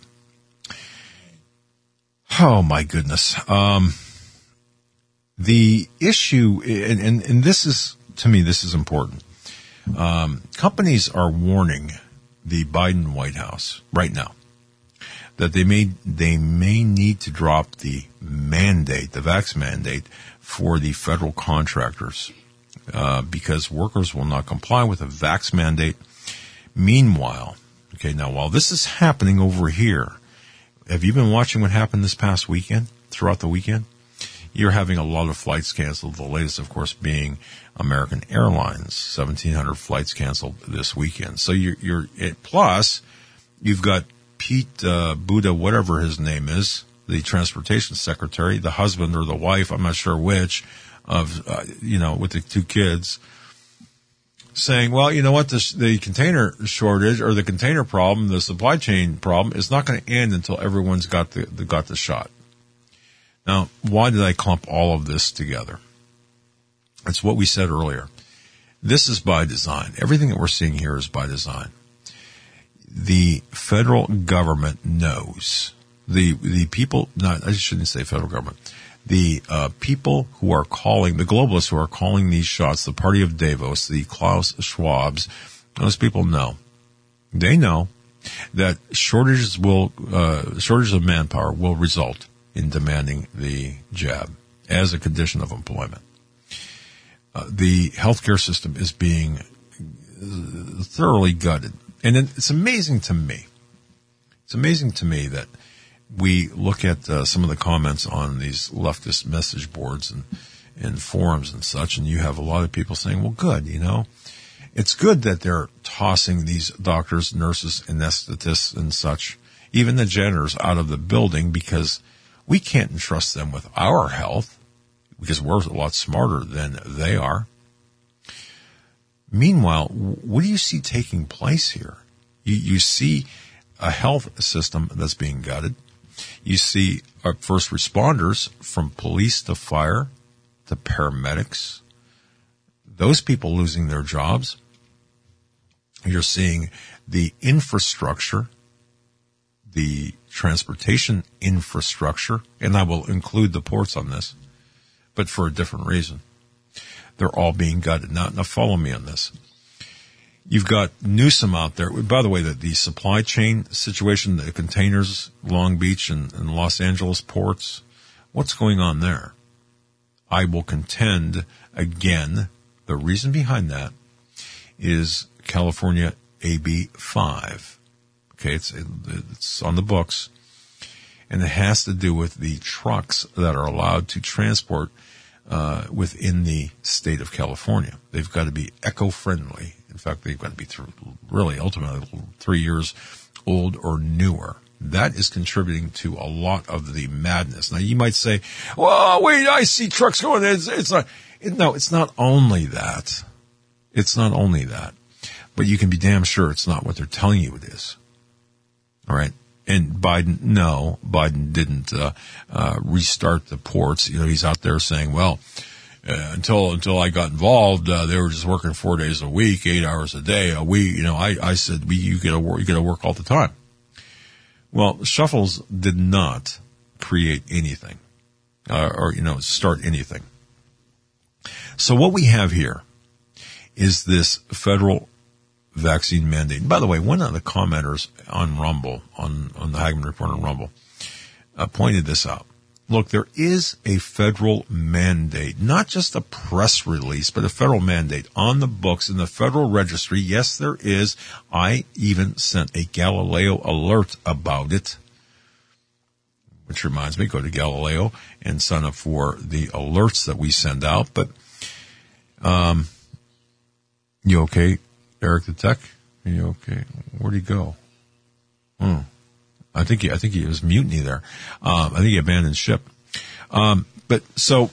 Oh my goodness. Um, the issue, and, and, and this is, to me, this is important. Um, companies are warning the Biden White House right now that they may, they may need to drop the mandate, the vax mandate for the federal contractors, uh, because workers will not comply with a vax mandate. Meanwhile, okay, now while this is happening over here, have you been watching what happened this past weekend, throughout the weekend? You're having a lot of flights canceled. The latest, of course, being American Airlines, seventeen hundred flights canceled this weekend. So you're, you're it, plus you've got Pete uh, Buddha, whatever his name is, the transportation secretary, the husband or the wife, I'm not sure which, of uh, you know, with the two kids, saying, well, you know what, the, the container shortage or the container problem, the supply chain problem is not going to end until everyone's got the, the got the shot. Now, why did I clump all of this together? It's what we said earlier. This is by design. Everything that we're seeing here is by design. The federal government knows. The the people, not I shouldn't say federal government. The uh, people who are calling, the globalists who are calling these shots, the party of Davos, the Klaus Schwabs, those people know. They know that shortages will, uh, shortages of manpower will result in demanding the jab as a condition of employment. Uh, the healthcare system is being thoroughly gutted. And it's amazing to me. It's amazing to me that we look at uh, some of the comments on these leftist message boards and, and forums and such, and you have a lot of people saying, well, good, you know, it's good that they're tossing these doctors, nurses, anesthetists and such, even the janitors out of the building because we can't entrust them with our health because we're a lot smarter than they are. Meanwhile, what do you see taking place here? You, you see a health system that's being gutted. You see our first responders, from police to fire to paramedics, those people losing their jobs. You're seeing the infrastructure, the transportation infrastructure, and I will include the ports on this, but for a different reason. They're all being gutted. Now, now follow me on this. You've got Newsom out there. By the way, the, the supply chain situation, the containers, Long Beach and, and Los Angeles ports, what's going on there? I will contend again, the reason behind that is California A B five. Okay, it's, it's on the books. and it has to do with the trucks that are allowed to transport uh, within the state of California. They've got to be eco-friendly. In fact, they've got to be th- really ultimately three years old or newer. That is contributing to a lot of the madness. Now, you might say, well, wait, I see trucks going. It's, it's not. It, no, it's not only that. It's not only that. But you can be damn sure it's not what they're telling you it is. All right? And Biden, no, Biden didn't uh, uh, restart the ports. You know, he's out there saying, well, uh, until until I got involved, uh, they were just working four days a week, eight hours a day. Uh, we, you know, I, I said, we, you gotta work, you gotta work all the time. Well, Shuffles did not create anything, uh, or, you know, start anything. So what we have here is this federal vaccine mandate. By the way, one of the commenters on Rumble, on, on the Hagmann Report on Rumble, uh, pointed this out. Look, there is a federal mandate, not just a press release, but a federal mandate on the books in the Federal Registry. Yes, there is. I even sent a Galileo alert about it, which reminds me, go to Galileo and sign up for the alerts that we send out. But, um, you okay, Eric the Tech? Are you okay? Where'd he go? Hmm. I think he, I think he was mutiny there. Um, I think he abandoned ship. Um, but so,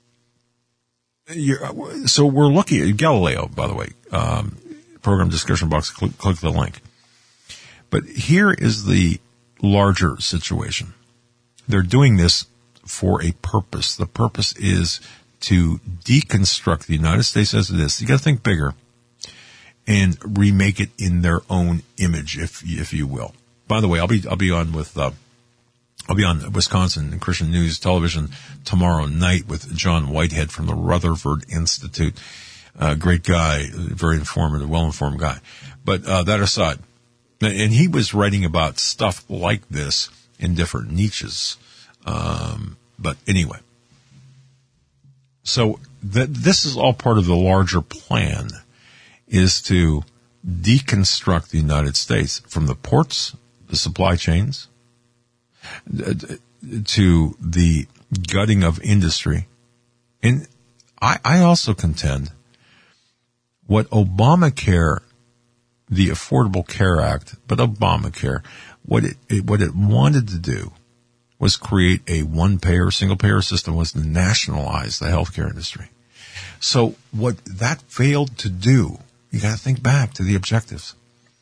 you're, so we're looking at Galileo, by the way, um, program description box, click, click the link. But here is the larger situation. They're doing this for a purpose. The purpose is to deconstruct the United States as it is. You got to think bigger and remake it in their own image, if, if you will. By the way, I'll be I'll be on with uh, I'll be on Wisconsin and Christian News Television tomorrow night with John Whitehead from the Rutherford Institute. Uh, great guy, very informative, well-informed guy. But uh, that aside, and he was writing about stuff like this in different niches. Um, but anyway, so th- this is all part of the larger plan, is to deconstruct the United States from the ports, the supply chains, to the gutting of industry. And I, I also contend what Obamacare, the Affordable Care Act, but Obamacare, what it, it what it wanted to do was create a one-payer, single-payer system, was to nationalize the healthcare industry. So what that failed to do, you got to think back to the objectives.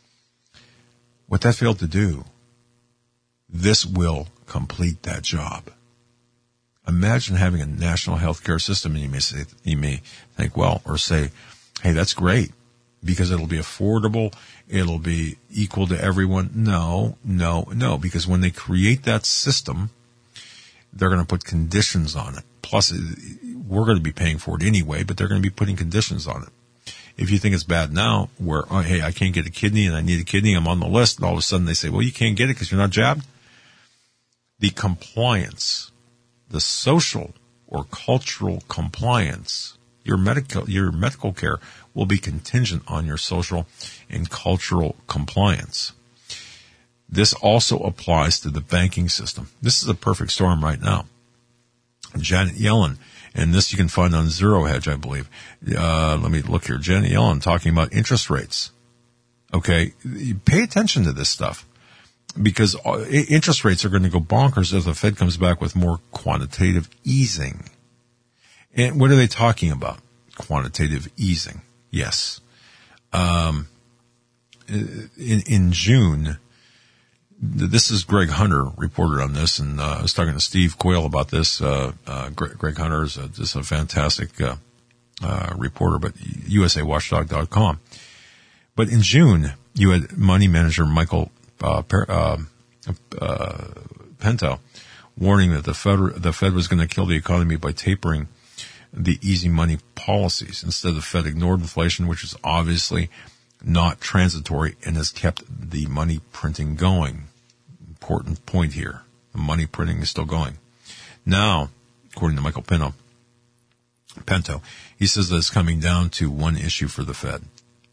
What that failed to do, this will complete that job. Imagine having a national healthcare system, and you may say, you may think, well, or say, hey, that's great because it'll be affordable, it'll be equal to everyone. No, no, no, because when they create that system, they're going to put conditions on it. Plus, we're going to be paying for it anyway, but they're going to be putting conditions on it. If you think it's bad now, where, oh, hey, I can't get a kidney and I need a kidney, I'm on the list, and all of a sudden they say, well, you can't get it because you're not jabbed. The compliance, the social or cultural compliance, your medical, your medical care will be contingent on your social and cultural compliance. This also applies to the banking system. This is a perfect storm right now. Janet Yellen, and this you can find on Zero Hedge, I believe. Uh, let me look here. Janet Yellen talking about interest rates. Okay, pay attention to this stuff, because interest rates are going to go bonkers if the Fed comes back with more quantitative easing. And what are they talking about? Quantitative easing. Yes. Um, in, in June, this is Greg Hunter reported on this, and uh, I was talking to Steve Quayle about this. Uh, uh, Greg, Greg Hunter is a, just a fantastic uh, uh, reporter, but U S A Watchdog dot com. But in June, you had money manager Michael uh, per, uh, uh, Pinto warning that the Fed, the Fed was going to kill the economy by tapering the easy money policies. Instead, the Fed ignored inflation, which is obviously not transitory, and has kept the money printing going. Important point here. The money printing is still going. Now, according to Michael Pinto, Pinto, he says that it's coming down to one issue for the Fed.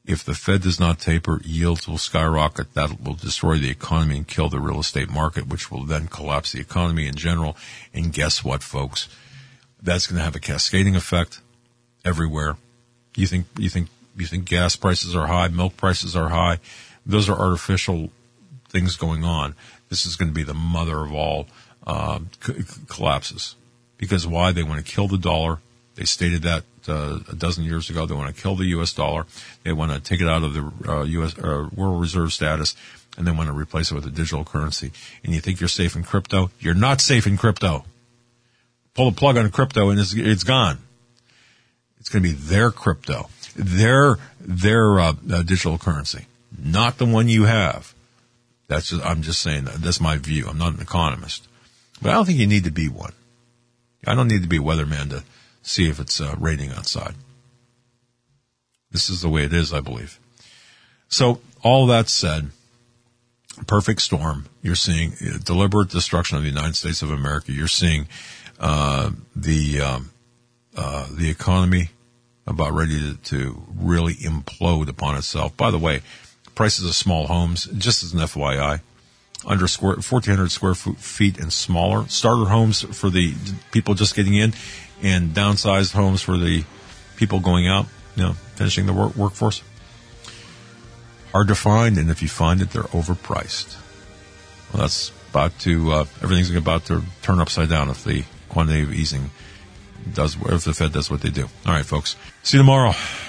If the Fed does not taper, yields will skyrocket. That will destroy the economy and kill the real estate market, which will then collapse the economy in general. And guess what, folks? That's going to have a cascading effect everywhere. You think, you think, you think gas prices are high, milk prices are high. Those are artificial things going on. This is going to be the mother of all uh, c- collapses. Because why? They want to kill the dollar. They stated that uh, a dozen years ago. They want to kill the U S dollar. They want to take it out of the uh, U S uh, world reserve status, and they want to replace it with a digital currency. And you think you're safe in crypto? You're not safe in crypto. Pull the plug on crypto, and it's, it's gone. It's going to be their crypto, their their uh, uh, digital currency, not the one you have. That's just, I'm just saying that. That's my view. I'm not an economist, but I don't think you need to be one. I don't need to be a weatherman to see if it's uh, raining outside. This is the way it is, I believe. So all that said, perfect storm. You're seeing deliberate destruction of the United States of America. You're seeing uh, the um, uh, the economy about ready to, to really implode upon itself. By the way, prices of small homes, just as an F Y I, under square fourteen hundred square feet and smaller, starter homes for the people just getting in, and downsized homes for the people going out, you know, finishing the work, workforce. Hard to find, and if you find it, they're overpriced. Well, that's about to, uh, everything's about to turn upside down if the quantitative easing does, if the Fed does what they do. All right, folks. See you tomorrow.